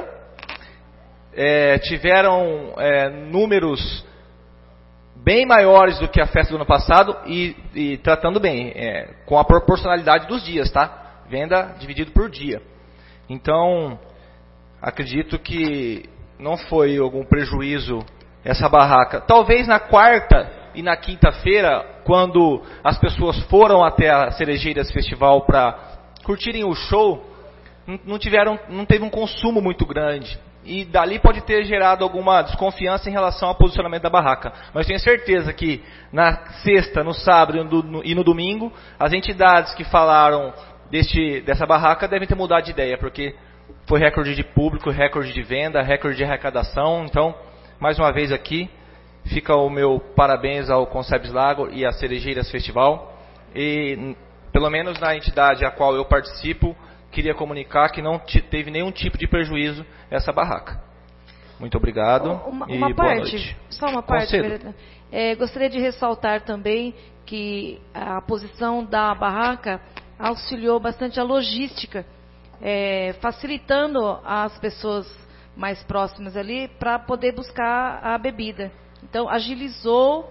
é, tiveram é, números bem maiores do que a festa do ano passado e, e tratando bem, é, com a proporcionalidade dos dias, tá? Venda dividido por dia. Então, acredito que não foi algum prejuízo essa barraca. Talvez na quarta e na quinta-feira, quando as pessoas foram até a Cerejeiras Festival para curtirem o show, não, tiveram, não teve um consumo muito grande. E dali pode ter gerado alguma desconfiança em relação ao posicionamento da barraca. Mas tenho certeza que na sexta, no sábado e no domingo, as entidades que falaram deste, dessa barraca devem ter mudado de ideia, porque foi recorde de público, recorde de venda, recorde de arrecadação. Então, mais uma vez aqui, fica o meu parabéns ao Concebes Lago e à Cerejeiras Festival. E, pelo menos na entidade a qual eu participo, queria comunicar que não teve nenhum tipo de prejuízo essa barraca. Muito obrigado uma, e uma boa parte, noite. Só uma parte, vereador. É, gostaria de ressaltar também que a posição da barraca auxiliou bastante a logística, é, facilitando as pessoas mais próximas ali para poder buscar a bebida. Então, agilizou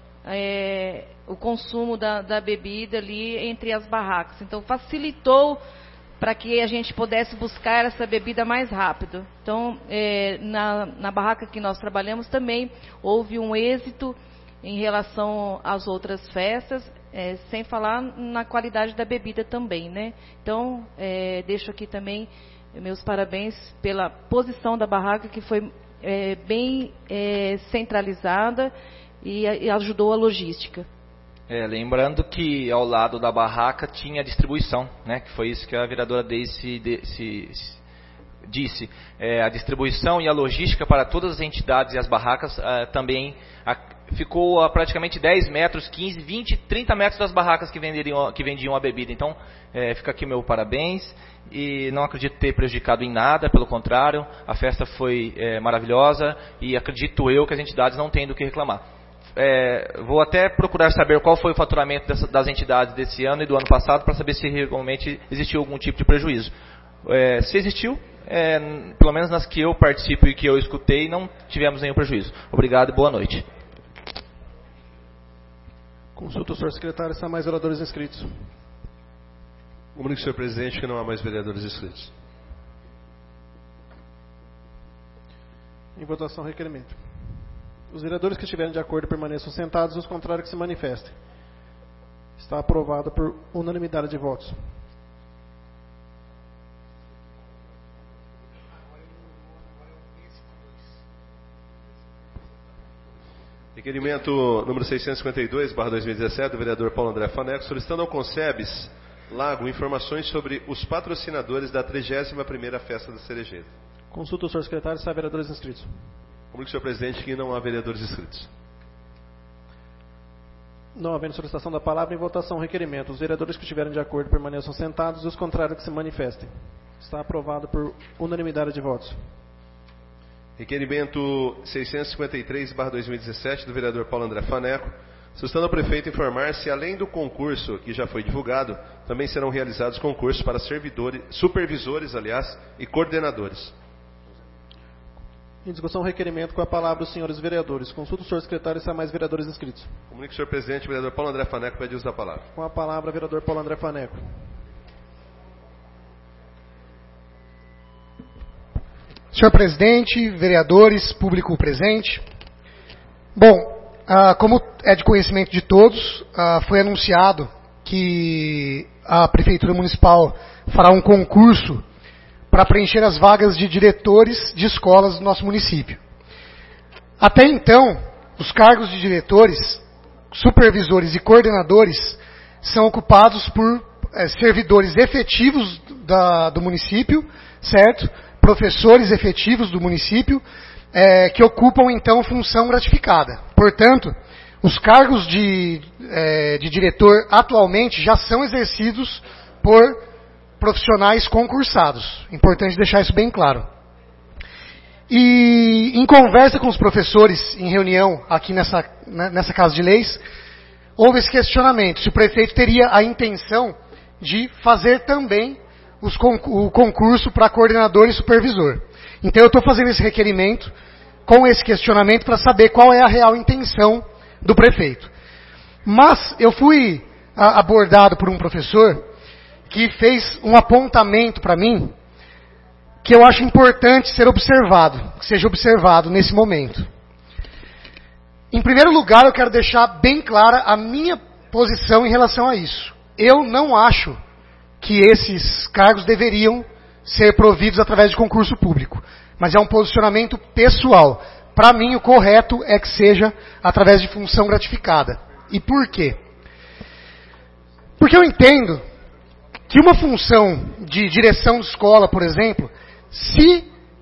é, o consumo da, da bebida ali entre as barracas. Então, facilitou para que a gente pudesse buscar essa bebida mais rápido. Então, é, na, na barraca que nós trabalhamos também houve um êxito em relação às outras festas, é, sem falar na qualidade da bebida também, né? Então, é, deixo aqui também meus parabéns pela posição da barraca, que foi é, bem é, centralizada e, e ajudou a logística. É, lembrando que ao lado da barraca tinha a distribuição, né, que foi isso que a vereadora Daisy de, se, se, disse. É, a distribuição e a logística para todas as entidades e as barracas uh, também a, ficou a praticamente dez metros, quinze, vinte, trinta metros das barracas que, venderiam, que vendiam a bebida. Então, é, fica aqui meu parabéns e não acredito ter prejudicado em nada, pelo contrário, a festa foi é, maravilhosa e acredito eu que as entidades não têm do que reclamar. É, vou até procurar saber qual foi o faturamento dessa, das entidades desse ano e do ano passado para saber se realmente existiu algum tipo de prejuízo. É, se existiu, é, pelo menos nas que eu participo e que eu escutei, não tivemos nenhum prejuízo. Obrigado e boa noite. Consulta o senhor secretário se há mais vereadores inscritos. Comunico, senhor presidente, que não há mais vereadores inscritos. Em votação, requerimento. Os vereadores que estiverem de acordo permaneçam sentados, os contrários que se manifestem. Está aprovada por unanimidade de votos. Requerimento número seiscentos e cinquenta e dois, barra dois mil e dezessete, do vereador Paulo André Faneco, solicitando ao Concebes Lago informações sobre os patrocinadores da trigésima primeira Festa da Cerejeira. Consulta o senhor secretário se há vereadores inscritos. Comunico, senhor presidente, que não há vereadores inscritos. Não havendo solicitação da palavra, em votação, requerimento. Os vereadores que estiverem de acordo permaneçam sentados e os contrários que se manifestem. Está aprovado por unanimidade de votos. Requerimento seiscentos e cinquenta e três, barra dois mil e dezessete, do vereador Paulo André Faneco, solicitando ao prefeito informar se, além do concurso que já foi divulgado, também serão realizados concursos para servidores, supervisores, aliás, e coordenadores. Em discussão, requerimento com a palavra os senhores vereadores. Consulta o senhor secretário se há mais vereadores inscritos. Comunico, senhor presidente, o vereador Paulo André Faneco pede uso da palavra. Com a palavra, vereador Paulo André Faneco. Senhor presidente, vereadores, público presente. Bom, ah, como é de conhecimento de todos, ah, foi anunciado que a Prefeitura Municipal fará um concurso para preencher as vagas de diretores de escolas do nosso município. Até então, os cargos de diretores, supervisores e coordenadores são ocupados por é, servidores efetivos da, do município, certo? Professores efetivos do município, é, que ocupam então função gratificada. Portanto, Os cargos de, é, de diretor atualmente já são exercidos por profissionais concursados. Importante deixar isso bem claro. E em conversa com os professores, em reunião aqui nessa, nessa Casa de Leis, houve esse questionamento, se o prefeito teria a intenção de fazer também os, o concurso para coordenador e supervisor. Então eu estou fazendo esse requerimento com esse questionamento para saber qual é a real intenção do prefeito. Mas eu fui a, abordado por um professor que fez um apontamento para mim que eu acho importante ser observado, que seja observado nesse momento. Em primeiro lugar, eu quero deixar bem clara a minha posição em relação a isso. Eu não acho que esses cargos deveriam ser providos através de concurso público, mas é um posicionamento pessoal. Para mim, o correto é que seja através de função gratificada. E por quê? Porque eu entendo que uma função de direção de escola, por exemplo, se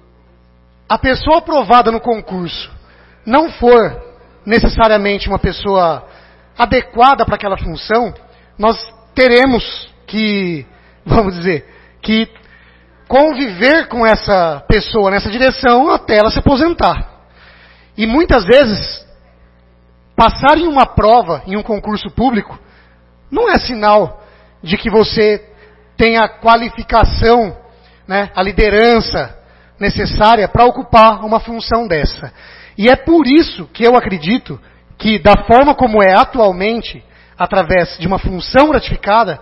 a pessoa aprovada no concurso não for necessariamente uma pessoa adequada para aquela função, nós teremos que, vamos dizer, que conviver com essa pessoa nessa direção até ela se aposentar. E muitas vezes, passar em uma prova, em um concurso público, não é sinal de que você tem a qualificação, né, a liderança necessária para ocupar uma função dessa. E é por isso que eu acredito que, da forma como é atualmente, através de uma função gratificada,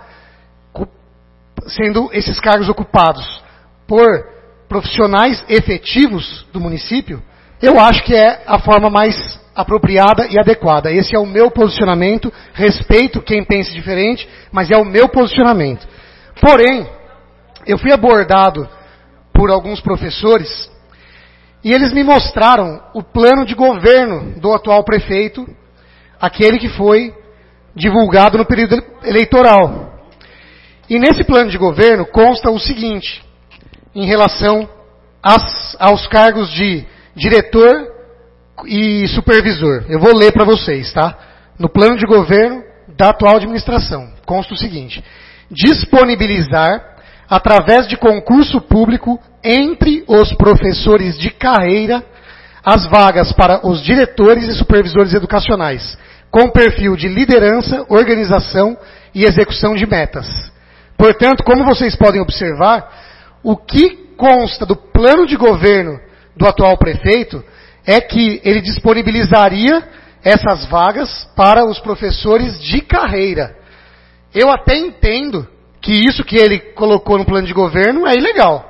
sendo esses cargos ocupados por profissionais efetivos do município, eu acho que é a forma mais apropriada e adequada. Esse é o meu posicionamento, respeito quem pense diferente, mas é o meu posicionamento. Porém, eu fui abordado por alguns professores e eles me mostraram o plano de governo do atual prefeito, aquele que foi divulgado no período eleitoral. E nesse plano de governo consta o seguinte, em relação às, aos cargos de diretor e supervisor. Eu vou ler para vocês, tá? No plano de governo da atual administração, consta o seguinte: disponibilizar, através de concurso público, entre os professores de carreira, as vagas para os diretores e supervisores educacionais, com perfil de liderança, organização e execução de metas. Portanto, como vocês podem observar, o que consta do plano de governo do atual prefeito é que ele disponibilizaria essas vagas para os professores de carreira. Eu até entendo que isso que ele colocou no plano de governo é ilegal.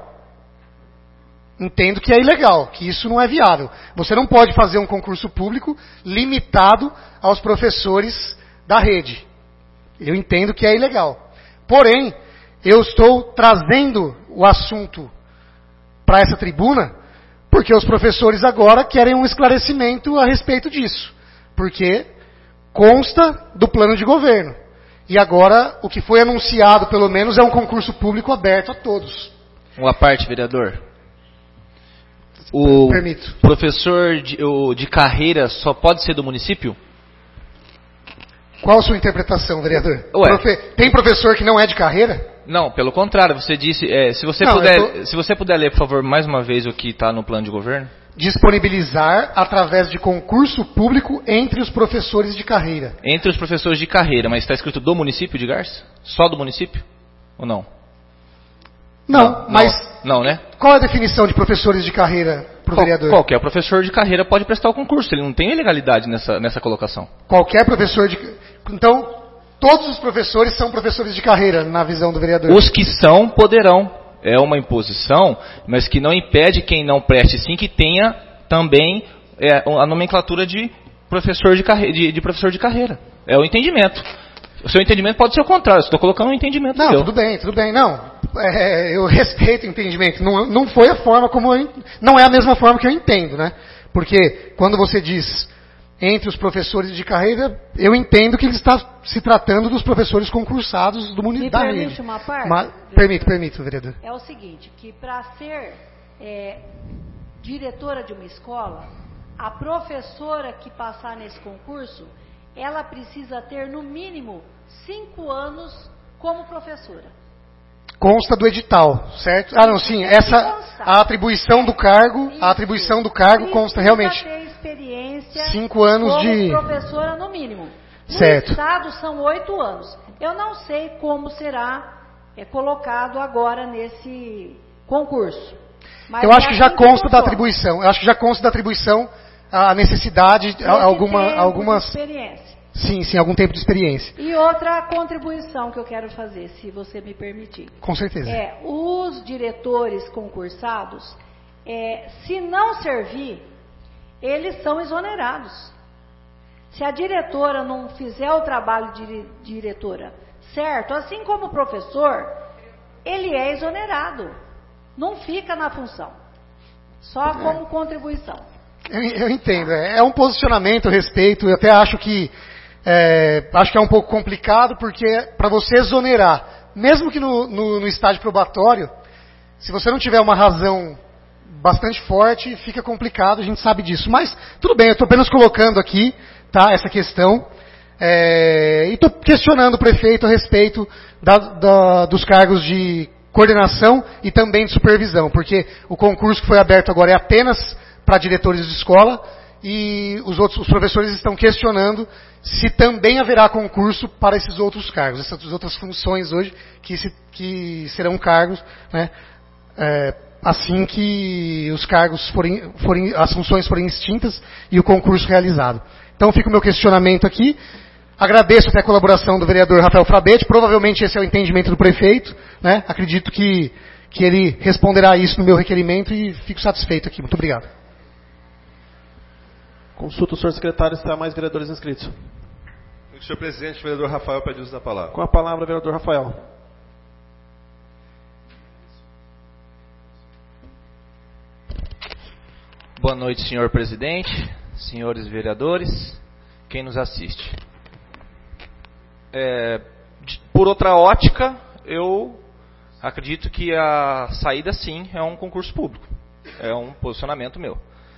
Entendo que é ilegal, que isso não é viável. Você não pode fazer um concurso público limitado aos professores da rede. Eu entendo que é ilegal. Porém, eu estou trazendo o assunto para essa tribuna porque os professores agora querem um esclarecimento a respeito disso. Porque consta do plano de governo. E agora, o que foi anunciado, pelo menos, é um concurso público aberto a todos. Uma parte, vereador. O Permito. professor de, o, de carreira só pode ser do município? Qual a sua interpretação, vereador? Ué. Profe... Tem professor que não é de carreira? Não, pelo contrário. Você disse... É, se, você não, puder, tô... se você puder ler, por favor, mais uma vez o que está no plano de governo. Disponibilizar através de concurso público entre os professores de carreira. Entre os professores de carreira, mas está escrito do município de Garça? Só do município? Ou não? Não, não mas... Não, não, né? Qual é a definição de professores de carreira para o Qual, vereador? Qualquer professor de carreira pode prestar o concurso, ele não tem ilegalidade nessa, nessa colocação. Qualquer professor de... Então, todos os professores são professores de carreira, na visão do vereador? Os que são, poderão. É uma imposição, mas que não impede quem não preste sim que tenha também é, a nomenclatura de professor de, carre... de, de professor de carreira. É o entendimento. O seu entendimento pode ser o contrário, eu estou colocando um entendimento Não, seu. tudo bem, tudo bem. Não, é, eu respeito o entendimento. Não, não foi a forma como eu... Não é a mesma forma que eu entendo, né? Porque quando você diz entre os professores de carreira, eu entendo que ele está se tratando dos professores concursados do município. Me permite uma parte? Mas, permito, permito, vereador. É o seguinte, que para ser é, diretora de uma escola, a professora que passar nesse concurso, ela precisa ter no mínimo cinco anos como professora. Consta do edital, certo? Ah, não, sim, essa, a atribuição do cargo, a atribuição do cargo consta realmente. Ter experiência cinco anos como de professora no mínimo. No certo. Estado são oito anos. Eu não sei como será é, colocado agora nesse concurso. Mas eu acho é que já assim consta que da atribuição. Eu acho que já consta da atribuição a necessidade, Esse alguma, tempo algumas. de experiência. Sim, sim, algum tempo de experiência. E outra contribuição que eu quero fazer, se você me permitir. Com certeza. É, os diretores concursados, é, se não servir, eles são exonerados. Se a diretora não fizer o trabalho de diretora certo, assim como o professor, ele é exonerado. Não fica na função. Só como contribuição. Eu, eu entendo. É, é um posicionamento a respeito. Eu até acho que é, acho que é um pouco complicado, porque para você exonerar, mesmo que no, no, no estágio probatório, se você não tiver uma razão bastante forte, fica complicado, a gente sabe disso. Mas tudo bem, eu estou apenas colocando aqui, tá, essa questão. É, e estou questionando o prefeito a respeito da, da, dos cargos de coordenação e também de supervisão, porque o concurso que foi aberto agora é apenas para diretores de escola e os outros os professores estão questionando se também haverá concurso para esses outros cargos, essas outras funções hoje que, se, que serão cargos, né, é, assim que os cargos forem, forem, as funções forem extintas e o concurso realizado. Então fica o meu questionamento aqui. Agradeço até a colaboração do vereador Rafael Frabetti. Provavelmente esse é o entendimento do prefeito, né? Acredito que, que ele responderá isso no meu requerimento e fico satisfeito aqui. Muito obrigado. Consulta o senhor secretário se há mais vereadores inscritos. Senhor presidente, o vereador Rafael pede uso da palavra. Com a palavra, vereador Rafael. Boa noite, senhor presidente, senhores vereadores, quem nos assiste. É, por outra ótica, eu acredito que a saída, sim, é um concurso público. É um posicionamento meu.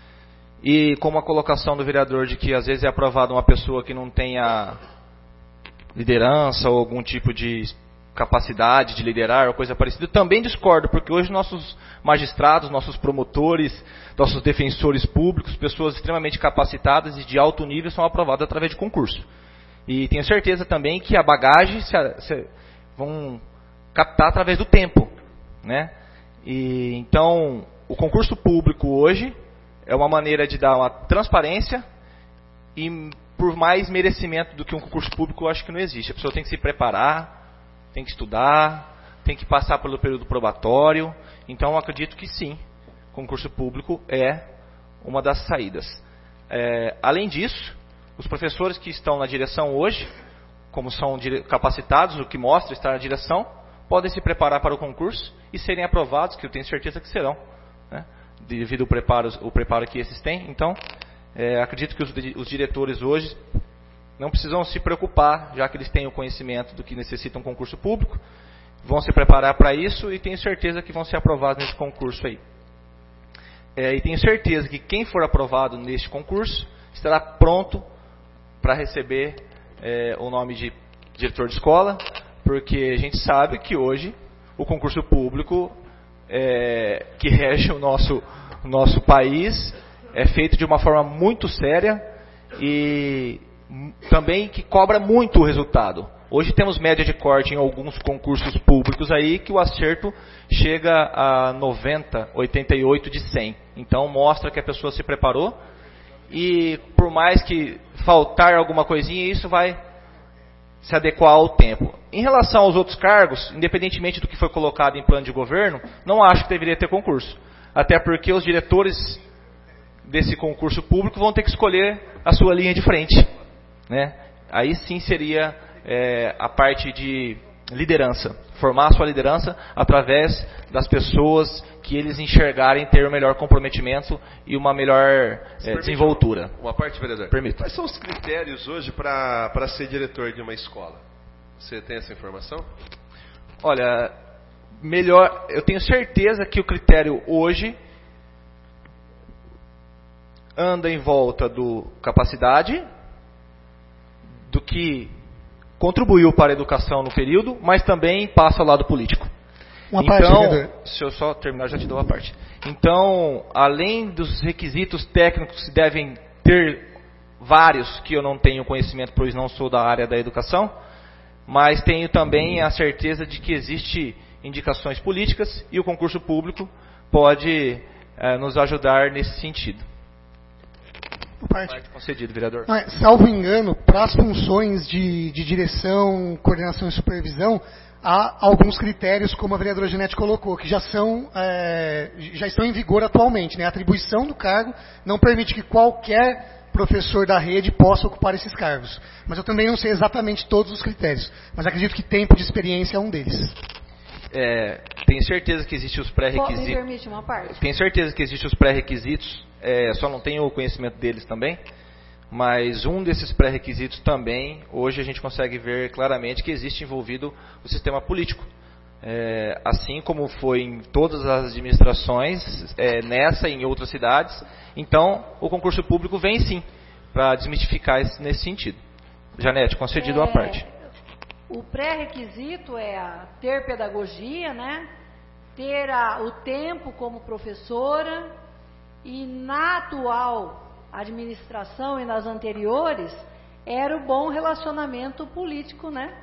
E como a colocação do vereador de que às vezes é aprovada uma pessoa que não tenha liderança ou algum tipo de capacidade de liderar ou coisa parecida, eu também discordo, porque hoje nossos magistrados, nossos promotores, nossos defensores públicos, pessoas extremamente capacitadas e de alto nível são aprovadas através de concurso. E tenho certeza também que a bagagem se, se, vão captar através do tempo, né? E, então, o concurso público hoje é uma maneira de dar uma transparência e por mais merecimento do que um concurso público, eu acho que não existe. A pessoa tem que se preparar, tem que estudar, tem que passar pelo período probatório. Então, eu acredito que sim, concurso público é uma das saídas. É, além disso, os professores que estão na direção hoje, como são capacitados, o que mostra estar na direção, podem se preparar para o concurso e serem aprovados, que eu tenho certeza que serão, né, devido ao preparo, o preparo que esses têm. Então, é, acredito que os, os diretores hoje não precisam se preocupar, já que eles têm o conhecimento do que necessita um concurso público, vão se preparar para isso e tenho certeza que vão ser aprovados nesse concurso aí. É, e tenho certeza que quem for aprovado neste concurso estará pronto para receber é, o nome de diretor de escola, porque a gente sabe que hoje o concurso público é, que rege o nosso, o nosso país é feito de uma forma muito séria e também que cobra muito o resultado. Hoje temos média de corte em alguns concursos públicos aí que o acerto chega a noventa, oitenta e oito de cem. Então mostra que a pessoa se preparou e por mais que faltar alguma coisinha, isso vai se adequar ao tempo. Em relação aos outros cargos, independentemente do que foi colocado em plano de governo, não acho que deveria ter concurso. Até porque os diretores desse concurso público vão ter que escolher a sua linha de frente, né? Aí sim seria é, a parte de liderança, formar a sua liderança através das pessoas que eles enxergarem ter o melhor comprometimento e uma melhor é, desenvoltura. Uma parte, vereador. Permito. Quais são os critérios hoje para ser diretor de uma escola? Você tem essa informação? Olha, melhor, eu tenho certeza que o critério hoje anda em volta do capacidade, do que contribuiu para a educação no período, mas também passa ao lado político. Uma então, parte, se eu só terminar, já te dou a parte. Então, além dos requisitos técnicos que devem ter vários, que eu não tenho conhecimento, pois não sou da área da educação, mas tenho também a certeza de que existe indicações políticas e o concurso público pode é, nos ajudar nesse sentido. Parte. Concedido, vereador. Não, é, salvo engano, para as funções de, de direção, coordenação e supervisão, há alguns critérios, como a vereadora Janete colocou, que já, são, é, já estão em vigor atualmente. Né? A atribuição do cargo não permite que qualquer professor da rede possa ocupar esses cargos. Mas eu também não sei exatamente todos os critérios, mas acredito que tempo de experiência é um deles. É, tenho certeza que existem os pré-requisitos. Me permite uma parte? Tenho certeza que existem os pré-requisitos, é, só não tenho o conhecimento deles também. Mas um desses pré-requisitos também, hoje a gente consegue ver claramente que existe envolvido o sistema político. É, assim como foi em todas as administrações, é, nessa e em outras cidades. Então, o concurso público vem sim, para desmistificar esse, nesse sentido. Janete, concedido é, a parte. O pré-requisito é a ter pedagogia, né? Ter a, o tempo como professora, e na atual administração e nas anteriores, era o bom relacionamento político, né?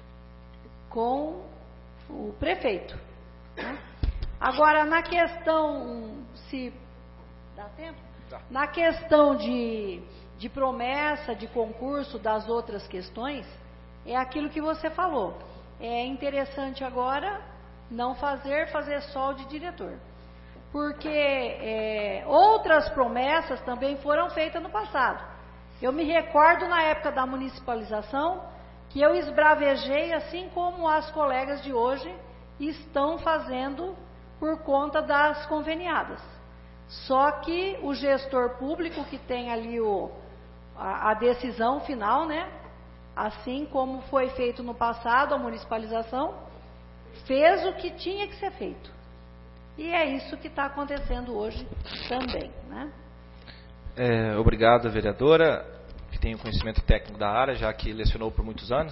Com o prefeito. Né? Agora, na questão, se dá tempo? Dá. Na questão de, de promessa, de concurso, das outras questões, é aquilo que você falou. É interessante agora não fazer, fazer só o de diretor. Porque é, outras promessas também foram feitas no passado. Eu me recordo na época da municipalização que eu esbravejei, assim como as colegas de hoje estão fazendo por conta das conveniadas. Só que o gestor público que tem ali o, a, a decisão final, né? Assim como foi feito no passado a municipalização, fez o que tinha que ser feito. E é isso que está acontecendo hoje também, né? É, obrigado, vereadora, que tem o conhecimento técnico da área, já que lecionou por muitos anos.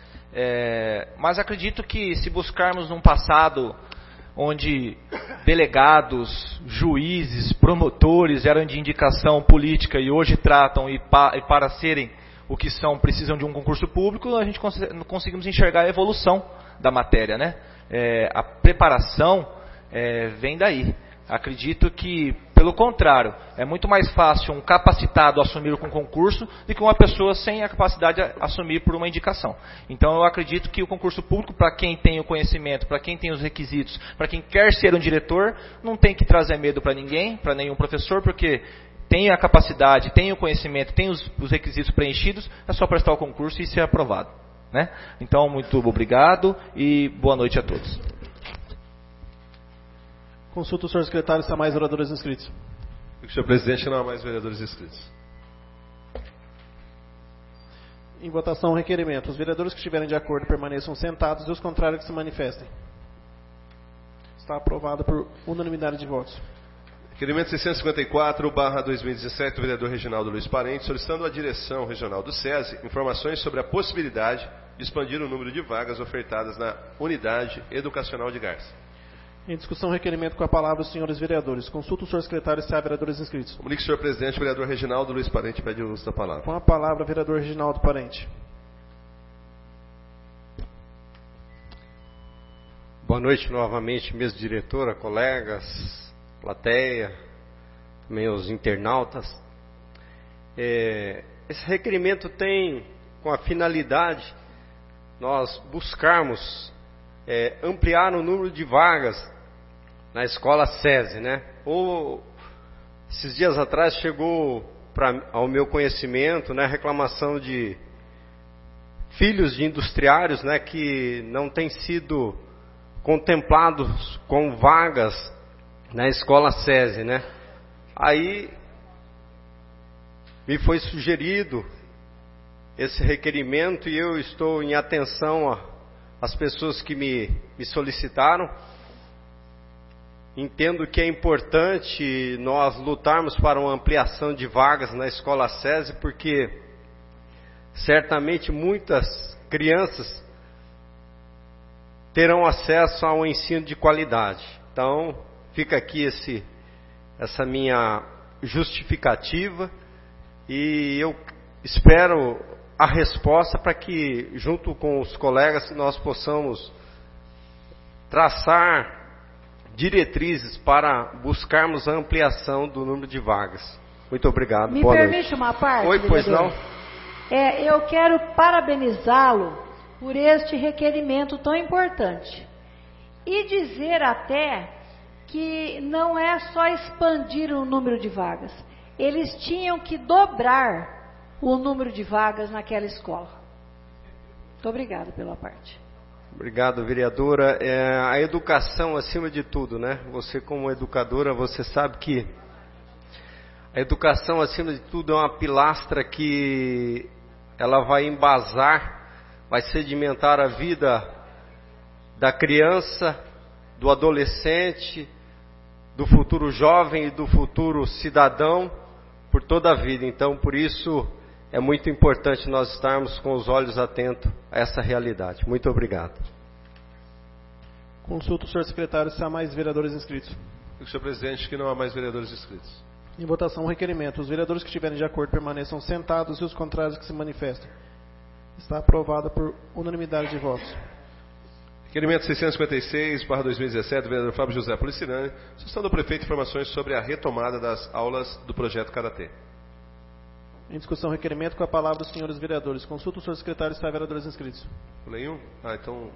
É, mas acredito que se buscarmos num passado onde delegados, juízes, promotores eram de indicação política e hoje tratam e, pa, e para serem o que são, precisam de um concurso público, a gente cons conseguimos enxergar a evolução da matéria, né? É, a preparação é, vem daí. Acredito que, pelo contrário, é muito mais fácil um capacitado assumir com concurso do que uma pessoa sem a capacidade de assumir por uma indicação. Então, eu acredito que o concurso público, para quem tem o conhecimento, para quem tem os requisitos, para quem quer ser um diretor, não tem que trazer medo para ninguém, para nenhum professor, porque tem a capacidade, tem o conhecimento, tem os, os requisitos preenchidos, é só prestar o concurso e ser aprovado, né? Então, muito obrigado e boa noite a todos. Consulta o senhor secretário se há mais oradores inscritos. senhor presidente, não há mais vereadores inscritos. Em votação, o requerimento. Os vereadores que estiverem de acordo permaneçam sentados e os contrários que se manifestem. Está aprovado por unanimidade de votos. Requerimento seiscentos e cinquenta e quatro barra dois mil e dezessete, do vereador Reginaldo Luiz Parente, solicitando à direção regional do SESI informações sobre a possibilidade de expandir o número de vagas ofertadas na unidade educacional de Garça. Em discussão, requerimento com a palavra os senhores vereadores. Consulta o senhor secretário se há vereadores inscritos. Comunique, senhor presidente, o vereador Reginaldo Luiz Parente pede o uso da palavra. Com a palavra, vereador Reginaldo Parente. Boa noite novamente, mesa diretora, colegas, plateia, também os internautas. É, esse requerimento tem com a finalidade nós buscarmos é, ampliar o número de vagas na escola SESI, né? Ou, esses dias atrás chegou pra, ao meu conhecimento, né, reclamação de filhos de industriários, né, que não têm sido contemplados com vagas na escola SESI, né? Aí me foi sugerido esse requerimento e eu estou em atenção às pessoas que me, me solicitaram. Entendo que é importante nós lutarmos para uma ampliação de vagas na escola SESI, porque certamente muitas crianças terão acesso a um ensino de qualidade. Então, fica aqui esse, essa minha justificativa e eu espero a resposta para que, junto com os colegas, nós possamos traçar diretrizes para buscarmos a ampliação do número de vagas. Muito obrigado. Me Boa permite noite. uma parte? Oi, pois vereador? não? É, eu quero parabenizá-lo por este requerimento tão importante. E dizer até que não é só expandir o número de vagas. Eles tinham que dobrar o número de vagas naquela escola. Muito obrigada pela parte. Obrigado, vereadora. É, a educação acima de tudo, né? Você como educadora, você sabe que a educação acima de tudo é uma pilastra que ela vai embasar, vai sedimentar a vida da criança, do adolescente, do futuro jovem e do futuro cidadão por toda a vida. Então, por isso é muito importante nós estarmos com os olhos atentos a essa realidade. Muito obrigado. Consulta o senhor secretário se há mais vereadores inscritos. Senhor presidente, que não há mais vereadores inscritos. Em votação, o requerimento. Os vereadores que estiverem de acordo permaneçam sentados e os contrários que se manifestem. Está aprovada por unanimidade de votos. Requerimento seiscentos e cinquenta e seis, barra dois mil e dezessete, do vereador Fábio José Policirani, sugestão do prefeito informações sobre a retomada das aulas do projeto Karatê. Em discussão, requerimento com a palavra dos senhores vereadores. Consulta o senhor secretário se há vereadores inscritos. Pulei um? Ah, então...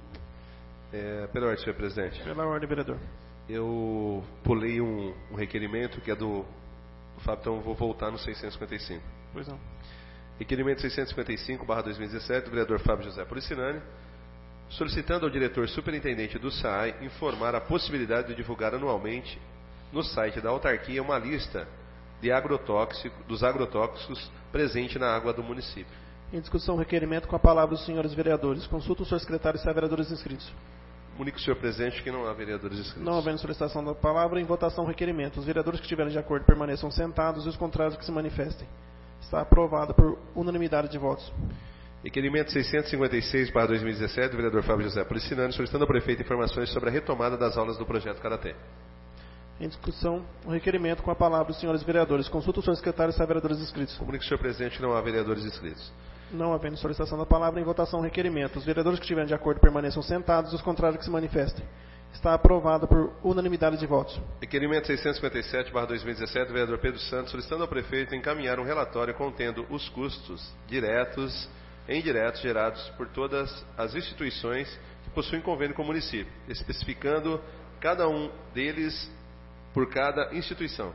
É, pela ordem, senhor presidente. Pela ordem, vereador. Eu pulei um, um requerimento que é do, do Fábio, então vou voltar no seiscentos e cinquenta e cinco. Pois não. Requerimento seiscentos e cinquenta e cinco, barra dois mil e dezessete, do vereador Fábio José Policirani, solicitando ao diretor superintendente do S A I informar a possibilidade de divulgar anualmente no site da autarquia uma lista de agrotóxico, dos agrotóxicos presente na água do município. Em discussão, requerimento com a palavra dos senhores vereadores. Consulta o senhor secretário se há vereadores inscritos. Comunico, senhor presidente, que não há vereadores inscritos. Não havendo solicitação da palavra, em votação, requerimento. Os vereadores que estiverem de acordo permaneçam sentados e os contrários que se manifestem. Está aprovada por unanimidade de votos. Requerimento seiscentos e cinquenta e seis, barra dois mil e dezessete, do vereador Fábio José Policirani, solicitando ao prefeito informações sobre a retomada das aulas do projeto Karatê. Em discussão, o requerimento com a palavra dos senhores vereadores. Consulta o senhor secretário se há vereadores inscritos. Comunico, senhor presidente, que não há vereadores inscritos. Não havendo solicitação da palavra, em votação, requerimento. Os vereadores que estiverem de acordo permaneçam sentados e os contrários que se manifestem. Está aprovada por unanimidade de votos. Requerimento seiscentos e cinquenta e sete, barra dois mil e dezessete, do vereador Pedro Santos, solicitando ao prefeito encaminhar um relatório contendo os custos diretos e indiretos gerados por todas as instituições que possuem convênio com o município, especificando cada um deles por cada instituição.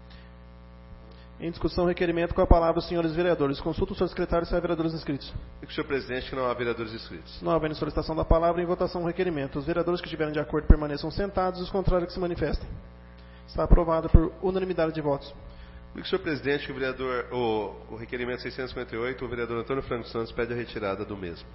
Em discussão, requerimento com a palavra os senhores vereadores. Consulta o senhor secretário se há vereadores inscritos. E senhor presidente, que não há vereadores inscritos. Não havendo solicitação da palavra, em votação o requerimento. Os vereadores que estiverem de acordo permaneçam sentados e os contrários que se manifestem. Está aprovada por unanimidade de votos. E senhor presidente, que o, vereador, o, o requerimento seiscentos e cinquenta e oito, o vereador Antônio Franco Santos pede a retirada do mesmo.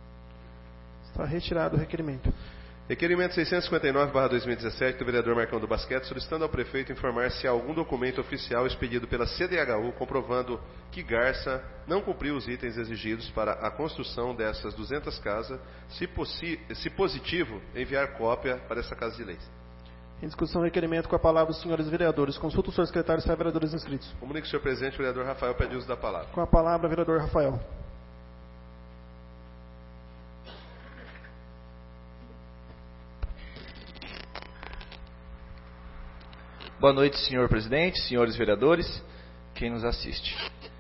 Está retirado o requerimento. Requerimento seiscentos e cinquenta e nove, barra dois mil e dezessete, do vereador Marcão do Basquete, solicitando ao prefeito informar se há algum documento oficial expedido pela C D H U comprovando que Garça não cumpriu os itens exigidos para a construção dessas duzentas casas, se, se positivo, enviar cópia para essa casa de leis. Em discussão, requerimento com a palavra os senhores vereadores. Consulta o senhor secretário se há vereadores inscritos. Comunique, senhor presidente, o vereador Rafael pede uso da palavra. Com a palavra, vereador Rafael. Boa noite, senhor presidente, senhores vereadores, quem nos assiste.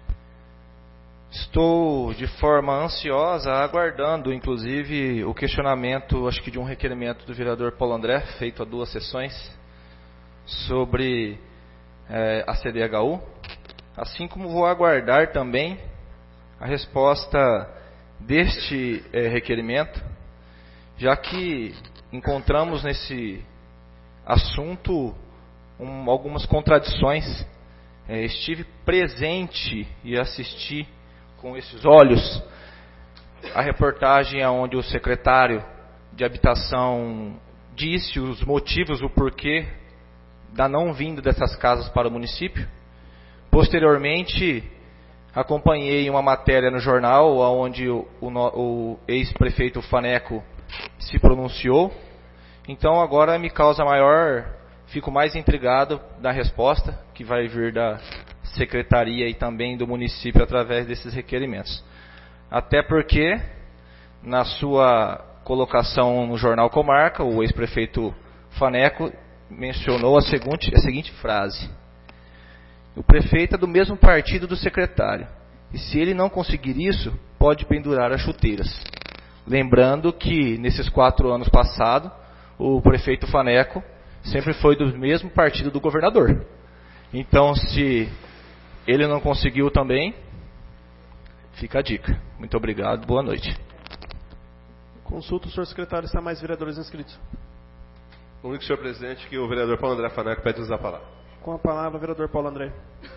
Estou de forma ansiosa, aguardando, inclusive, o questionamento, acho que de um requerimento do vereador Paulo André, feito há duas sessões, sobre é, a C D H U, assim como vou aguardar também a resposta deste é, requerimento, já que encontramos nesse assunto Um, algumas contradições. É, estive presente e assisti com esses olhos a reportagem onde o secretário de habitação disse os motivos, o porquê da não vinda dessas casas para o município. Posteriormente, acompanhei uma matéria no jornal onde o, o, o ex-prefeito Faneco se pronunciou. Então agora me causa maior, fico mais intrigado da resposta que vai vir da secretaria e também do município através desses requerimentos. Até porque, na sua colocação no jornal Comarca, o ex-prefeito Faneco mencionou a seguinte, a seguinte frase: o prefeito é do mesmo partido do secretário, e se ele não conseguir isso, pode pendurar as chuteiras. Lembrando que nesses quatro anos passados, o prefeito Faneco sempre foi do mesmo partido do governador. Então, se ele não conseguiu também, fica a dica. Muito obrigado, boa noite. Consulta o senhor secretário se há mais vereadores inscritos. Comunico, senhor presidente, que o vereador Paulo André Faneco pede usar a palavra. Com a palavra, vereador Paulo André.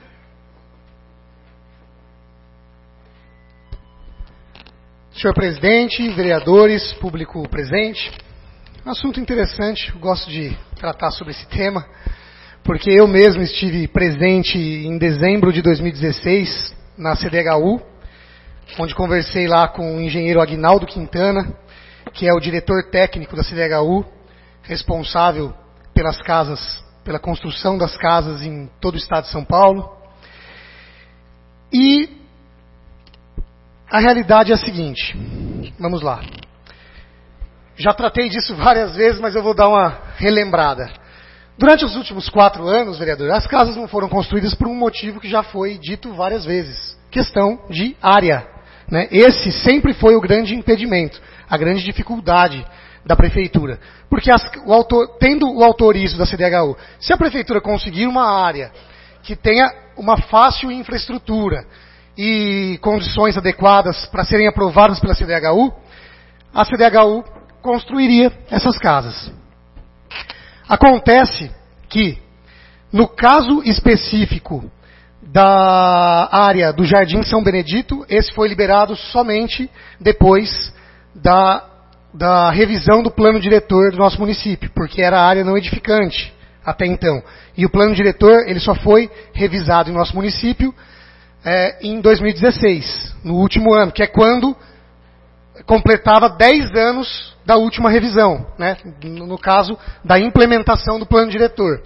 Senhor presidente, vereadores, público presente, assunto interessante, eu gosto de tratar sobre esse tema, porque eu mesmo estive presente em dezembro de dois mil e dezesseis na C D H U, onde conversei lá com o engenheiro Aguinaldo Quintana, que é o diretor técnico da C D H U, responsável pelas casas, pela construção das casas em todo o estado de São Paulo. E a realidade é a seguinte, vamos lá. Já tratei disso várias vezes, mas eu vou dar uma relembrada. Durante os últimos quatro anos, vereador, as casas não foram construídas por um motivo que já foi dito várias vezes. Questão de área. Né? Esse sempre foi o grande impedimento, a grande dificuldade da prefeitura. Porque as, o autor, tendo o autorizo da C D H U, se a prefeitura conseguir uma área que tenha uma fácil infraestrutura e condições adequadas para serem aprovadas pela C D H U, a C D H U construiria essas casas. Acontece que, no caso específico da área do Jardim São Benedito, esse foi liberado somente depois da, da revisão do plano diretor do nosso município, porque era área não edificante até então. E o plano diretor ele só foi revisado em nosso município é, em dois mil e dezesseis, no último ano, que é quando completava dez anos da última revisão, né? No caso da implementação do plano diretor.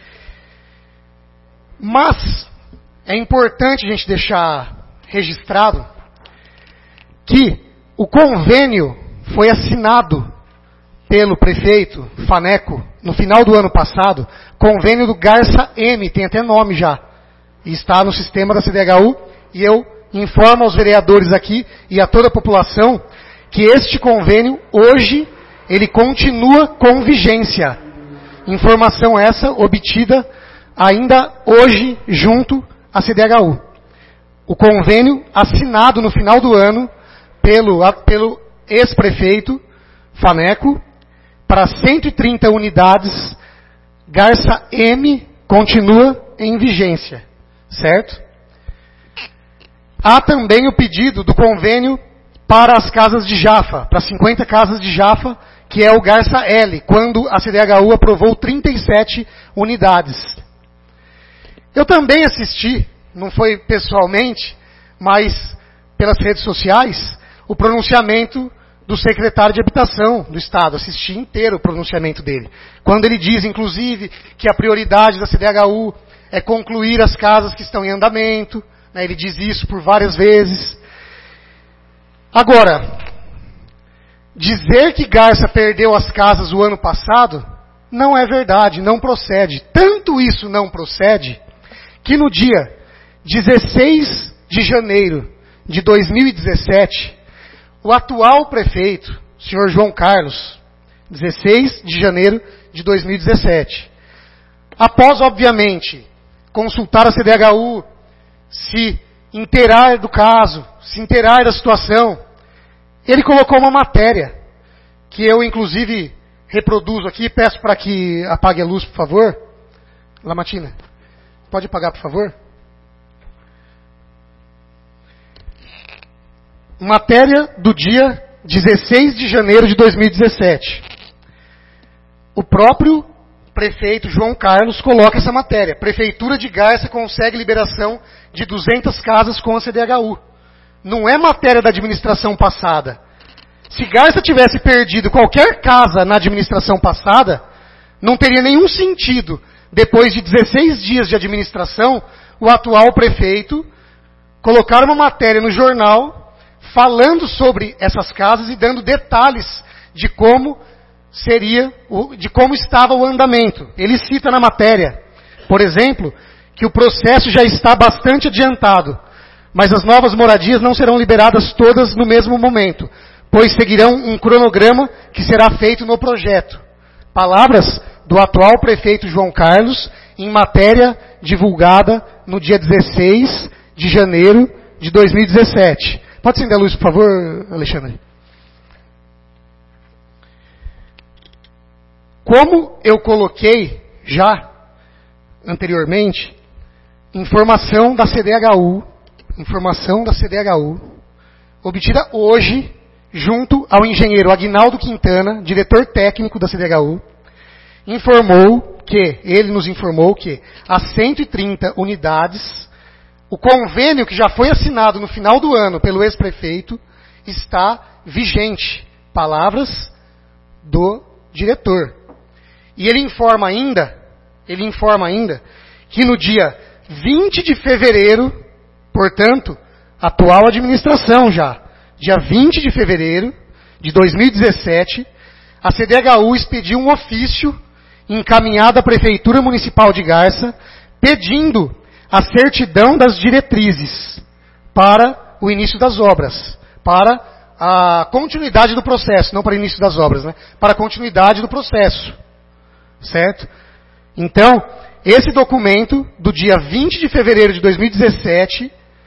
Mas é importante a gente deixar registrado que o convênio foi assinado pelo prefeito Faneco no final do ano passado, convênio do Garça M, tem até nome já, e está no sistema da C D H U, e eu informo aos vereadores aqui e a toda a população que este convênio, hoje, ele continua com vigência. Informação essa obtida ainda hoje junto à C D H U. O convênio assinado no final do ano pelo, pelo ex-prefeito Faneco para cento e trinta unidades, Garça M continua em vigência, certo? Há também o pedido do convênio para as casas de Jafa, para cinquenta casas de Jafa, que é o Garça L, quando a C D H U aprovou trinta e sete unidades. Eu também assisti, não foi pessoalmente, mas pelas redes sociais, o pronunciamento do secretário de Habitação do Estado. Assisti inteiro o pronunciamento dele. Quando ele diz, inclusive, que a prioridade da C D H U é concluir as casas que estão em andamento. Né, ele diz isso por várias vezes. Agora, dizer que Garça perdeu as casas o ano passado não é verdade, não procede. Tanto isso não procede que no dia dezesseis de janeiro de dois mil e dezessete, o atual prefeito, o senhor João Carlos, dezesseis de janeiro de dois mil e dezessete, após, obviamente, consultar a C D H U, se inteirar do caso, se inteirar da situação, ele colocou uma matéria, que eu, inclusive, reproduzo aqui, peço para que apague a luz, por favor. Lamatina, pode apagar, por favor? Matéria do dia dezesseis de janeiro de dois mil e dezessete. O próprio prefeito João Carlos coloca essa matéria. Prefeitura de Garça consegue liberação de duzentas casas com a C D H U. Não é matéria da administração passada. Se Garça tivesse perdido qualquer casa na administração passada, não teria nenhum sentido, depois de dezesseis dias de administração, o atual prefeito colocar uma matéria no jornal falando sobre essas casas e dando detalhes de como seria, de como estava o andamento. Ele cita na matéria, por exemplo, que o processo já está bastante adiantado, mas as novas moradias não serão liberadas todas no mesmo momento, pois seguirão um cronograma que será feito no projeto. Palavras do atual prefeito João Carlos, em matéria divulgada no dia dezesseis de janeiro de dois mil e dezessete. Pode acender a luz, por favor, Alexandre? Como eu coloquei já anteriormente, informação da C D H U, informação da C D H U, obtida hoje, junto ao engenheiro Aguinaldo Quintana, diretor técnico da C D H U, informou que, ele nos informou que as cento e trinta unidades, o convênio que já foi assinado no final do ano pelo ex-prefeito, está vigente. Palavras do diretor. E ele informa ainda, ele informa ainda, que no dia vinte de fevereiro, portanto, atual administração já, dia vinte de fevereiro de dois mil e dezessete, a C D H U expediu um ofício encaminhado à Prefeitura Municipal de Garça, pedindo a certidão das diretrizes para o início das obras, para a continuidade do processo, não para o início das obras, né? Para a continuidade do processo, certo? Então, esse documento do dia vinte de fevereiro de dois mil e dezessete,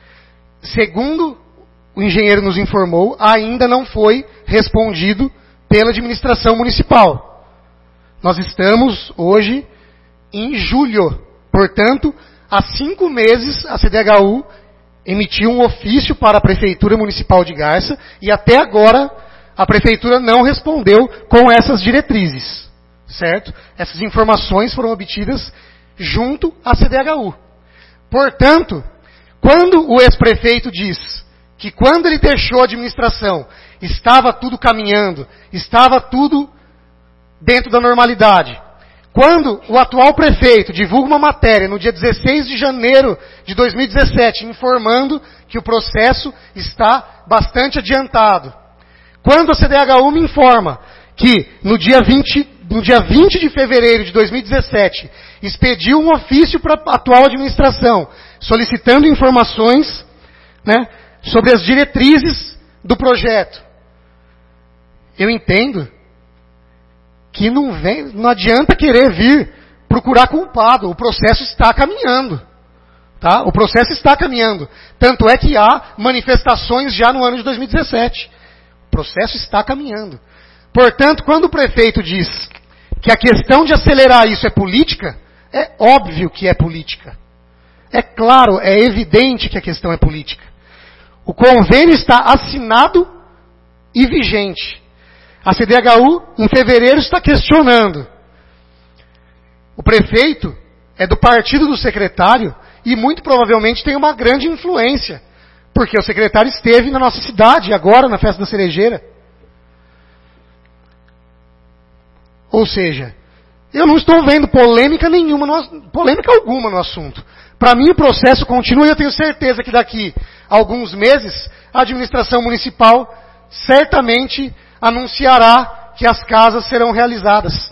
segundo o engenheiro nos informou, ainda não foi respondido pela administração municipal. Nós estamos hoje em julho, portanto, há cinco meses a C D H U emitiu um ofício para a Prefeitura Municipal de Garça e até agora a Prefeitura não respondeu com essas diretrizes, certo? Essas informações foram obtidas junto à C D H U. Portanto, quando o ex-prefeito diz que quando ele deixou a administração estava tudo caminhando, estava tudo dentro da normalidade. Quando o atual prefeito divulga uma matéria no dia dezesseis de janeiro de dois mil e dezessete, informando que o processo está bastante adiantado. Quando a C D H U me informa que no dia vinte, no dia vinte de fevereiro de dois mil e dezessete, expediu um ofício para a atual administração, solicitando informações, né, sobre as diretrizes do projeto. Eu entendo que não, vem, não adianta querer vir procurar culpado. O processo está caminhando. Tá? O processo está caminhando. Tanto é que há manifestações já no ano de dois mil e dezessete. O processo está caminhando. Portanto, quando o prefeito diz que a questão de acelerar isso é política, é óbvio que é política. É claro, é evidente que a questão é política. O convênio está assinado e vigente. A C D H U, em fevereiro, está questionando. O prefeito é do partido do secretário e muito provavelmente tem uma grande influência, porque o secretário esteve na nossa cidade agora, na festa da cerejeira. Ou seja, eu não estou vendo polêmica nenhuma, no, polêmica alguma no assunto. Para mim o processo continua e eu tenho certeza que daqui a alguns meses a administração municipal certamente anunciará que as casas serão realizadas.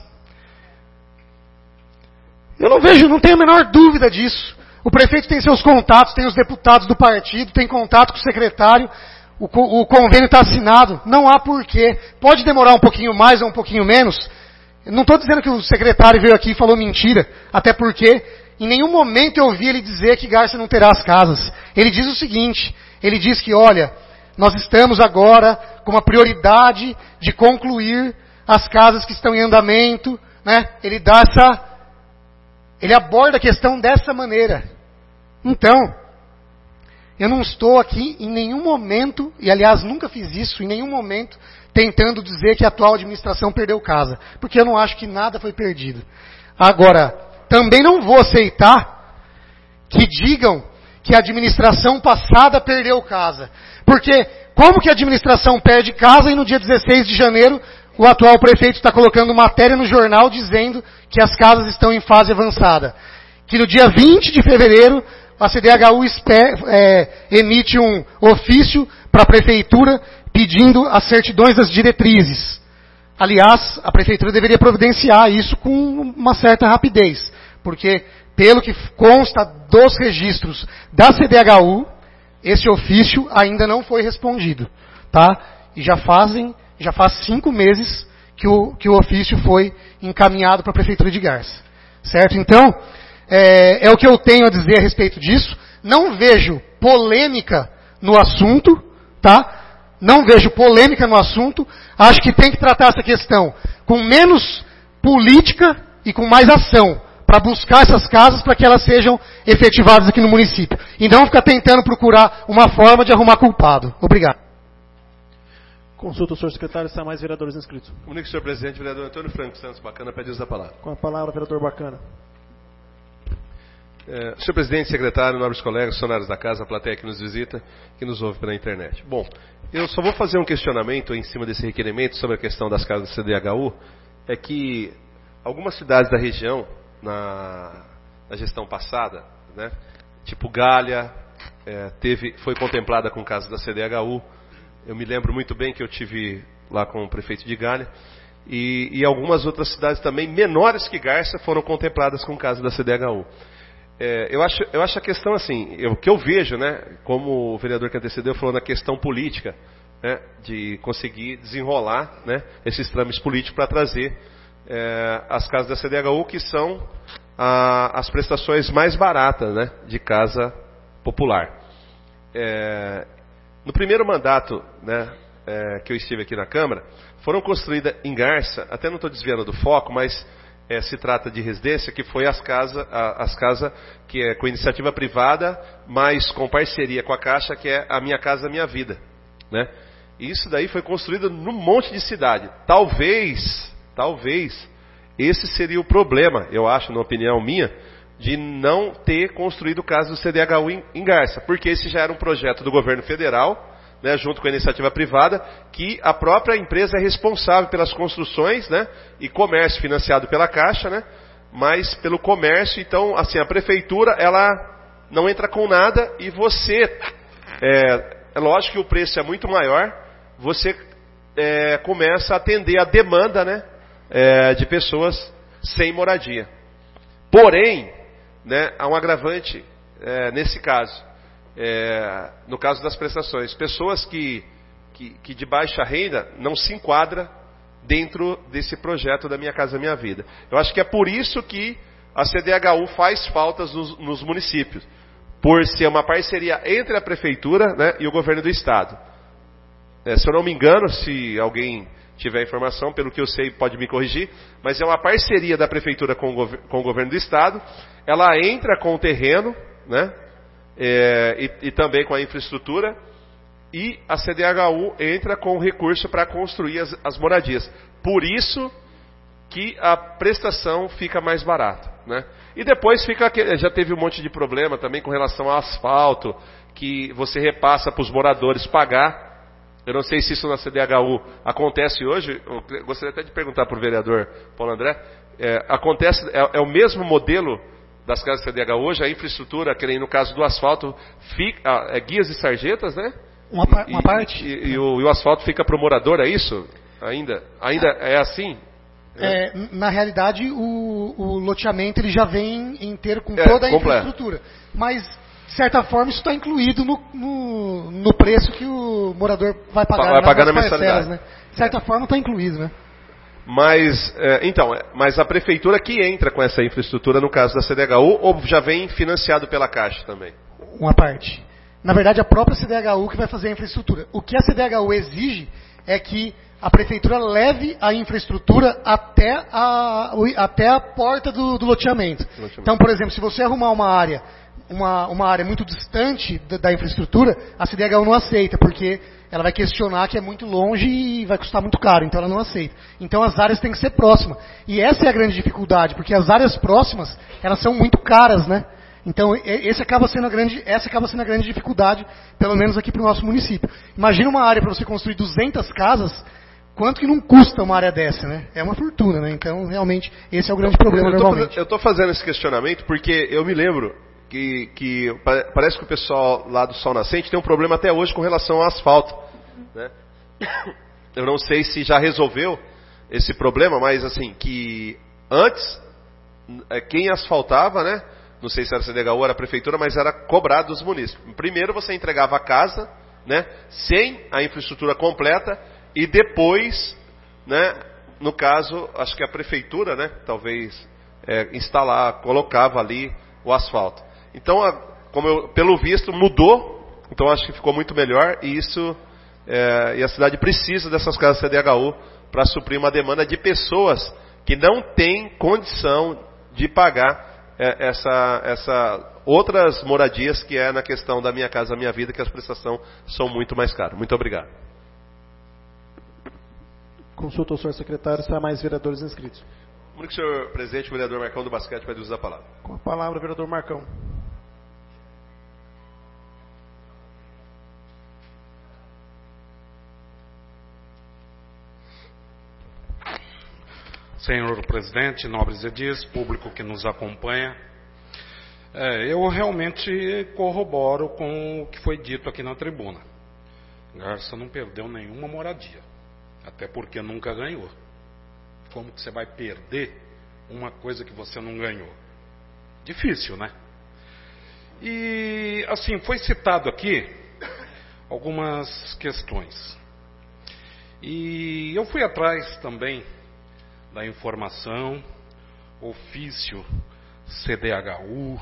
Eu não vejo, não tenho a menor dúvida disso. O prefeito tem seus contatos, tem os deputados do partido, tem contato com o secretário, o, o convênio está assinado, não há porquê. Pode demorar um pouquinho mais ou um pouquinho menos. Não estou dizendo que o secretário veio aqui e falou mentira, até porque em nenhum momento eu ouvi ele dizer que Garça não terá as casas. Ele diz o seguinte, ele diz que, olha, nós estamos agora com uma prioridade de concluir as casas que estão em andamento, né? Ele dá essa, ele aborda a questão dessa maneira. Então, eu não estou aqui em nenhum momento, e aliás nunca fiz isso, em nenhum momento, tentando dizer que a atual administração perdeu casa, porque eu não acho que nada foi perdido. Agora, também não vou aceitar que digam que a administração passada perdeu casa. Porque como que a administração perde casa e no dia dezesseis de janeiro o atual prefeito está colocando matéria no jornal dizendo que as casas estão em fase avançada? Que no dia vinte de fevereiro a C D H U é, emite um ofício para a prefeitura pedindo as certidões das diretrizes. Aliás, a prefeitura deveria providenciar isso com uma certa rapidez, porque pelo que consta dos registros da C D H U, esse ofício ainda não foi respondido, tá? E já fazem, já faz cinco meses que o, que o ofício foi encaminhado para a prefeitura de Garça, certo? Então, é, é o que eu tenho a dizer a respeito disso. Não vejo polêmica no assunto, tá? Não vejo polêmica no assunto. Acho que tem que tratar essa questão com menos política e com mais ação, para buscar essas casas para que elas sejam efetivadas aqui no município. E não ficar tentando procurar uma forma de arrumar culpado. Obrigado. Consulta o senhor secretário se há mais vereadores inscritos. Comunique, senhor presidente, vereador Antônio Franco Santos Bacana, pede uso da palavra. Com a palavra, vereador Bacana. É, senhor presidente, secretário, nobres colegas, funcionários da casa, a plateia que nos visita, que nos ouve pela internet. Bom, eu só vou fazer um questionamento em cima desse requerimento sobre a questão das casas do C D H U. É que algumas cidades da região, na, na gestão passada, né, tipo Galha, é, teve, foi contemplada com casas da C D H U. Eu me lembro muito bem que eu tive lá com o prefeito de Galha. E, e algumas outras cidades também, menores que Garça, foram contempladas com casas da C D H U. É, eu, acho, eu acho a questão assim, o que eu vejo, né, como o vereador que antecedeu falou na questão política, né, de conseguir desenrolar, né, esses trâmites políticos para trazer é, as casas da C D H U, que são a, as prestações mais baratas, né, de casa popular. É, no primeiro mandato, né, é, que eu estive aqui na Câmara, foram construídas em Garça, até não estou desviando do foco, mas É, se trata de residência, que foi as casas as casa que é com iniciativa privada, mas com parceria com a Caixa, que é a Minha Casa Minha Vida, né? E isso daí foi construído num monte de cidade. Talvez, talvez, esse seria o problema, eu acho, na opinião minha, de não ter construído casa do C D H U em, em Garça, porque esse já era um projeto do governo federal, né, junto com a iniciativa privada, que a própria empresa é responsável pelas construções, né, e comércio financiado pela Caixa, né, mas pelo comércio. Então, assim, a prefeitura, ela não entra com nada e você, é, é lógico que o preço é muito maior, você é, começa a atender a demanda, né, é, de pessoas sem moradia. Porém, né, há um agravante é, nesse caso. É, no caso das prestações, pessoas que, que, que de baixa renda não se enquadram dentro desse projeto da Minha Casa Minha Vida. Eu acho que é por isso que a C D H U faz faltas nos, nos municípios, por ser uma parceria entre a prefeitura, né, e o governo do estado. É, se eu não me engano, se alguém tiver informação, pelo que eu sei pode me corrigir, mas é uma parceria da prefeitura com o, com o governo do estado. Ela entra com o terreno, né, É, e, e também com a infraestrutura, e a C D H U entra com o recurso para construir as, as moradias. Por isso que a prestação fica mais barata, né? E depois fica, já teve um monte de problema também com relação ao asfalto, que você repassa para os moradores pagar. Eu não sei se isso na C D H U acontece hoje. Eu gostaria até de perguntar para o vereador Paulo André. É, acontece, é, é o mesmo modelo das casas C D H U hoje, a infraestrutura, que nem no caso do asfalto, fica, é, guias e sarjetas, né? Uma, pa uma e, parte. E, e, o, e o asfalto fica para o morador, é isso? Ainda, ainda é assim? É, é. Na realidade, o, o loteamento ele já vem inteiro com é, toda a completo. infraestrutura. Mas, de certa forma, isso está incluído no, no, no preço que o morador vai pagar, vai pagar na parcelas, mensalidade. Né? De certa é. forma, está incluído, né? Mas, é, então, mas a prefeitura que entra com essa infraestrutura, no caso da C D H U, ou já vem financiado pela Caixa também? Uma parte. Na verdade, a própria C D H U que vai fazer a infraestrutura. O que a C D H U exige é que a prefeitura leve a infraestrutura até a, até a porta do, do loteamento. loteamento. Então, por exemplo, se você arrumar uma área uma, uma área muito distante da, da infraestrutura, a C D H U não aceita, porque ela vai questionar que é muito longe e vai custar muito caro, então ela não aceita. Então as áreas têm que ser próximas. E essa é a grande dificuldade, porque as áreas próximas, elas são muito caras, né? Então esse acaba sendo a grande, essa acaba sendo a grande dificuldade, pelo menos aqui para o nosso município. Imagina uma área para você construir duzentas casas, quanto que não custa uma área dessa, né? É uma fortuna, né? Então realmente esse é o grande problema eu tô, normalmente. Eu estou fazendo esse questionamento porque eu me lembro que, que parece que o pessoal lá do Sol Nascente tem um problema até hoje com relação ao asfalto, né? Eu não sei se já resolveu esse problema, mas assim, que antes quem asfaltava, né? Não sei se era a C D H U ou era a prefeitura, mas era cobrado dos munícipes. Primeiro você entregava a casa, né? Sem a infraestrutura completa, e depois, né? No caso, acho que a prefeitura, né? Talvez é, instalar, colocava ali o asfalto. Então, a, como eu, pelo visto, mudou. Então acho que ficou muito melhor, e isso é, e a cidade precisa dessas casas C D H U para suprir uma demanda de pessoas que não têm condição de pagar é, essa, essa outras moradias, que é na questão da Minha Casa Minha Vida, que as prestações são muito mais caras. Muito obrigado. Consulta o senhor secretário se há mais vereadores inscritos. Como que o senhor presidente, o vereador Marcão do Basquete, vai usar a palavra? Com a palavra, vereador Marcão. Senhor presidente, nobres edis, público que nos acompanha, é, eu realmente corroboro com o que foi dito aqui na tribuna. Garça não perdeu nenhuma moradia, até porque nunca ganhou. Como que você vai perder uma coisa que você não ganhou? Difícil, né? E, assim, foi citado aqui algumas questões. E eu fui atrás também da informação, ofício C D H U.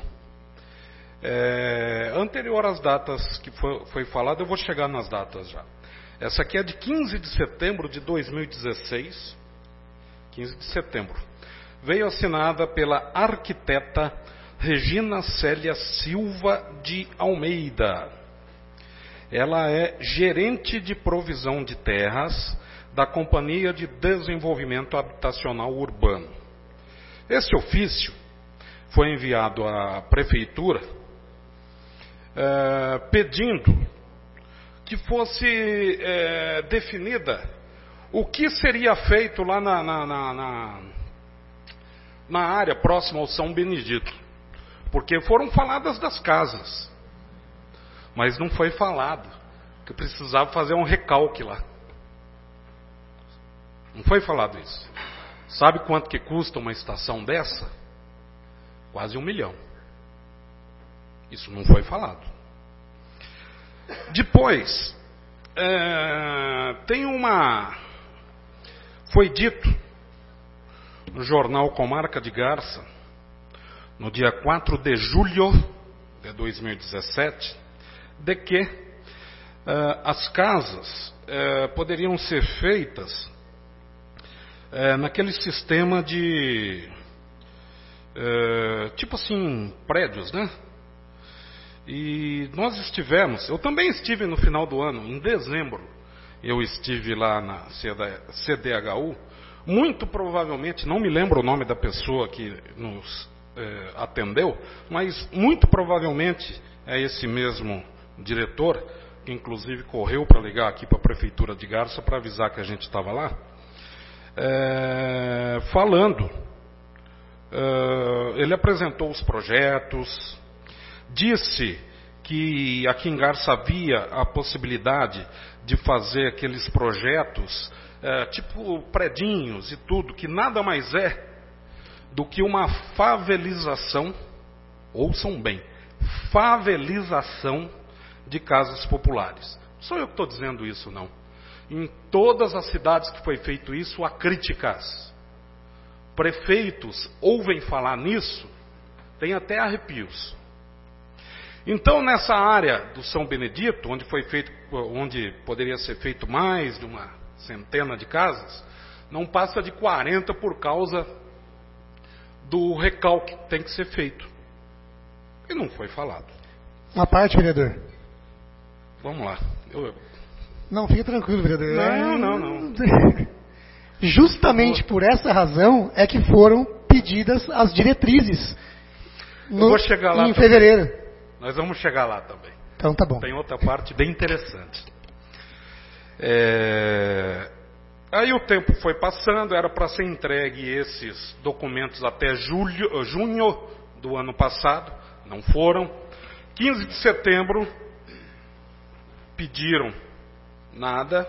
É, anterior às datas que foi, foi falado, eu vou chegar nas datas já. Essa aqui é de quinze de setembro de dois mil e dezesseis. quinze de setembro. Veio assinada pela arquiteta Regina Célia Silva de Almeida. Ela é gerente de provisão de terras da Companhia de Desenvolvimento Habitacional Urbano. Esse ofício foi enviado à prefeitura eh, pedindo que fosse eh, definida o que seria feito lá na, na, na, na, na área próxima ao São Benedito. Porque foram faladas das casas, mas não foi falado que precisava fazer um recalque lá. Não foi falado isso. Sabe quanto que custa uma estação dessa? Quase um milhão. Isso não foi falado. Depois, é, tem uma... Foi dito no jornal Comarca de Garça, no dia quatro de julho de dois mil e dezessete, de que é, as casas é, poderiam ser feitas É, naquele sistema de é, tipo assim, prédios, né? E nós estivemos, eu também estive no final do ano, em dezembro, eu estive lá na C D H U, muito provavelmente, não me lembro o nome da pessoa que nos é, atendeu, mas muito provavelmente é esse mesmo diretor, que inclusive correu para ligar aqui para a Prefeitura de Garça para avisar que a gente estava lá. É, falando, é, ele apresentou os projetos, disse que aqui em Garça havia a possibilidade de fazer aqueles projetos, é, tipo predinhos e tudo, que nada mais é do que uma favelização, ouçam bem, favelização de casas populares. Não sou eu que estou dizendo isso, não. Em todas as cidades que foi feito isso, há críticas. Prefeitos ouvem falar nisso, tem até arrepios. Então, nessa área do São Benedito, onde foi feito, onde poderia ser feito mais de uma centena de casas, não passa de quarenta por causa do recalque que tem que ser feito. E não foi falado. Uma parte, vereador. Vamos lá. Eu... Não, fica tranquilo, vereador. Não, não, não. Justamente por essa razão é que foram pedidas as diretrizes no, Eu vou chegar lá em também. fevereiro. Nós vamos chegar lá também. Então tá bom. Tem outra parte bem interessante. É... Aí o tempo foi passando, era para ser entregue esses documentos até julho, junho do ano passado, não foram. quinze de setembro, pediram nada.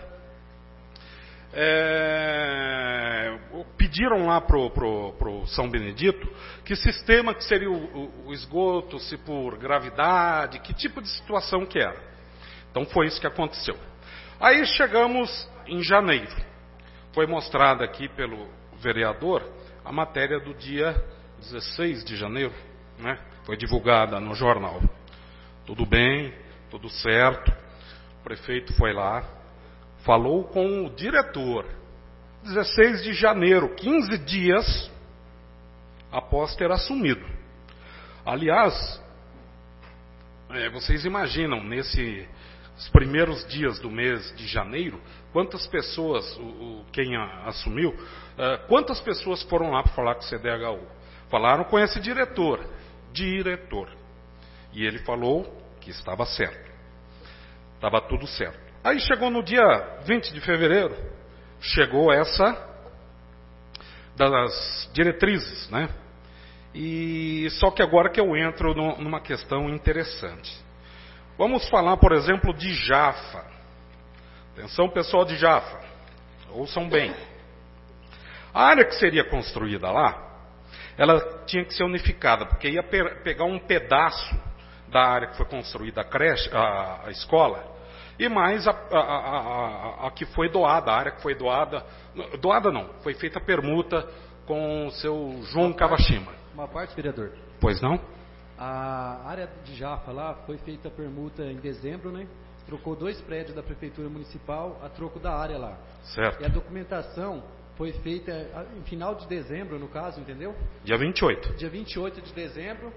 É... Pediram lá pro, pro, pro São Benedito que sistema que seria o, o, o esgoto, se por gravidade, que tipo de situação que era. Então foi isso que aconteceu. Aí chegamos em janeiro. Foi mostrada aqui pelo vereador a matéria do dia dezesseis de janeiro, né? Foi divulgada no jornal. Tudo bem, tudo certo. O prefeito foi lá, falou com o diretor. dezesseis de janeiro, quinze dias após ter assumido. Aliás, é, vocês imaginam, nesses primeiros dias do mês de janeiro, quantas pessoas, o, o, quem a, assumiu, uh, quantas pessoas foram lá para falar com o C D H U? Falaram com esse diretor, diretor. E ele falou que estava certo. Estava tudo certo. Aí chegou no dia vinte de fevereiro, chegou essa das diretrizes, né? E só que agora que eu entro no, numa questão interessante. Vamos falar, por exemplo, de Jafa. Atenção, pessoal de Jafa, ouçam bem. A área que seria construída lá, ela tinha que ser unificada, porque ia pe- pegar um pedaço da área que foi construída a creche, a, a escola, e mais a, a, a, a, a que foi doada, a área que foi doada, doada não, foi feita a permuta com o seu João Kawashima. Uma parte, vereador. Pois não? A área de Jafa lá foi feita a permuta em dezembro, né? Trocou dois prédios da prefeitura municipal a troco da área lá. Certo. E a documentação foi feita em final de dezembro, no caso, entendeu? Dia vinte e oito. Dia vinte e oito de dezembro.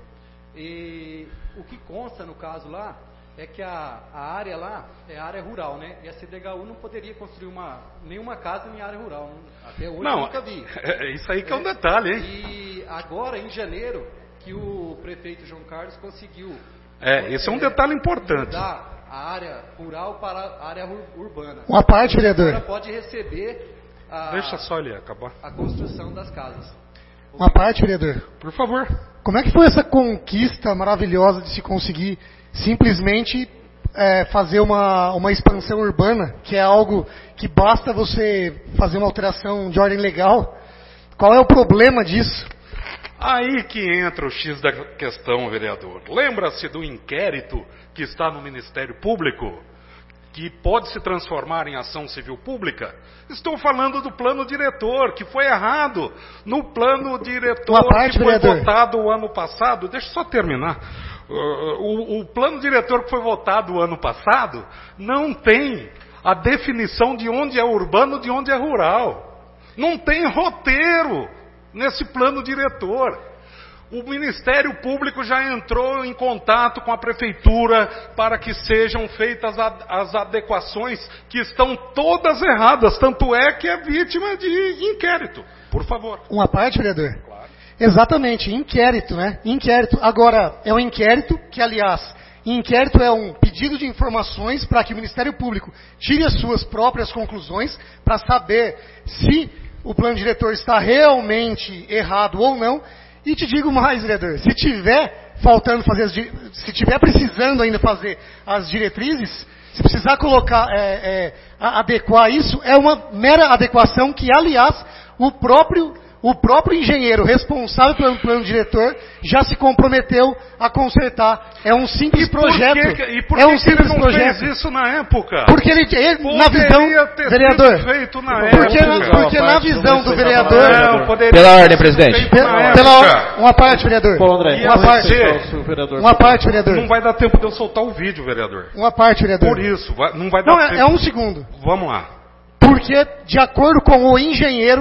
E o que consta no caso lá é que a, a área lá é área rural, né? E a C D H U não poderia construir uma, nenhuma casa em área rural. Até hoje não, eu nunca vi. É, isso aí que é um detalhe, hein? E agora, em janeiro, que o prefeito João Carlos conseguiu... É, esse é um detalhe importante. Mudar a área rural para a área urbana. Uma parte, vereador. Agora pode receber a, Deixa só ele acabar. a construção das casas. Uma parte, vereador. Por favor. Como é que foi essa conquista maravilhosa de se conseguir simplesmente é, fazer uma, uma expansão urbana, que é algo que basta você fazer uma alteração de ordem legal? Qual é o problema disso? Aí que entra o X da questão, vereador. Lembra-se do inquérito que está no Ministério Público, que pode se transformar em ação civil pública? Estou falando do plano diretor, que foi errado. No plano diretor parte, que foi vereador. votado o ano passado, deixa eu só terminar. Uh, o, o plano diretor que foi votado o ano passado não tem a definição de onde é urbano e de onde é rural. Não tem roteiro nesse plano diretor. O Ministério Público já entrou em contato com a Prefeitura para que sejam feitas as adequações que estão todas erradas. Tanto é que é vítima de inquérito. Por favor. Uma parte, vereador? Claro. Exatamente, inquérito, né? Inquérito. Agora, é um inquérito que, aliás, inquérito é um pedido de informações para que o Ministério Público tire as suas próprias conclusões para saber se o plano diretor está realmente errado ou não. E te digo mais, vereador, se tiver faltando fazer, as, se tiver precisando ainda fazer as diretrizes, se precisar colocar, é, é, adequar isso, é uma mera adequação que, aliás, o próprio, o próprio engenheiro responsável pelo plano diretor já se comprometeu a consertar. É um simples e por projeto. Que, e por é que um que simples ele não projeto. fez isso na época? Porque ele, ele na visão, ter vereador, sido feito na porque, época. porque na visão do vereador, não, poderia pela ordem, presidente. Pela, pela, uma parte, vereador. Pô, André, uma parte, vereador, uma parte, vereador. Não vai dar tempo de eu soltar o vídeo, vereador. Uma parte, vereador. Por isso, vai, não vai dar não, tempo. é, é um segundo. Vamos lá. Porque, de acordo com o engenheiro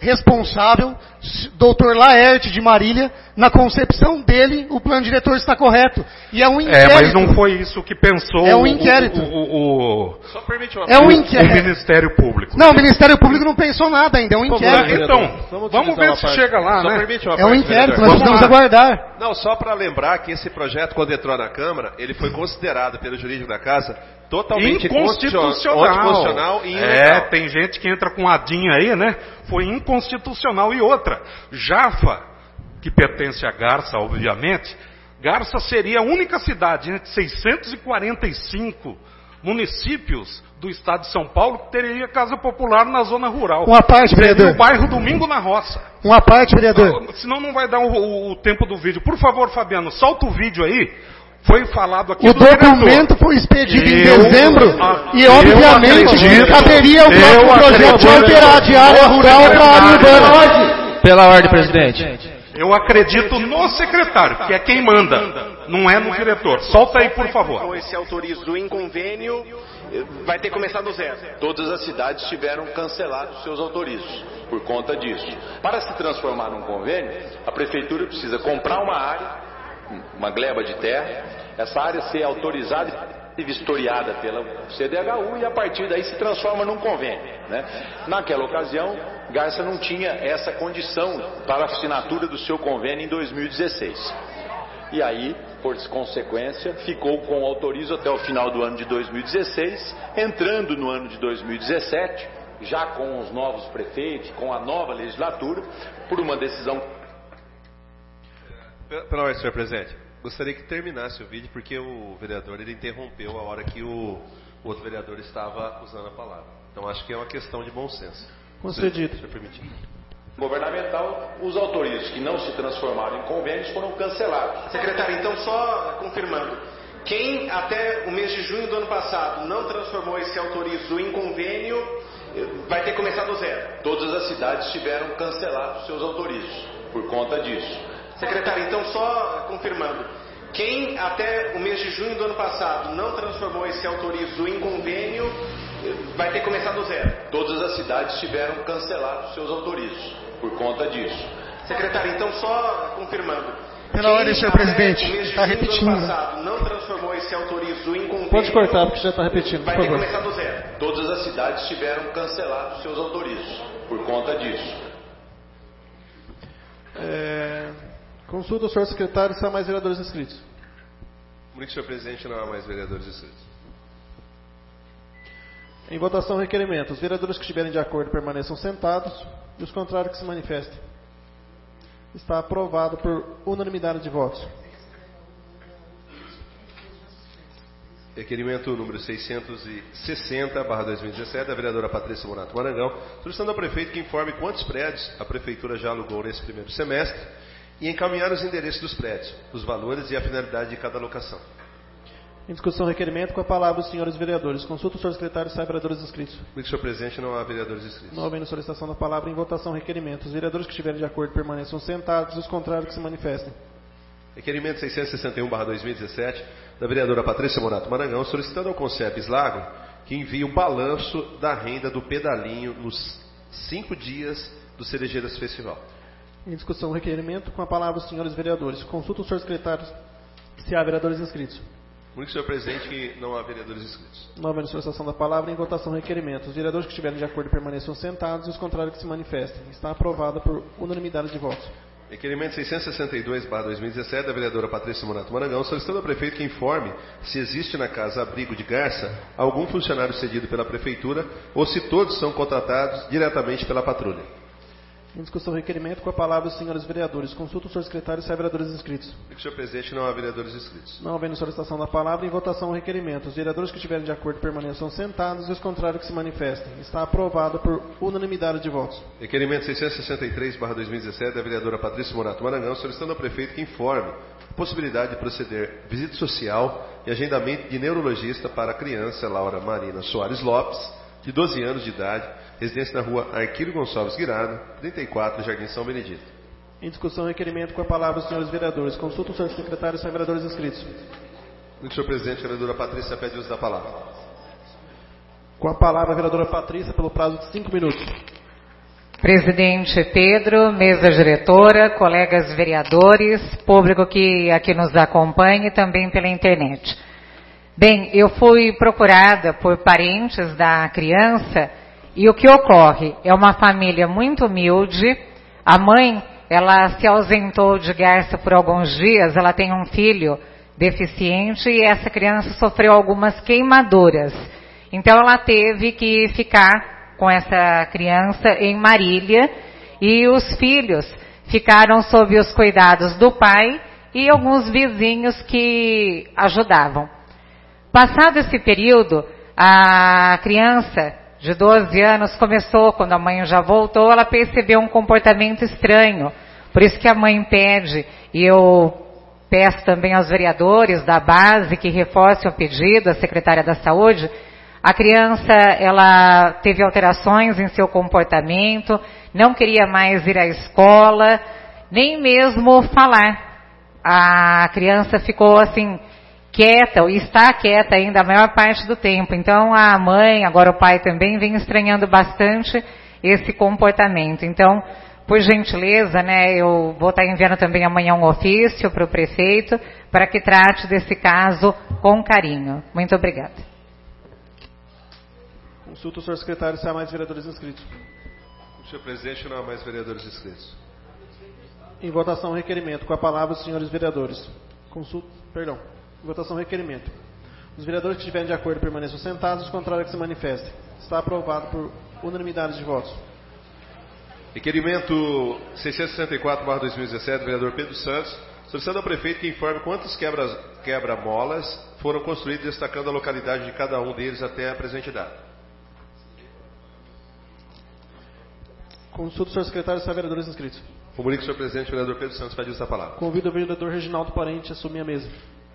responsável, doutor Laerte de Marília, na concepção dele, o plano diretor está correto. E é um inquérito. É, mas não foi isso que pensou é um inquérito. O, o, o, Só permite uma é um o, inquérito. o Ministério Público. Não, o Ministério Público não pensou nada ainda, é um inquérito. Então, vamos, vamos ver se parte. chega lá, só né? Permite uma é um parte, inquérito, vereador. nós precisamos aguardar. Não, só para lembrar que esse projeto, quando entrou na Câmara, ele foi considerado pelo jurídico da Casa totalmente inconstitucional. inconstitucional e ilegal. É, tem gente que entra com adinha aí, né? Foi inconstitucional. E outra, Jafa, que pertence a Garça, obviamente, Garça seria a única cidade entre seiscentos e quarenta e cinco municípios do estado de São Paulo que teria casa popular na zona rural. Uma parte, vereador. Seria o bairro Domingo na Roça. Uma parte, vereador. Ah, senão não vai dar o, o, o tempo do vídeo. Por favor, Fabiano, solta o vídeo aí. Foi falado aqui o do documento diretor. foi expedido eu, em dezembro a, e, obviamente, acredito, caberia o próprio projeto de alterar de área rural para área urbana. Pela ordem, presidente. Eu acredito no secretário, que é quem manda, não é no diretor. Solta aí, por favor. Com esse autorizo em convênio, vai ter que começar do zero. Todas as cidades tiveram cancelado seus autorizos por conta disso. Para se transformar num convênio, a prefeitura precisa comprar uma área, uma gleba de terra, essa área ser autorizada e vistoriada pela C D H U e a partir daí se transforma num convênio, né? Naquela ocasião, Garça não tinha essa condição para a assinatura do seu convênio em dois mil e dezesseis. E aí, por consequência, ficou com autorizo até o final do ano de dois mil e dezesseis, entrando no ano de dois mil e dezessete, já com os novos prefeitos, com a nova legislatura, por uma decisão... Pela ordem, senhor presidente, gostaria que terminasse o vídeo, porque o vereador ele interrompeu a hora que o, o outro vereador estava usando a palavra. Então acho que é uma questão de bom senso. Concedido. Se permitir. Governamental, os autorizos que não se transformaram em convênios foram cancelados. Secretário, então só confirmando, quem até o mês de junho do ano passado não transformou esse autorizo em convênio, vai ter que começar do zero. Todas as cidades tiveram cancelado seus autorizos por conta disso. Secretário, então só confirmando, quem até o mês de junho do ano passado não transformou esse autorizo em convênio, vai ter que começar do zero. Todas as cidades tiveram cancelado seus autorizos por conta disso. Secretário, então só confirmando, pela ordem, senhor presidente, está repetindo. No ano passado não transformou esse autorizo em convênio. Pode cortar, porque já está repetindo, vai por ter favor. que começar do zero. Todas as cidades tiveram cancelado seus autorizos por conta disso. É... Consulta o senhor secretário se há mais vereadores inscritos. Comunique, senhor presidente, não há mais vereadores inscritos. Em votação, requerimento. Os vereadores que estiverem de acordo permaneçam sentados e os contrários que se manifestem. Está aprovado por unanimidade de votos. Requerimento número seiscentos e sessenta, barra dois mil e dezessete, da vereadora Patrícia Morato Marangão, solicitando ao prefeito que informe quantos prédios a prefeitura já alugou nesse primeiro semestre e encaminhar os endereços dos prédios, os valores e a finalidade de cada locação. Em discussão, requerimento, com a palavra os senhores vereadores. Consulta o senhor secretário se há vereadores inscritos. Comigo, senhor presidente, não há vereadores inscritos. Não havendo solicitação da palavra, em votação, requerimento. Os vereadores que estiverem de acordo permaneçam sentados, os contrários que se manifestem. Requerimento seiscentos e sessenta e um, barra dois mil e dezessete, da vereadora Patrícia Morato Marangão, solicitando ao Conceps Lago que envie o balanço da renda do pedalinho nos cinco dias do Cerejeiras Festival. Em discussão, requerimento, com a palavra os senhores vereadores. Consulta o senhor secretário se há vereadores inscritos. Comunico, senhor presidente, que não há vereadores inscritos. Não havendo solicitação da palavra, em votação, requerimento. Os vereadores que estiverem de acordo permaneçam sentados e os contrários que se manifestem. Está aprovada por unanimidade de votos. Requerimento seiscentos e sessenta e dois, barra dois mil e dezessete, da vereadora Patrícia Morato Marangão, solicitando ao prefeito que informe se existe na casa abrigo de Garça algum funcionário cedido pela prefeitura ou se todos são contratados diretamente pela patrulha. Em discussão, requerimento, com a palavra os senhores vereadores. Consulta o senhor secretário se há vereadores inscritos. Senhor presidente, não há vereadores inscritos. Não havendo solicitação da palavra, em votação o requerimento. Os vereadores que estiverem de acordo permaneçam sentados e os contrários que se manifestem. Está aprovado por unanimidade de votos. Requerimento seiscentos e sessenta e três, barra dois mil e dezessete, da vereadora Patrícia Morato Marangão, solicitando ao prefeito que informe a possibilidade de proceder visita social e agendamento de neurologista para a criança Laura Marina Soares Lopes, de doze anos de idade, residência na rua Arquílio Gonçalves Guirado, trinta e quatro, Jardim São Benedito. Em discussão, requerimento, com a palavra os senhores vereadores. Consulta o senhor secretário se há vereadores inscritos. Senhor presidente, a vereadora Patrícia pede uso da palavra. Com a palavra a vereadora Patrícia, pelo prazo de cinco minutos. Presidente Pedro, mesa diretora, colegas vereadores, público que aqui nos acompanha e também pela internet. Bem, eu fui procurada por parentes da criança e o que ocorre é uma família muito humilde. A mãe, ela se ausentou de Garça por alguns dias, ela tem um filho deficiente e essa criança sofreu algumas queimaduras. Então ela teve que ficar com essa criança em Marília e os filhos ficaram sob os cuidados do pai e alguns vizinhos que ajudavam. Passado esse período, a criança de doze anos começou, quando a mãe já voltou, ela percebeu um comportamento estranho. Por isso que a mãe pede, e eu peço também aos vereadores da base que reforcem o pedido, a secretária da Saúde. A criança, ela teve alterações em seu comportamento, não queria mais ir à escola, nem mesmo falar. A criança ficou assim, quieta, ou está quieta ainda a maior parte do tempo. Então a mãe, agora o pai também, vem estranhando bastante esse comportamento. Então, por gentileza, né, eu vou estar enviando também amanhã um ofício para o prefeito, para que trate desse caso com carinho. Muito obrigada. Consulta o senhor secretário se há mais vereadores inscritos. Senhor presidente, não há mais vereadores inscritos. Em votação, requerimento. Com a palavra, os senhores vereadores. Consulta, perdão. Em votação, requerimento. Os vereadores que estiverem de acordo permaneçam sentados, os contrários que se manifestem. Está aprovado por unanimidade de votos. Requerimento seiscentos e sessenta e quatro barra dois mil e dezessete, vereador Pedro Santos, solicitando ao prefeito que informe quantos quebra, quebra-molas foram construídos, destacando a localidade de cada um deles até a presente data. Consulta o senhor secretário se há vereadores inscritos. Comunico, senhor presidente, o vereador Pedro Santos pede essa palavra. Convido o vereador Reginaldo Parente a assumir a mesa.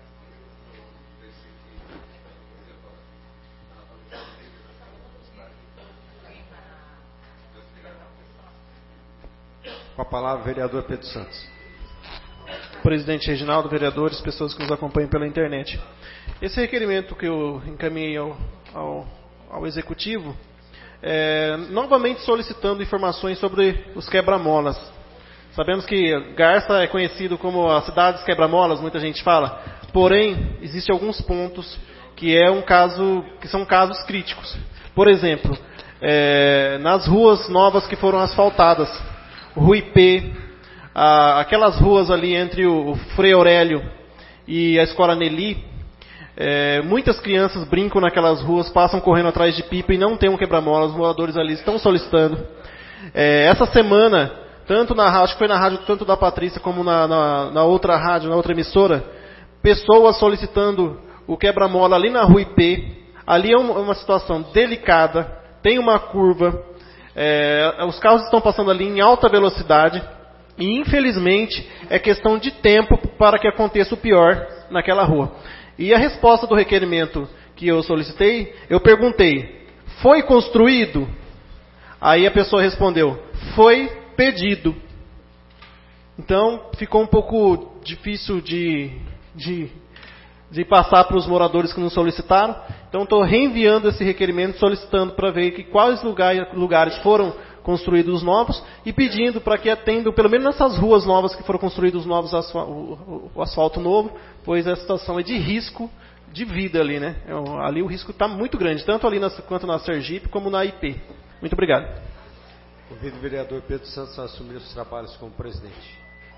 Com a palavra, vereador Pedro Santos. Presidente Reginaldo, vereadores, pessoas que nos acompanham pela internet. Esse requerimento que eu encaminhei ao, ao, ao Executivo, é, novamente solicitando informações sobre os quebra-molas. Sabemos que Garça é conhecido como a cidade dos quebra-molas, muita gente fala. Porém, existem alguns pontos que, é um caso, que são casos críticos. Por exemplo, é, nas ruas novas que foram asfaltadas, Rua I P, a, aquelas ruas ali entre o, o Frei Aurélio e a Escola Nelly, é, muitas crianças brincam naquelas ruas, passam correndo atrás de pipa e não tem um quebra-molas. Os moradores ali estão solicitando. É, essa semana, tanto na rádio, acho que foi na rádio tanto da Patrícia como na, na, na outra rádio, na outra emissora, pessoas solicitando o quebra-mola ali na Rua I P. Ali é uma, uma situação delicada, tem uma curva, é, os carros estão passando ali em alta velocidade e infelizmente é questão de tempo para que aconteça o pior naquela rua. E a resposta do requerimento que eu solicitei, eu perguntei, foi construído? Aí a pessoa respondeu, foi pedido. Então ficou um pouco difícil de, de, de passar para os moradores que nos solicitaram. Então estou reenviando esse requerimento, solicitando para ver que quais lugares, lugares foram construídos novos e pedindo para que atendam, pelo menos nessas ruas novas que foram construídos novos, o, o asfalto novo, pois a situação é de risco de vida ali, né? Ali o risco está muito grande, tanto ali na, quanto na Sergipe como na I P. Muito obrigado. Convido o vereador Pedro Santos a assumir os trabalhos como presidente.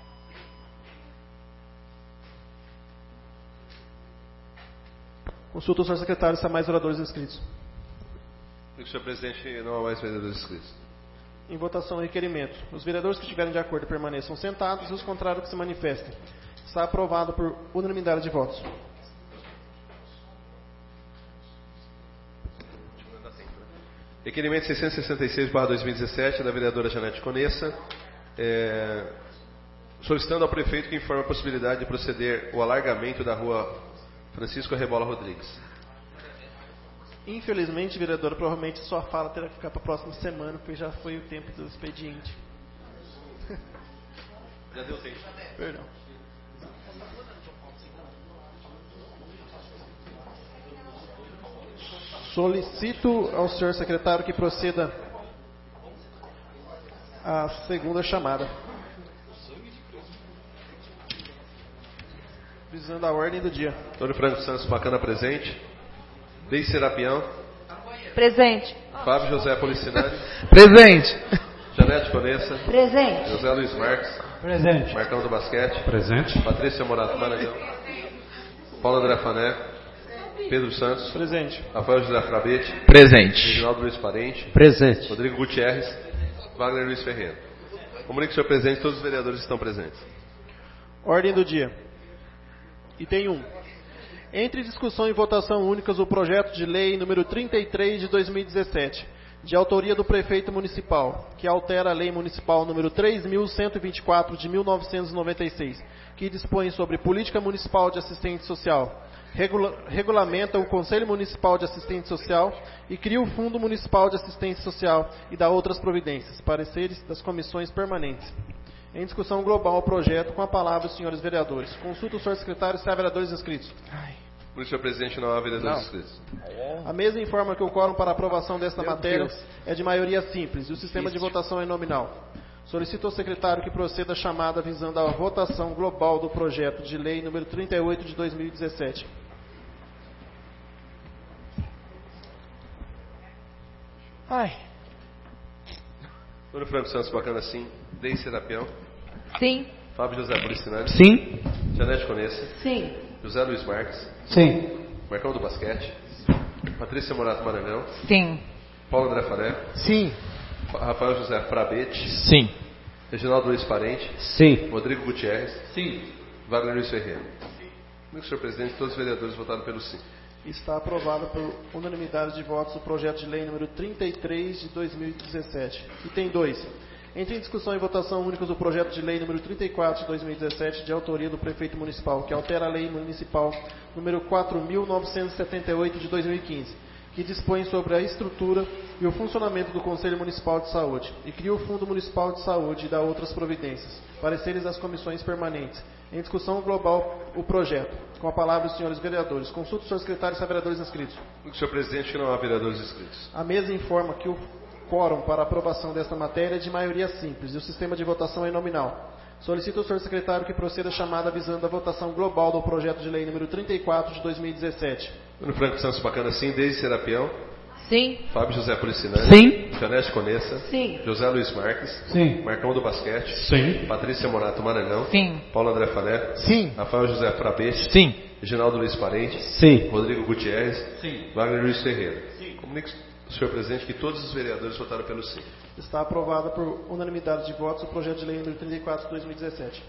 Consulta o senhor secretário se há mais vereadores inscritos. Senhor presidente, não há mais vereadores inscritos. Em votação, requerimento. Os vereadores que estiverem de acordo permaneçam sentados e os contrários que se manifestem. Está aprovado por unanimidade de votos. Requerimento seiscentos e sessenta e seis barra dois mil e dezessete, da vereadora Janete Conessa, é, solicitando ao prefeito que informe a possibilidade de proceder o alargamento da rua Francisco Arrebola Rodrigues. Infelizmente, vereadora, provavelmente sua fala terá que ficar para a próxima semana, porque já foi o tempo do expediente. Já deu tempo. Perdão. Solicito ao senhor secretário que proceda a segunda chamada. Visando a ordem do dia. Antônio Franco Santos Bacana presente. Deise Serapião. Presente. Fábio José Policinari. Presente. Janete Conessa. Presente. José Luiz Marques. Presente. Marcão do Basquete. Presente. Patrícia Morato Maranhão. Paulo André Fané. Pedro Santos. Presente. Rafael José Frabete. Presente. Reginaldo Luiz Parente. Presente. Rodrigo Gutierrez. Wagner Luiz Ferreira. Comunique, senhor presidente, todos os vereadores estão presentes. Ordem do dia. Item um. Entre discussão e votação únicas o projeto de lei número trinta e três de dois mil e dezessete, de autoria do prefeito municipal, que altera a lei municipal número três mil cento e vinte e quatro de mil novecentos e noventa e seis, que dispõe sobre política municipal de assistente social, regula regulamenta o Conselho Municipal de Assistente Social e cria o Fundo Municipal de Assistência Social e dá outras providências. Pareceres das comissões permanentes. Em discussão global o projeto, com a palavra os senhores vereadores. Consulta o senhor secretário se há vereadores inscritos. Por isso, senhor presidente, não há vereadores Não. inscritos. A mesa informa que o quórum para aprovação desta Meu matéria Deus. é de maioria simples e o sistema de Difícil. votação é nominal. Solicito ao secretário que proceda a chamada visando a votação global do projeto de lei número trinta e oito de dois mil e dezessete. Ai. Antônio Franco Santos Bacana, sim. Deise Serapião. Sim. Fábio José Policinari. Sim. Janete Conessa. Sim. José Luiz Marques. Sim. Marcão do Basquete. Patrícia Morato Maranhão. Sim. Paulo André Fané. Sim. Rafael José Frabete. Sim. Reginaldo Luiz Parente. Sim. Rodrigo Gutierrez. Sim. Wagner Luiz Ferreira. Comigo, senhor presidente, todos os vereadores votaram pelo sim. Está aprovado por unanimidade de votos o projeto de lei número trinta e três de dois mil e dezessete. Item dois. Entre em discussão e votação únicas o projeto de lei número trinta e quatro de dois mil e dezessete, de autoria do prefeito municipal, que altera a lei municipal número quatro mil novecentos e setenta e oito de dois mil e quinze, que dispõe sobre a estrutura e o funcionamento do Conselho Municipal de Saúde, e cria o Fundo Municipal de Saúde e dá outras providências. Pareceres das comissões permanentes. Em discussão global, o projeto. Com a palavra os senhores vereadores. Consulta o senhor secretário se há vereadores inscritos. Comigo, senhor presidente, que não há vereadores inscritos. A mesa informa que o quórum para aprovação desta matéria é de maioria simples e o sistema de votação é nominal. Solicito ao senhor secretário que proceda a chamada visando a votação global do projeto de lei número trinta e quatro de dois mil e dezessete. Antônio Franco Santos Bacana, sim. Deise Serapião. Sim. Fábio José Policinari. Sim. Janete Conessa. Sim. José Luiz Marques. Sim. Marcão do Basquete. Sim. Patrícia Morato Maranhão. Sim. Paulo André Fané. Sim. Rafael José Frabete. Sim. Reginaldo Luiz Parente. Sim. Rodrigo Gutierrez. Sim. Wagner Luiz Ferreira. Sim. Comunico, senhor presidente, que todos os vereadores votaram pelo sim. Está aprovado por unanimidade de votos o projeto de lei número trinta e quatro de dois mil e dezessete.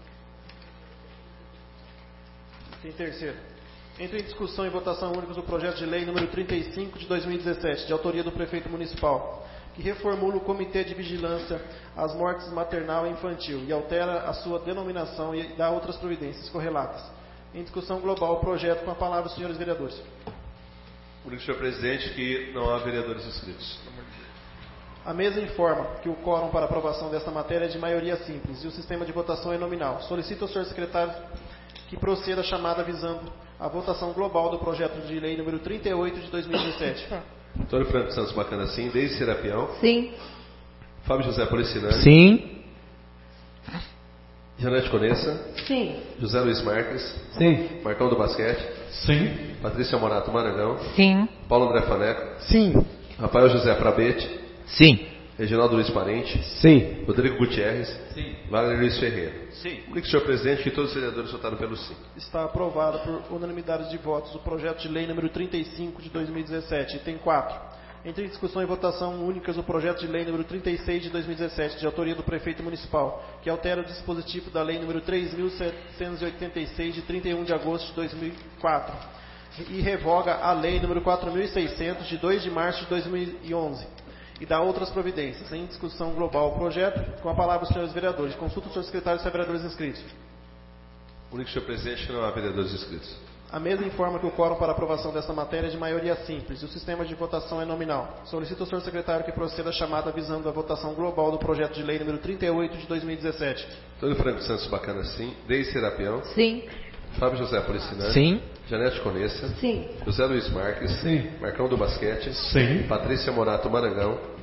Em terceiro. Entre em discussão e votação únicas o projeto de lei número trinta e cinco de dois mil e dezessete, de autoria do prefeito municipal, que reformula o Comitê de Vigilância às Mortes Maternal e Infantil e altera a sua denominação e dá outras providências correlatas. Em discussão global o projeto, com a palavra os senhores vereadores. Comunico, senhor presidente, que não há vereadores inscritos. A mesa informa que o quórum para aprovação desta matéria é de maioria simples e o sistema de votação é nominal. Solicito ao senhor secretário que proceda a chamada visando a votação global do projeto de lei número trinta e oito de dois mil e dezessete. Antônio Franco Santos Bacana, sim. Deise Serapião. Sim. Fábio José Policinari. Sim. Janete Conessa. Sim. José Luiz Marques. Sim. Marcão do Basquete. Sim. Patrícia Morato Maranhão. Sim. Paulo André Faneco. Sim. Rafael José Frabete. Sim. Reginaldo Luiz Parente. Sim. Rodrigo Gutierrez. Sim. Wagner Luiz Ferreira. Sim. Comunico, senhor presidente, que todos os vereadores votaram pelo sim. Está aprovado por unanimidade de votos o projeto de lei número trinta e cinco de dois mil e dezessete. Item quatro. Entre em discussão e votação únicas o projeto de lei número trinta e seis de dois mil e dezessete, de autoria do prefeito municipal, que altera o dispositivo da lei número três mil setecentos e oitenta e seis de trinta e um de agosto de dois mil e quatro e revoga a lei número quatro mil e seiscentos de dois de março de dois mil e onze e dá outras providências. Em discussão global o projeto, com a palavra os senhores vereadores. Consulta o senhor secretário se há vereadores inscritos. Comunico, senhor presidente, que não há vereadores inscritos. A mesa informa que o quórum para aprovação desta matéria é de maioria simples e o sistema de votação é nominal. Solicito ao senhor secretário que proceda a chamada visando a votação global do projeto de lei número trinta e oito de dois mil e dezessete. Antônio Franco Santos Bacana, sim. Deise Serapião. Sim. Fábio José Policinari. Sim. Janete Conessa. Sim. José Luiz Marques. Sim. Marcão do Basquete. Sim. Patrícia Morato Maranhão.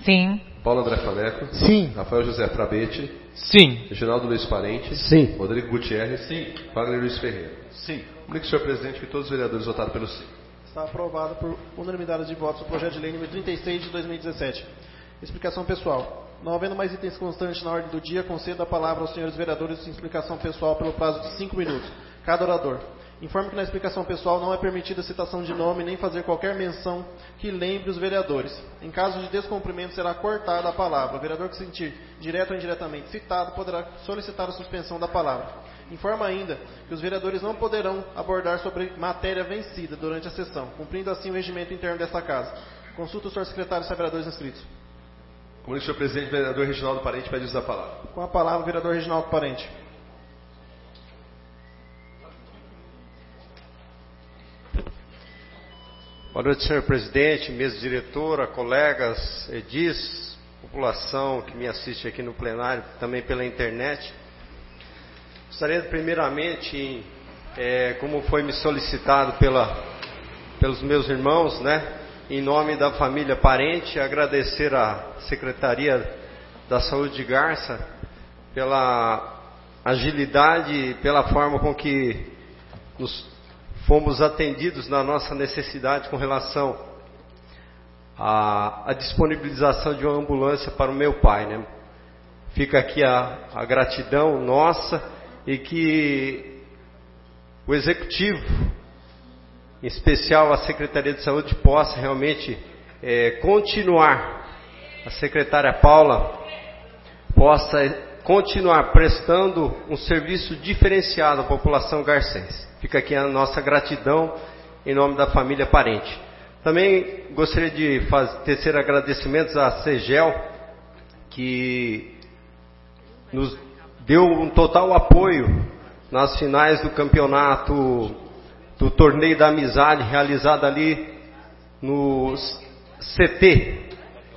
Sim. Paulo André Faneco. Sim. Rafael José Trabete. Sim. Reginaldo Luiz Parente. Sim. Rodrigo Gutierrez. Sim. Wagner Luiz Ferreira. Sim. Comunique, senhor presidente, que todos os vereadores votaram pelo sim. Está aprovado por unanimidade de votos o projeto de lei número trinta e seis de dois mil e dezessete. Explicação pessoal. Não havendo mais itens constantes na ordem do dia, concedo a palavra aos senhores vereadores em explicação pessoal pelo prazo de cinco minutos. Cada orador. Informo que na explicação pessoal não é permitida citação de nome nem fazer qualquer menção que lembre os vereadores. Em caso de descumprimento, será cortada a palavra. O vereador que se sentir direto ou indiretamente citado poderá solicitar a suspensão da palavra. Informa ainda que os vereadores não poderão abordar sobre matéria vencida durante a sessão, cumprindo assim o regimento interno desta casa. Consulta o senhor secretário se há vereadores inscritos. Comunique, senhor presidente, o vereador Reginaldo Parente pede uso da palavra. Com a palavra, o vereador Reginaldo Parente. Boa noite, senhor presidente, mesa diretora, colegas, edis, população que me assiste aqui no plenário, também pela internet. Gostaria primeiramente, é, como foi me solicitado pela, pelos meus irmãos, né, em nome da família Parente, agradecer à Secretaria da Saúde de Garça pela agilidade e pela forma com que nos fomos atendidos na nossa necessidade com relação à, à disponibilização de uma ambulância para o meu pai, né? Fica aqui a, a gratidão nossa e que o Executivo, em especial a Secretaria de Saúde, possa realmente é, continuar, a secretária Paula possa continuar prestando um serviço diferenciado à população garcense. Fica aqui a nossa gratidão em nome da família Parente. Também gostaria de fazer, tecer agradecimentos à Segel, que nos deu um total apoio nas finais do campeonato do Torneio da Amizade, realizado ali no C T.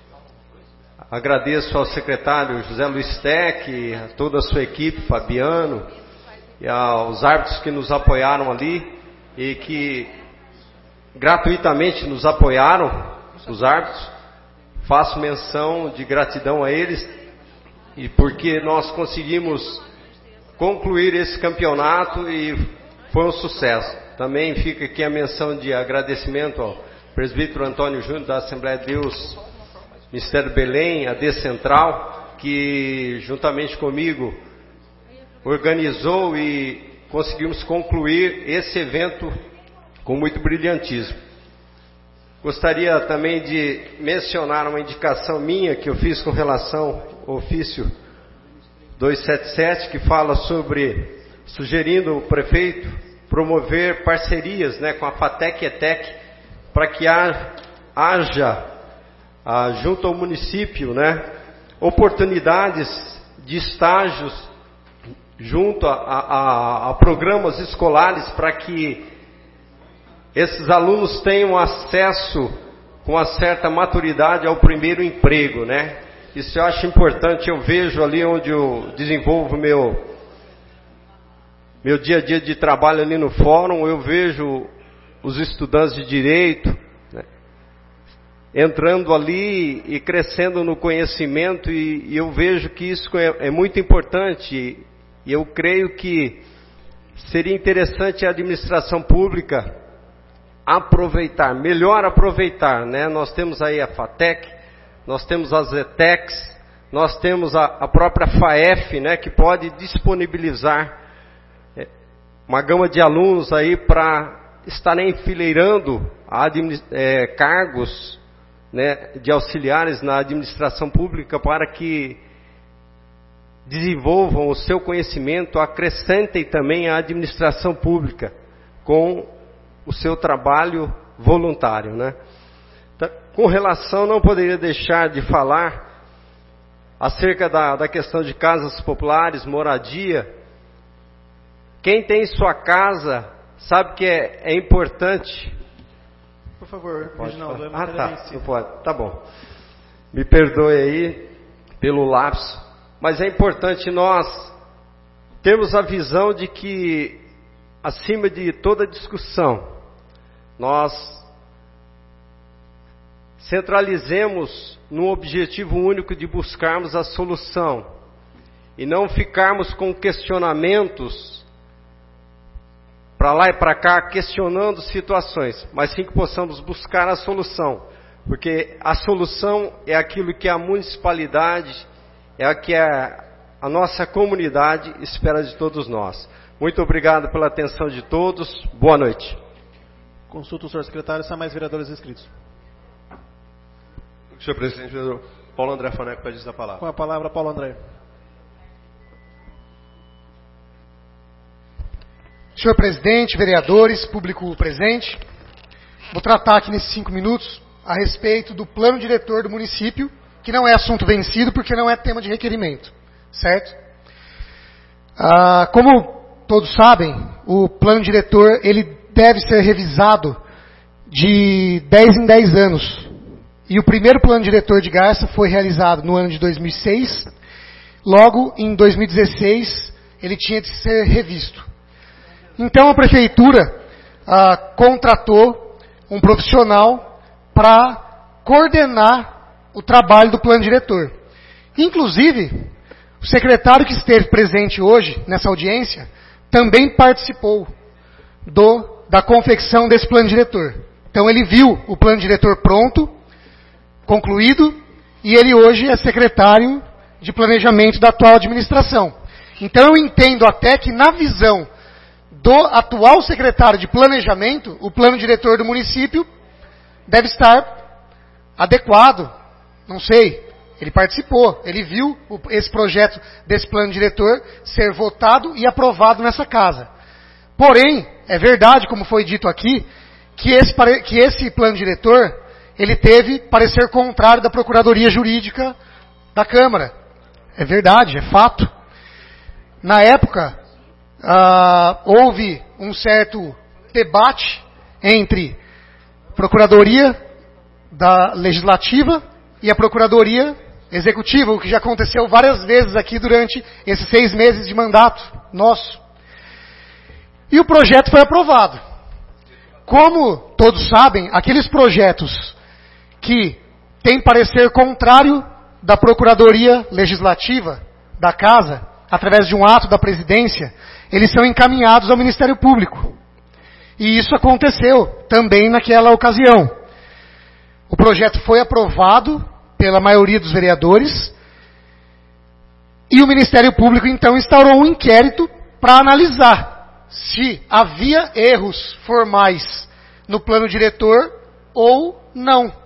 Agradeço ao secretário José Luiz Tec, a toda a sua equipe, Fabiano, e aos árbitros que nos apoiaram ali e que gratuitamente nos apoiaram, os árbitros. Faço menção de gratidão a eles, e porque nós conseguimos concluir esse campeonato e foi um sucesso. Também fica aqui a menção de agradecimento ao presbítero Antônio Júnior da Assembleia de Deus, Ministério Belém, a D Central, que juntamente comigo organizou e conseguimos concluir esse evento com muito brilhantismo. Gostaria também de mencionar uma indicação minha que eu fiz com relação ao ofício duzentos e setenta e sete, que fala sobre, sugerindo o prefeito promover parcerias, né, com a FATEC e ETEC, para que haja, haja ah, junto ao município, né, oportunidades de estágios junto a, a, a programas escolares, para que esses alunos tenham acesso com uma certa maturidade ao primeiro emprego, né? Isso eu acho importante. Eu vejo ali onde eu desenvolvo meu meu dia a dia de trabalho ali no fórum, eu vejo os estudantes de direito, né, entrando ali e crescendo no conhecimento, e, e eu vejo que isso é, é muito importante, e eu creio que seria interessante a administração pública aproveitar, melhor aproveitar, né? Nós temos aí a FATEC, nós temos as ETECs, nós temos a, a própria FAEF, né, que pode disponibilizar é, uma gama de alunos aí para estarem enfileirando a é, cargos, né, de auxiliares na administração pública, para que desenvolvam o seu conhecimento, acrescentem também a administração pública com o seu trabalho voluntário, né? Então, com relação, não poderia deixar de falar acerca da, da questão de casas populares, moradia. Quem tem sua casa sabe que é, é importante. Por favor, Reginaldo, é ah, tá, vencida. não pode, tá bom. Me perdoe aí pelo lapso, mas é importante nós termos a visão de que, acima de toda discussão, nós centralizemos no objetivo único de buscarmos a solução e não ficarmos com questionamentos para lá e para cá, questionando situações, mas sim que possamos buscar a solução, porque a solução é aquilo que a municipalidade, é a que a, a nossa comunidade espera de todos nós. Muito obrigado pela atenção de todos. Boa noite. Consulta o senhor secretário, se há mais vereadores inscritos. Senhor presidente, vereador Paulo André Faneco pede a palavra. Com a palavra, Paulo André. Senhor presidente, vereadores, público presente, vou tratar aqui nesses cinco minutos a respeito do plano diretor do município, que não é assunto vencido porque não é tema de requerimento, certo? Ah, como todos sabem, o plano diretor ele deve ser revisado de dez em dez anos. E o primeiro plano diretor de Garça foi realizado no ano de dois mil e seis. Logo, em dois mil e dezesseis, ele tinha de ser revisto. Então, a prefeitura ah, contratou um profissional para coordenar o trabalho do plano diretor. Inclusive, o secretário que esteve presente hoje, nessa audiência, também participou do, da confecção desse plano diretor. Então, ele viu o plano diretor pronto, concluído, e ele hoje é secretário de planejamento da atual administração. Então eu entendo até que na visão do atual secretário de planejamento, o plano diretor do município deve estar adequado, não sei, ele participou, ele viu esse projeto desse plano diretor ser votado e aprovado nessa casa. Porém, é verdade, como foi dito aqui, que esse, que esse plano diretor ele teve parecer contrário da Procuradoria Jurídica da Câmara. É verdade, é fato. Na época, ah, houve um certo debate entre a Procuradoria da Legislativa e a Procuradoria Executiva, o que já aconteceu várias vezes aqui durante esses seis meses de mandato nosso. E o projeto foi aprovado. Como todos sabem, aqueles projetos que tem parecer contrário da Procuradoria Legislativa da Casa, através de um ato da presidência, eles são encaminhados ao Ministério Público. E isso aconteceu também naquela ocasião. O projeto foi aprovado pela maioria dos vereadores e o Ministério Público então instaurou um inquérito para analisar se havia erros formais no plano diretor ou não.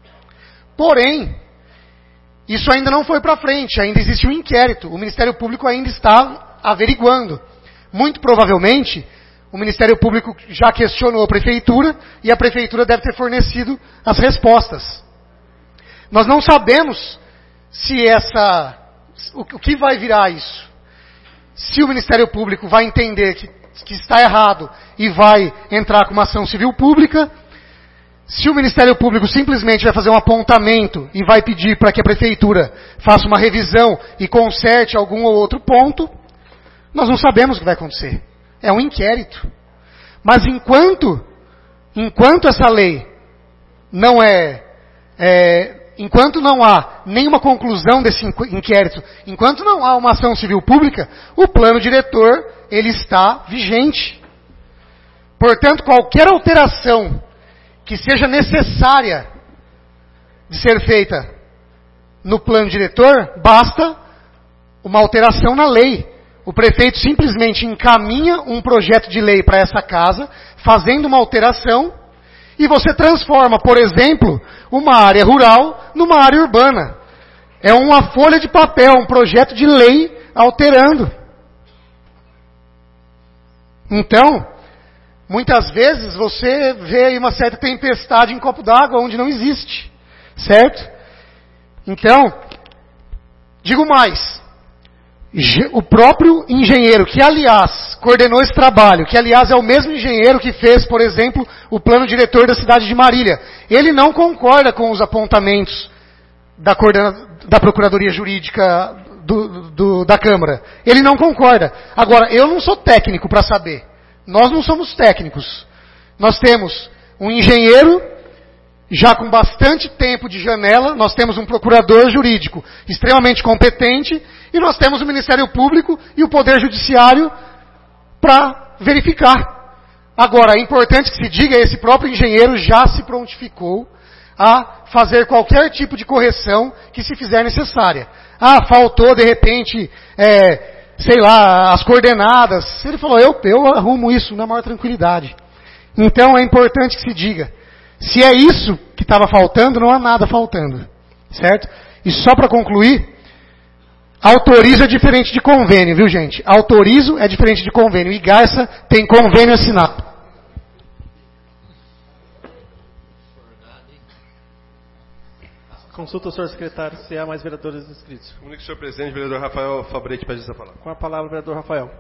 Porém, isso ainda não foi para frente, ainda existe um inquérito. O Ministério Público ainda está averiguando. Muito provavelmente, o Ministério Público já questionou a Prefeitura e a Prefeitura deve ter fornecido as respostas. Nós não sabemos se essa, o que vai virar isso. Se o Ministério Público vai entender que, que está errado e vai entrar com uma ação civil pública, se o Ministério Público simplesmente vai fazer um apontamento e vai pedir para que a Prefeitura faça uma revisão e conserte algum ou outro ponto, nós não sabemos o que vai acontecer. É um inquérito. Mas enquanto, enquanto essa lei não é, é, enquanto não há nenhuma conclusão desse inquérito, enquanto não há uma ação civil pública, o plano diretor, ele está vigente. Portanto, qualquer alteração que seja necessária de ser feita no plano diretor, basta uma alteração na lei. O prefeito simplesmente encaminha um projeto de lei para essa casa, fazendo uma alteração, e você transforma, por exemplo, uma área rural numa área urbana. É uma folha de papel, um projeto de lei alterando. Então, muitas vezes você vê aí uma certa tempestade em copo d'água onde não existe, certo? Então, digo mais, o próprio engenheiro, que aliás coordenou esse trabalho, que aliás é o mesmo engenheiro que fez, por exemplo, o plano diretor da cidade de Marília, ele não concorda com os apontamentos da, da Procuradoria Jurídica do, do, da Câmara. Ele não concorda. Agora, eu não sou técnico para saber. Nós não somos técnicos. Nós temos um engenheiro já com bastante tempo de janela, nós temos um procurador jurídico extremamente competente e nós temos o Ministério Público e o Poder Judiciário para verificar. Agora, é importante que se diga, esse próprio engenheiro já se prontificou a fazer qualquer tipo de correção que se fizer necessária. Ah, faltou de repente, é, sei lá, as coordenadas. Ele falou, eu, eu arrumo isso na maior tranquilidade. Então é importante que se diga, se é isso que estava faltando, não há nada faltando. Certo? E só para concluir, autorizo é diferente de convênio, viu gente? Autorizo é diferente de convênio. E Garça tem convênio assinado. Consulta o senhor secretário se há mais vereadores inscritos. Comunique o senhor presidente, vereador Rafael Fabretti, pede essa palavra. Com a palavra, o vereador Rafael.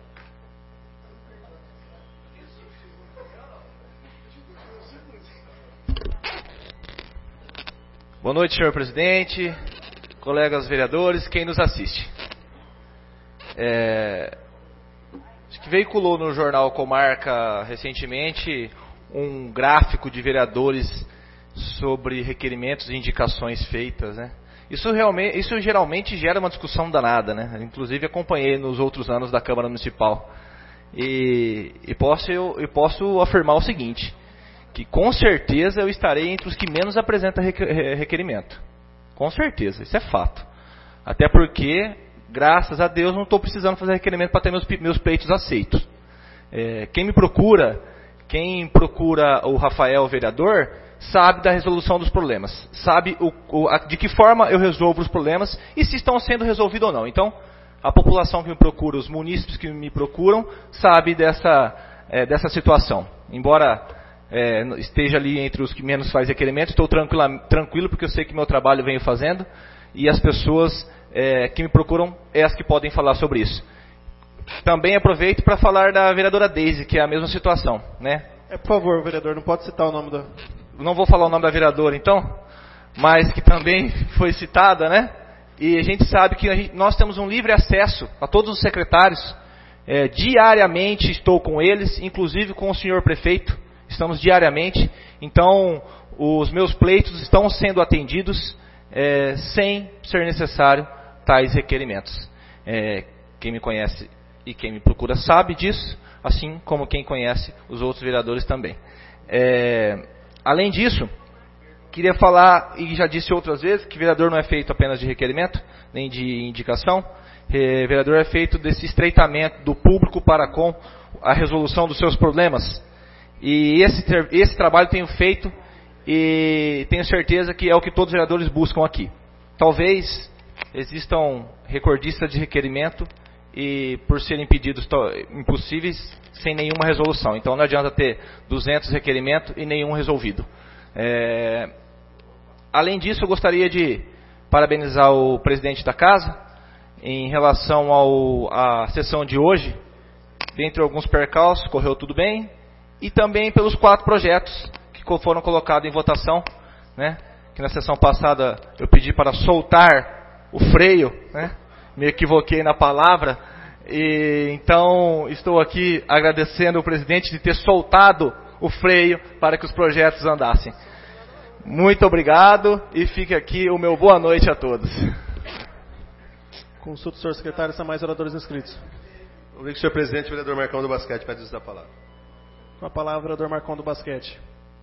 Boa noite, senhor presidente, colegas vereadores, quem nos assiste. É, acho que veiculou no jornal Comarca recentemente um gráfico de vereadores sobre requerimentos e indicações feitas, né? Isso, realmente, isso geralmente gera uma discussão danada, né? Inclusive acompanhei nos outros anos da Câmara Municipal. E, e posso, eu, eu posso afirmar o seguinte, que com certeza eu estarei entre os que menos apresentam requerimento. Com certeza, isso é fato. Até porque, graças a Deus, não estou precisando fazer requerimento para ter meus, meus pleitos aceitos. É, quem me procura, quem procura o Rafael, vereador, sabe da resolução dos problemas, sabe o, o, a, de que forma eu resolvo os problemas e se estão sendo resolvidos ou não. Então, a população que me procura, os munícipes que me procuram, sabe dessa, é, dessa situação. Embora é, esteja ali entre os que menos faz requerimento, estou tranquilo, tranquilo porque eu sei que meu trabalho venho fazendo e as pessoas é, que me procuram é as que podem falar sobre isso. Também aproveito para falar da vereadora Deise, que é a mesma situação, né? É, por favor, vereador, não pode citar o nome da... Não vou falar o nome da vereadora, então, mas que também foi citada, né? E a gente sabe que a gente, nós temos um livre acesso a todos os secretários. É, diariamente estou com eles, inclusive com o senhor prefeito. Estamos diariamente. Então, os meus pleitos estão sendo atendidos é, sem ser necessário tais requerimentos. É, quem me conhece e quem me procura sabe disso, assim como quem conhece os outros vereadores também. É, além disso, queria falar, e já disse outras vezes, que vereador não é feito apenas de requerimento, nem de indicação. É, vereador é feito desse estreitamento do público para com a resolução dos seus problemas. E esse, esse trabalho tenho feito e tenho certeza que é o que todos os vereadores buscam aqui. Talvez existam recordistas de requerimento e por serem pedidos impossíveis sem nenhuma resolução. Então não adianta ter duzentos requerimentos e nenhum resolvido. É... Além disso, eu gostaria de parabenizar o presidente da casa em relação ao, à sessão de hoje. Dentre alguns percalços, correu tudo bem. E também pelos quatro projetos que foram colocados em votação, né? Que na sessão passada eu pedi para soltar o freio, né? Me equivoquei na palavra, e então estou aqui agradecendo o presidente de ter soltado o freio para que os projetos andassem. Muito obrigado e fique aqui o meu boa noite a todos. Consulta o senhor secretário, são mais oradores inscritos. Obrigado, senhor presidente. O vereador Marcão do Basquete pede uso da palavra. Com a palavra, o vereador Marcão do Basquete.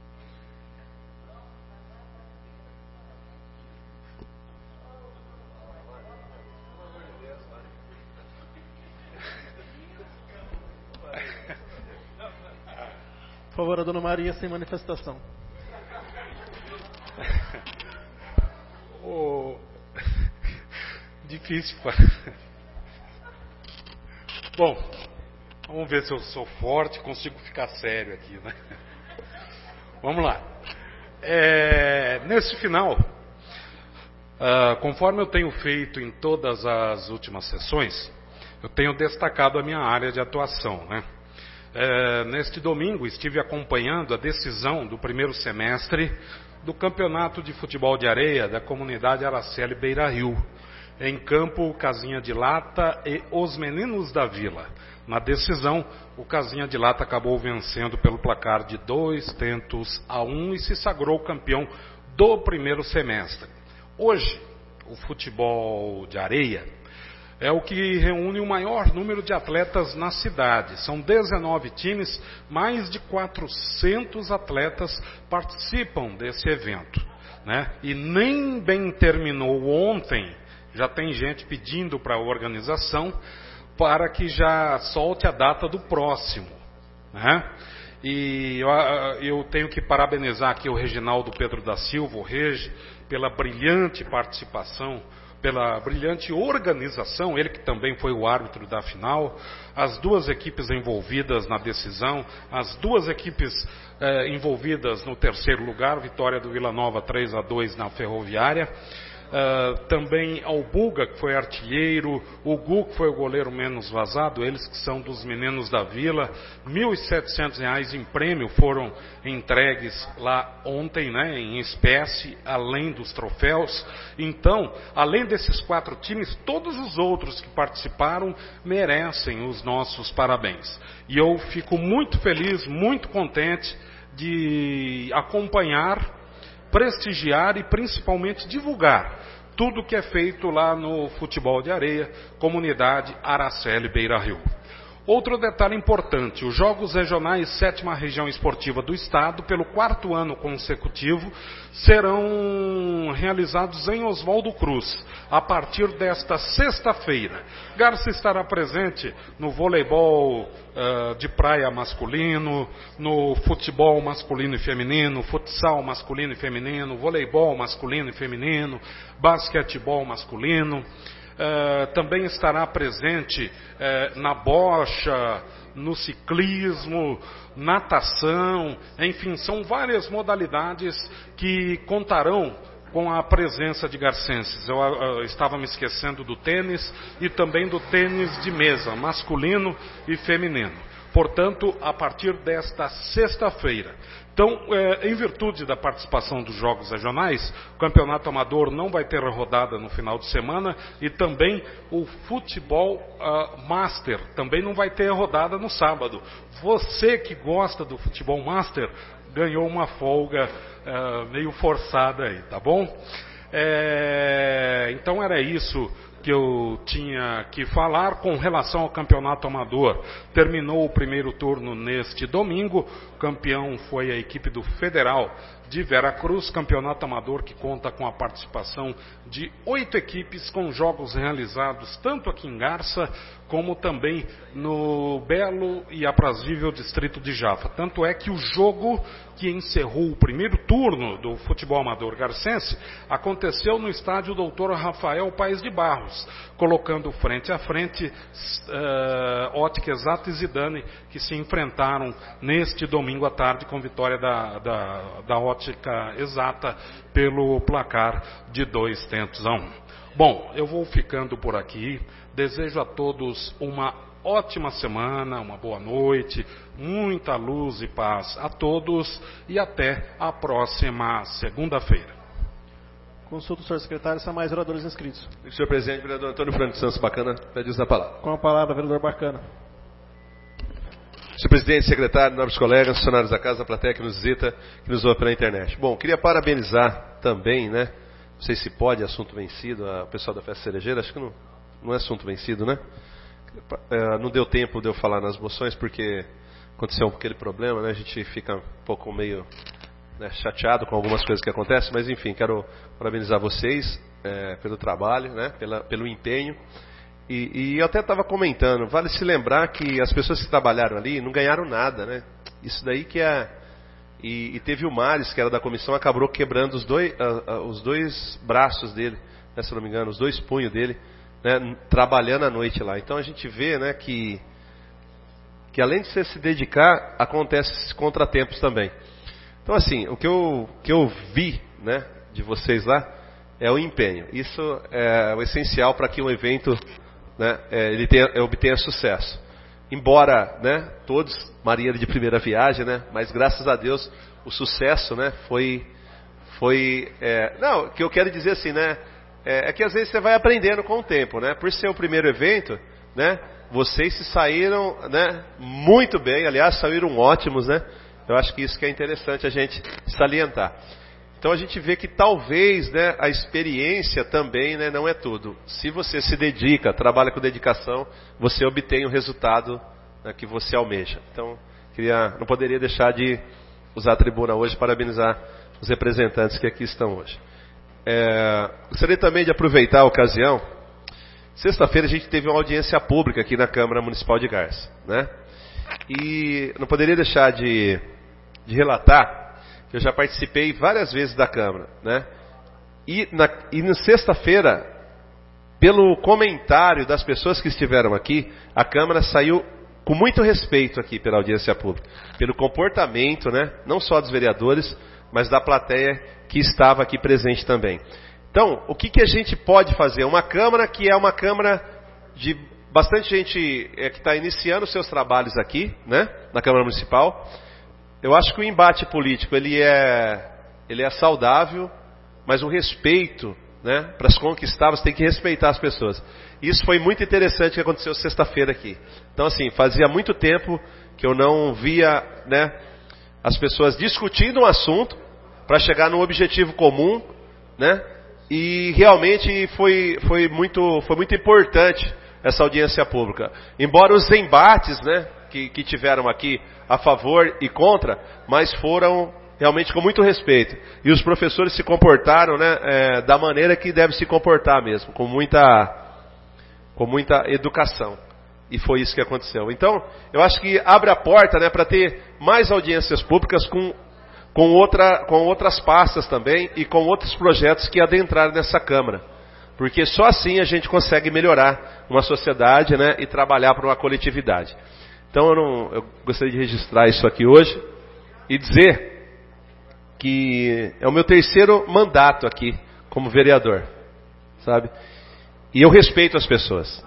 Por favor, a dona Maria, sem manifestação. Oh, difícil. Bom, vamos ver se eu sou forte e consigo ficar sério aqui, né? Vamos lá. É, nesse final, uh, conforme eu tenho feito em todas as últimas sessões, eu tenho destacado a minha área de atuação, né? É, neste domingo estive acompanhando a decisão do primeiro semestre do Campeonato de Futebol de Areia da comunidade Araceli Beira Rio, em campo Casinha de Lata e Os Meninos da Vila. Na decisão, o Casinha de Lata acabou vencendo pelo placar de dois tentos a um e se sagrou campeão do primeiro semestre. Hoje, o futebol de areia é o que reúne o maior número de atletas na cidade. São dezenove times, mais de quatrocentos atletas participam desse evento, né? E nem bem terminou ontem, já tem gente pedindo para a organização para que já solte a data do próximo, né? E eu, eu tenho que parabenizar aqui o Reginaldo Pedro da Silva, o Regi, pela brilhante participação, pela brilhante organização, ele que também foi o árbitro da final, as duas equipes envolvidas na decisão, as duas equipes eh, envolvidas no terceiro lugar, vitória do Vila Nova três a dois na Ferroviária. Uh, também ao Buga, que foi artilheiro, o Gu, que foi o goleiro menos vazado, eles que são dos meninos da Vila, mil e setecentos reais em prêmio foram entregues lá ontem, né, em espécie, além dos troféus. Então, além desses quatro times, todos os outros que participaram merecem os nossos parabéns. E eu fico muito feliz, muito contente de acompanhar, prestigiar e principalmente divulgar tudo que é feito lá no futebol de areia, comunidade Araceli Beira Rio. Outro detalhe importante, os Jogos Regionais sétima Região Esportiva do Estado, pelo quarto ano consecutivo, serão realizados em Oswaldo Cruz, a partir desta sexta-feira. Garça estará presente no voleibol uh, de praia masculino, no futebol masculino e feminino, futsal masculino e feminino, voleibol masculino e feminino, basquetebol masculino. Uh, também estará presente uh, na bocha, no ciclismo, natação, enfim, são várias modalidades que contarão com a presença de garcenses. Eu uh, estava me esquecendo do tênis e também do tênis de mesa, masculino e feminino. Portanto, a partir desta sexta-feira. Então, é, em virtude da participação dos Jogos Regionais, o Campeonato Amador não vai ter rodada no final de semana e também o Futebol uh, Master também não vai ter rodada no sábado. Você que gosta do Futebol Master ganhou uma folga uh, meio forçada aí, tá bom? É, então era isso que eu tinha que falar com relação ao Campeonato Amador. Terminou o primeiro turno neste domingo, o campeão foi a equipe do Federal de Veracruz, campeonato amador que conta com a participação de oito equipes com jogos realizados tanto aqui em Garça como também no belo e aprazível distrito de Jaffa. Tanto é que o jogo que encerrou o primeiro turno do futebol amador garcense aconteceu no estádio doutor Rafael Paes de Barros, colocando frente a frente uh, Ótica Exata e Zidane, que se enfrentaram neste domingo à tarde com vitória da, da, da Ótica Exata pelo placar de dois tentos a um. Bom, eu vou ficando por aqui. Desejo a todos uma ótima semana, uma boa noite, muita luz e paz a todos e até a próxima segunda-feira. Consulta o senhor secretário, se há mais oradores inscritos. Senhor presidente, vereador Antônio Franco Santos Bacana, pede uso da palavra. Com a palavra, vereador Bacana. Senhor presidente, secretário, nobres colegas, funcionários da casa, da plateia que nos visita, que nos ouve pela internet. Bom, queria parabenizar também, né? Não sei se pode, assunto vencido, o pessoal da Festa Cerejeira, acho que não, não é assunto vencido, né? É, não deu tempo de eu falar nas moções, porque aconteceu aquele problema, né? A gente fica um pouco meio né, chateado com algumas coisas que acontecem, mas enfim, quero parabenizar vocês é, pelo trabalho, né? Pela, pelo empenho. E, e eu até estava comentando, vale se lembrar que as pessoas que trabalharam ali não ganharam nada, né? Isso daí que é... E, e teve o Mares, que era da comissão, acabou quebrando os dois, uh, uh, os dois braços dele, né, se não me engano, os dois punhos dele, né, trabalhando à noite lá. Então a gente vê, né, que, que além de você se dedicar, acontece contratempos também. Então assim, o que eu, que eu vi, né, de vocês lá é o empenho. Isso é o essencial para que um evento, né, é, ele tenha, obtenha sucesso. Embora, né, todos marinheiro de primeira viagem, né, mas graças a Deus o sucesso, né, foi, foi, é, não, o que eu quero dizer assim, né, é, é que às vezes você vai aprendendo com o tempo, né, por ser o primeiro evento, né, vocês se saíram, né, muito bem, aliás, saíram ótimos, né? Eu acho que isso que é interessante a gente salientar. Então a gente vê que talvez, né, a experiência também, né, não é tudo. Se você se dedica, trabalha com dedicação, você obtém o resultado, né, que você almeja. Então, queria, não poderia deixar de usar a tribuna hoje para parabenizar os representantes que aqui estão hoje. É, gostaria também de aproveitar a ocasião. Sexta-feira a gente teve uma audiência pública aqui na Câmara Municipal de Garça, né? E não poderia deixar de, de relatar que eu já participei várias vezes da Câmara, né? E na, e na sexta-feira, pelo comentário das pessoas que estiveram aqui, a Câmara saiu com muito respeito aqui pela audiência pública, pelo comportamento, né? Não só dos vereadores, mas da plateia que estava aqui presente também. Então, o que, que a gente pode fazer? Uma Câmara que é uma Câmara de bastante gente é, que está iniciando seus trabalhos aqui, né? Na Câmara Municipal. Eu acho que o embate político ele é, ele é saudável, mas o respeito, né, para as conquistar, você tem que respeitar as pessoas. Isso foi muito interessante que aconteceu sexta-feira aqui. Então, assim, fazia muito tempo que eu não via, né, as pessoas discutindo um assunto para chegar num objetivo comum, né? E realmente foi, foi, muito, foi muito importante essa audiência pública. Embora os embates, né, que, que tiveram aqui a favor e contra, mas foram realmente com muito respeito. E os professores se comportaram, né, é, da maneira que deve se comportar mesmo, com muita, com muita educação. E foi isso que aconteceu. Então, eu acho que abre a porta, né, para ter mais audiências públicas com, com, outra, com outras pastas também e com outros projetos que adentraram nessa Câmara. Porque só assim a gente consegue melhorar uma sociedade, né, e trabalhar para uma coletividade. Então eu, não, eu gostaria de registrar isso aqui hoje e dizer que é o meu terceiro mandato aqui como vereador, sabe? E eu respeito as pessoas.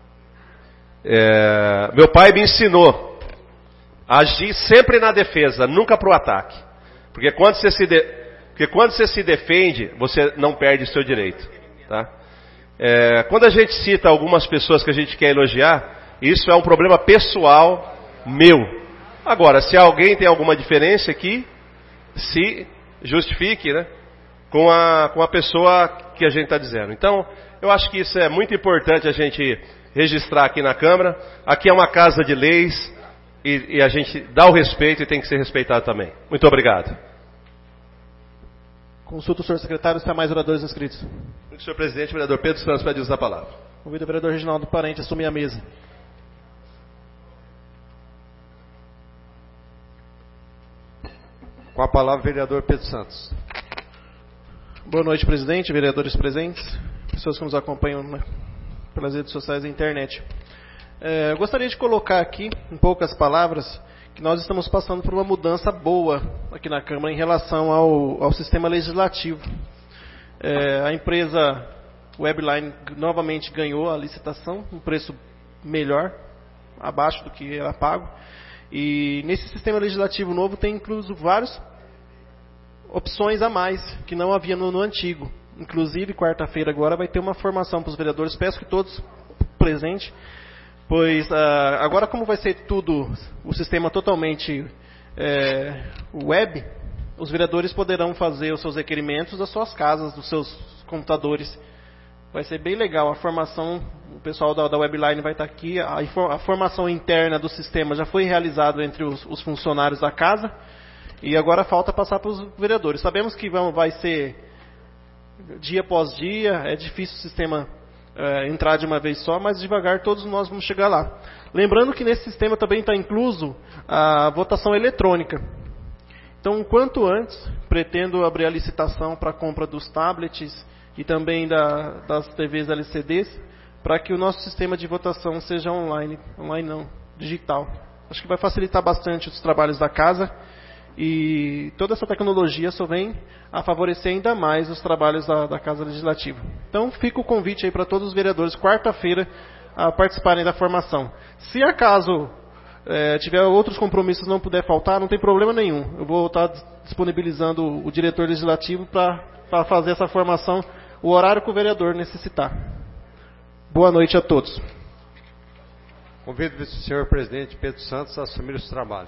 É, meu pai me ensinou a agir sempre na defesa, nunca para o ataque. Porque quando você se, de, porque quando você se defende, você não perde o seu direito, tá? É, quando a gente cita algumas pessoas que a gente quer elogiar, isso é um problema pessoal meu. Agora, se alguém tem alguma diferença aqui, se justifique, né, com a, com a pessoa que a gente está dizendo. Então, eu acho que isso é muito importante a gente registrar aqui na Câmara. Aqui é uma casa de leis e, e a gente dá o respeito e tem que ser respeitado também. Muito obrigado. Consulta o senhor secretário se há mais oradores inscritos. Senhor presidente, o vereador Pedro Santos pede uso da palavra. Convido o vereador Reginaldo Parente a assumir a mesa. Com a palavra, vereador Pedro Santos. Boa noite, presidente, vereadores presentes, pessoas que nos acompanham, né, pelas redes sociais e internet. É, eu gostaria de colocar aqui, em poucas palavras, que nós estamos passando por uma mudança boa aqui na Câmara em relação ao, ao sistema legislativo. É, a empresa Webline novamente ganhou a licitação, um preço melhor, abaixo do que era pago. E nesse sistema legislativo novo tem incluso várias opções a mais que não havia no, no antigo. Inclusive, quarta-feira agora vai ter uma formação para os vereadores. Peço que todos presentes, pois uh, agora como vai ser tudo, o sistema totalmente é, web, os vereadores poderão fazer os seus requerimentos das suas casas, dos seus computadores. Vai ser bem legal a formação, o pessoal da, da Webline vai estar aqui, a, a formação interna do sistema já foi realizada entre os, os funcionários da casa, e agora falta passar para os vereadores. Sabemos que vão, vai ser dia após dia, é difícil o sistema é, entrar de uma vez só, mas devagar todos nós vamos chegar lá. Lembrando que nesse sistema também está incluso a votação eletrônica. Então, quanto antes, pretendo abrir a licitação para a compra dos tablets e também da, das T Vs L C Ds, para que o nosso sistema de votação seja online, online não, digital. Acho que vai facilitar bastante os trabalhos da casa e toda essa tecnologia só vem a favorecer ainda mais os trabalhos da, da Casa Legislativa. Então, fica o convite aí para todos os vereadores, quarta-feira, a participarem da formação. Se acaso é, tiver outros compromissos não puder faltar, não tem problema nenhum. Eu vou estar disponibilizando o diretor legislativo para fazer essa formação, o horário que o vereador necessitar. Boa noite a todos. Convido o senhor presidente Pedro Santos a assumir os trabalhos.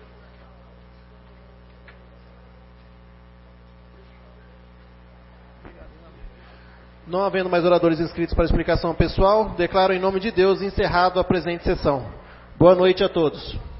Não havendo mais oradores inscritos para explicação pessoal, declaro em nome de Deus encerrado a presente sessão. Boa noite a todos.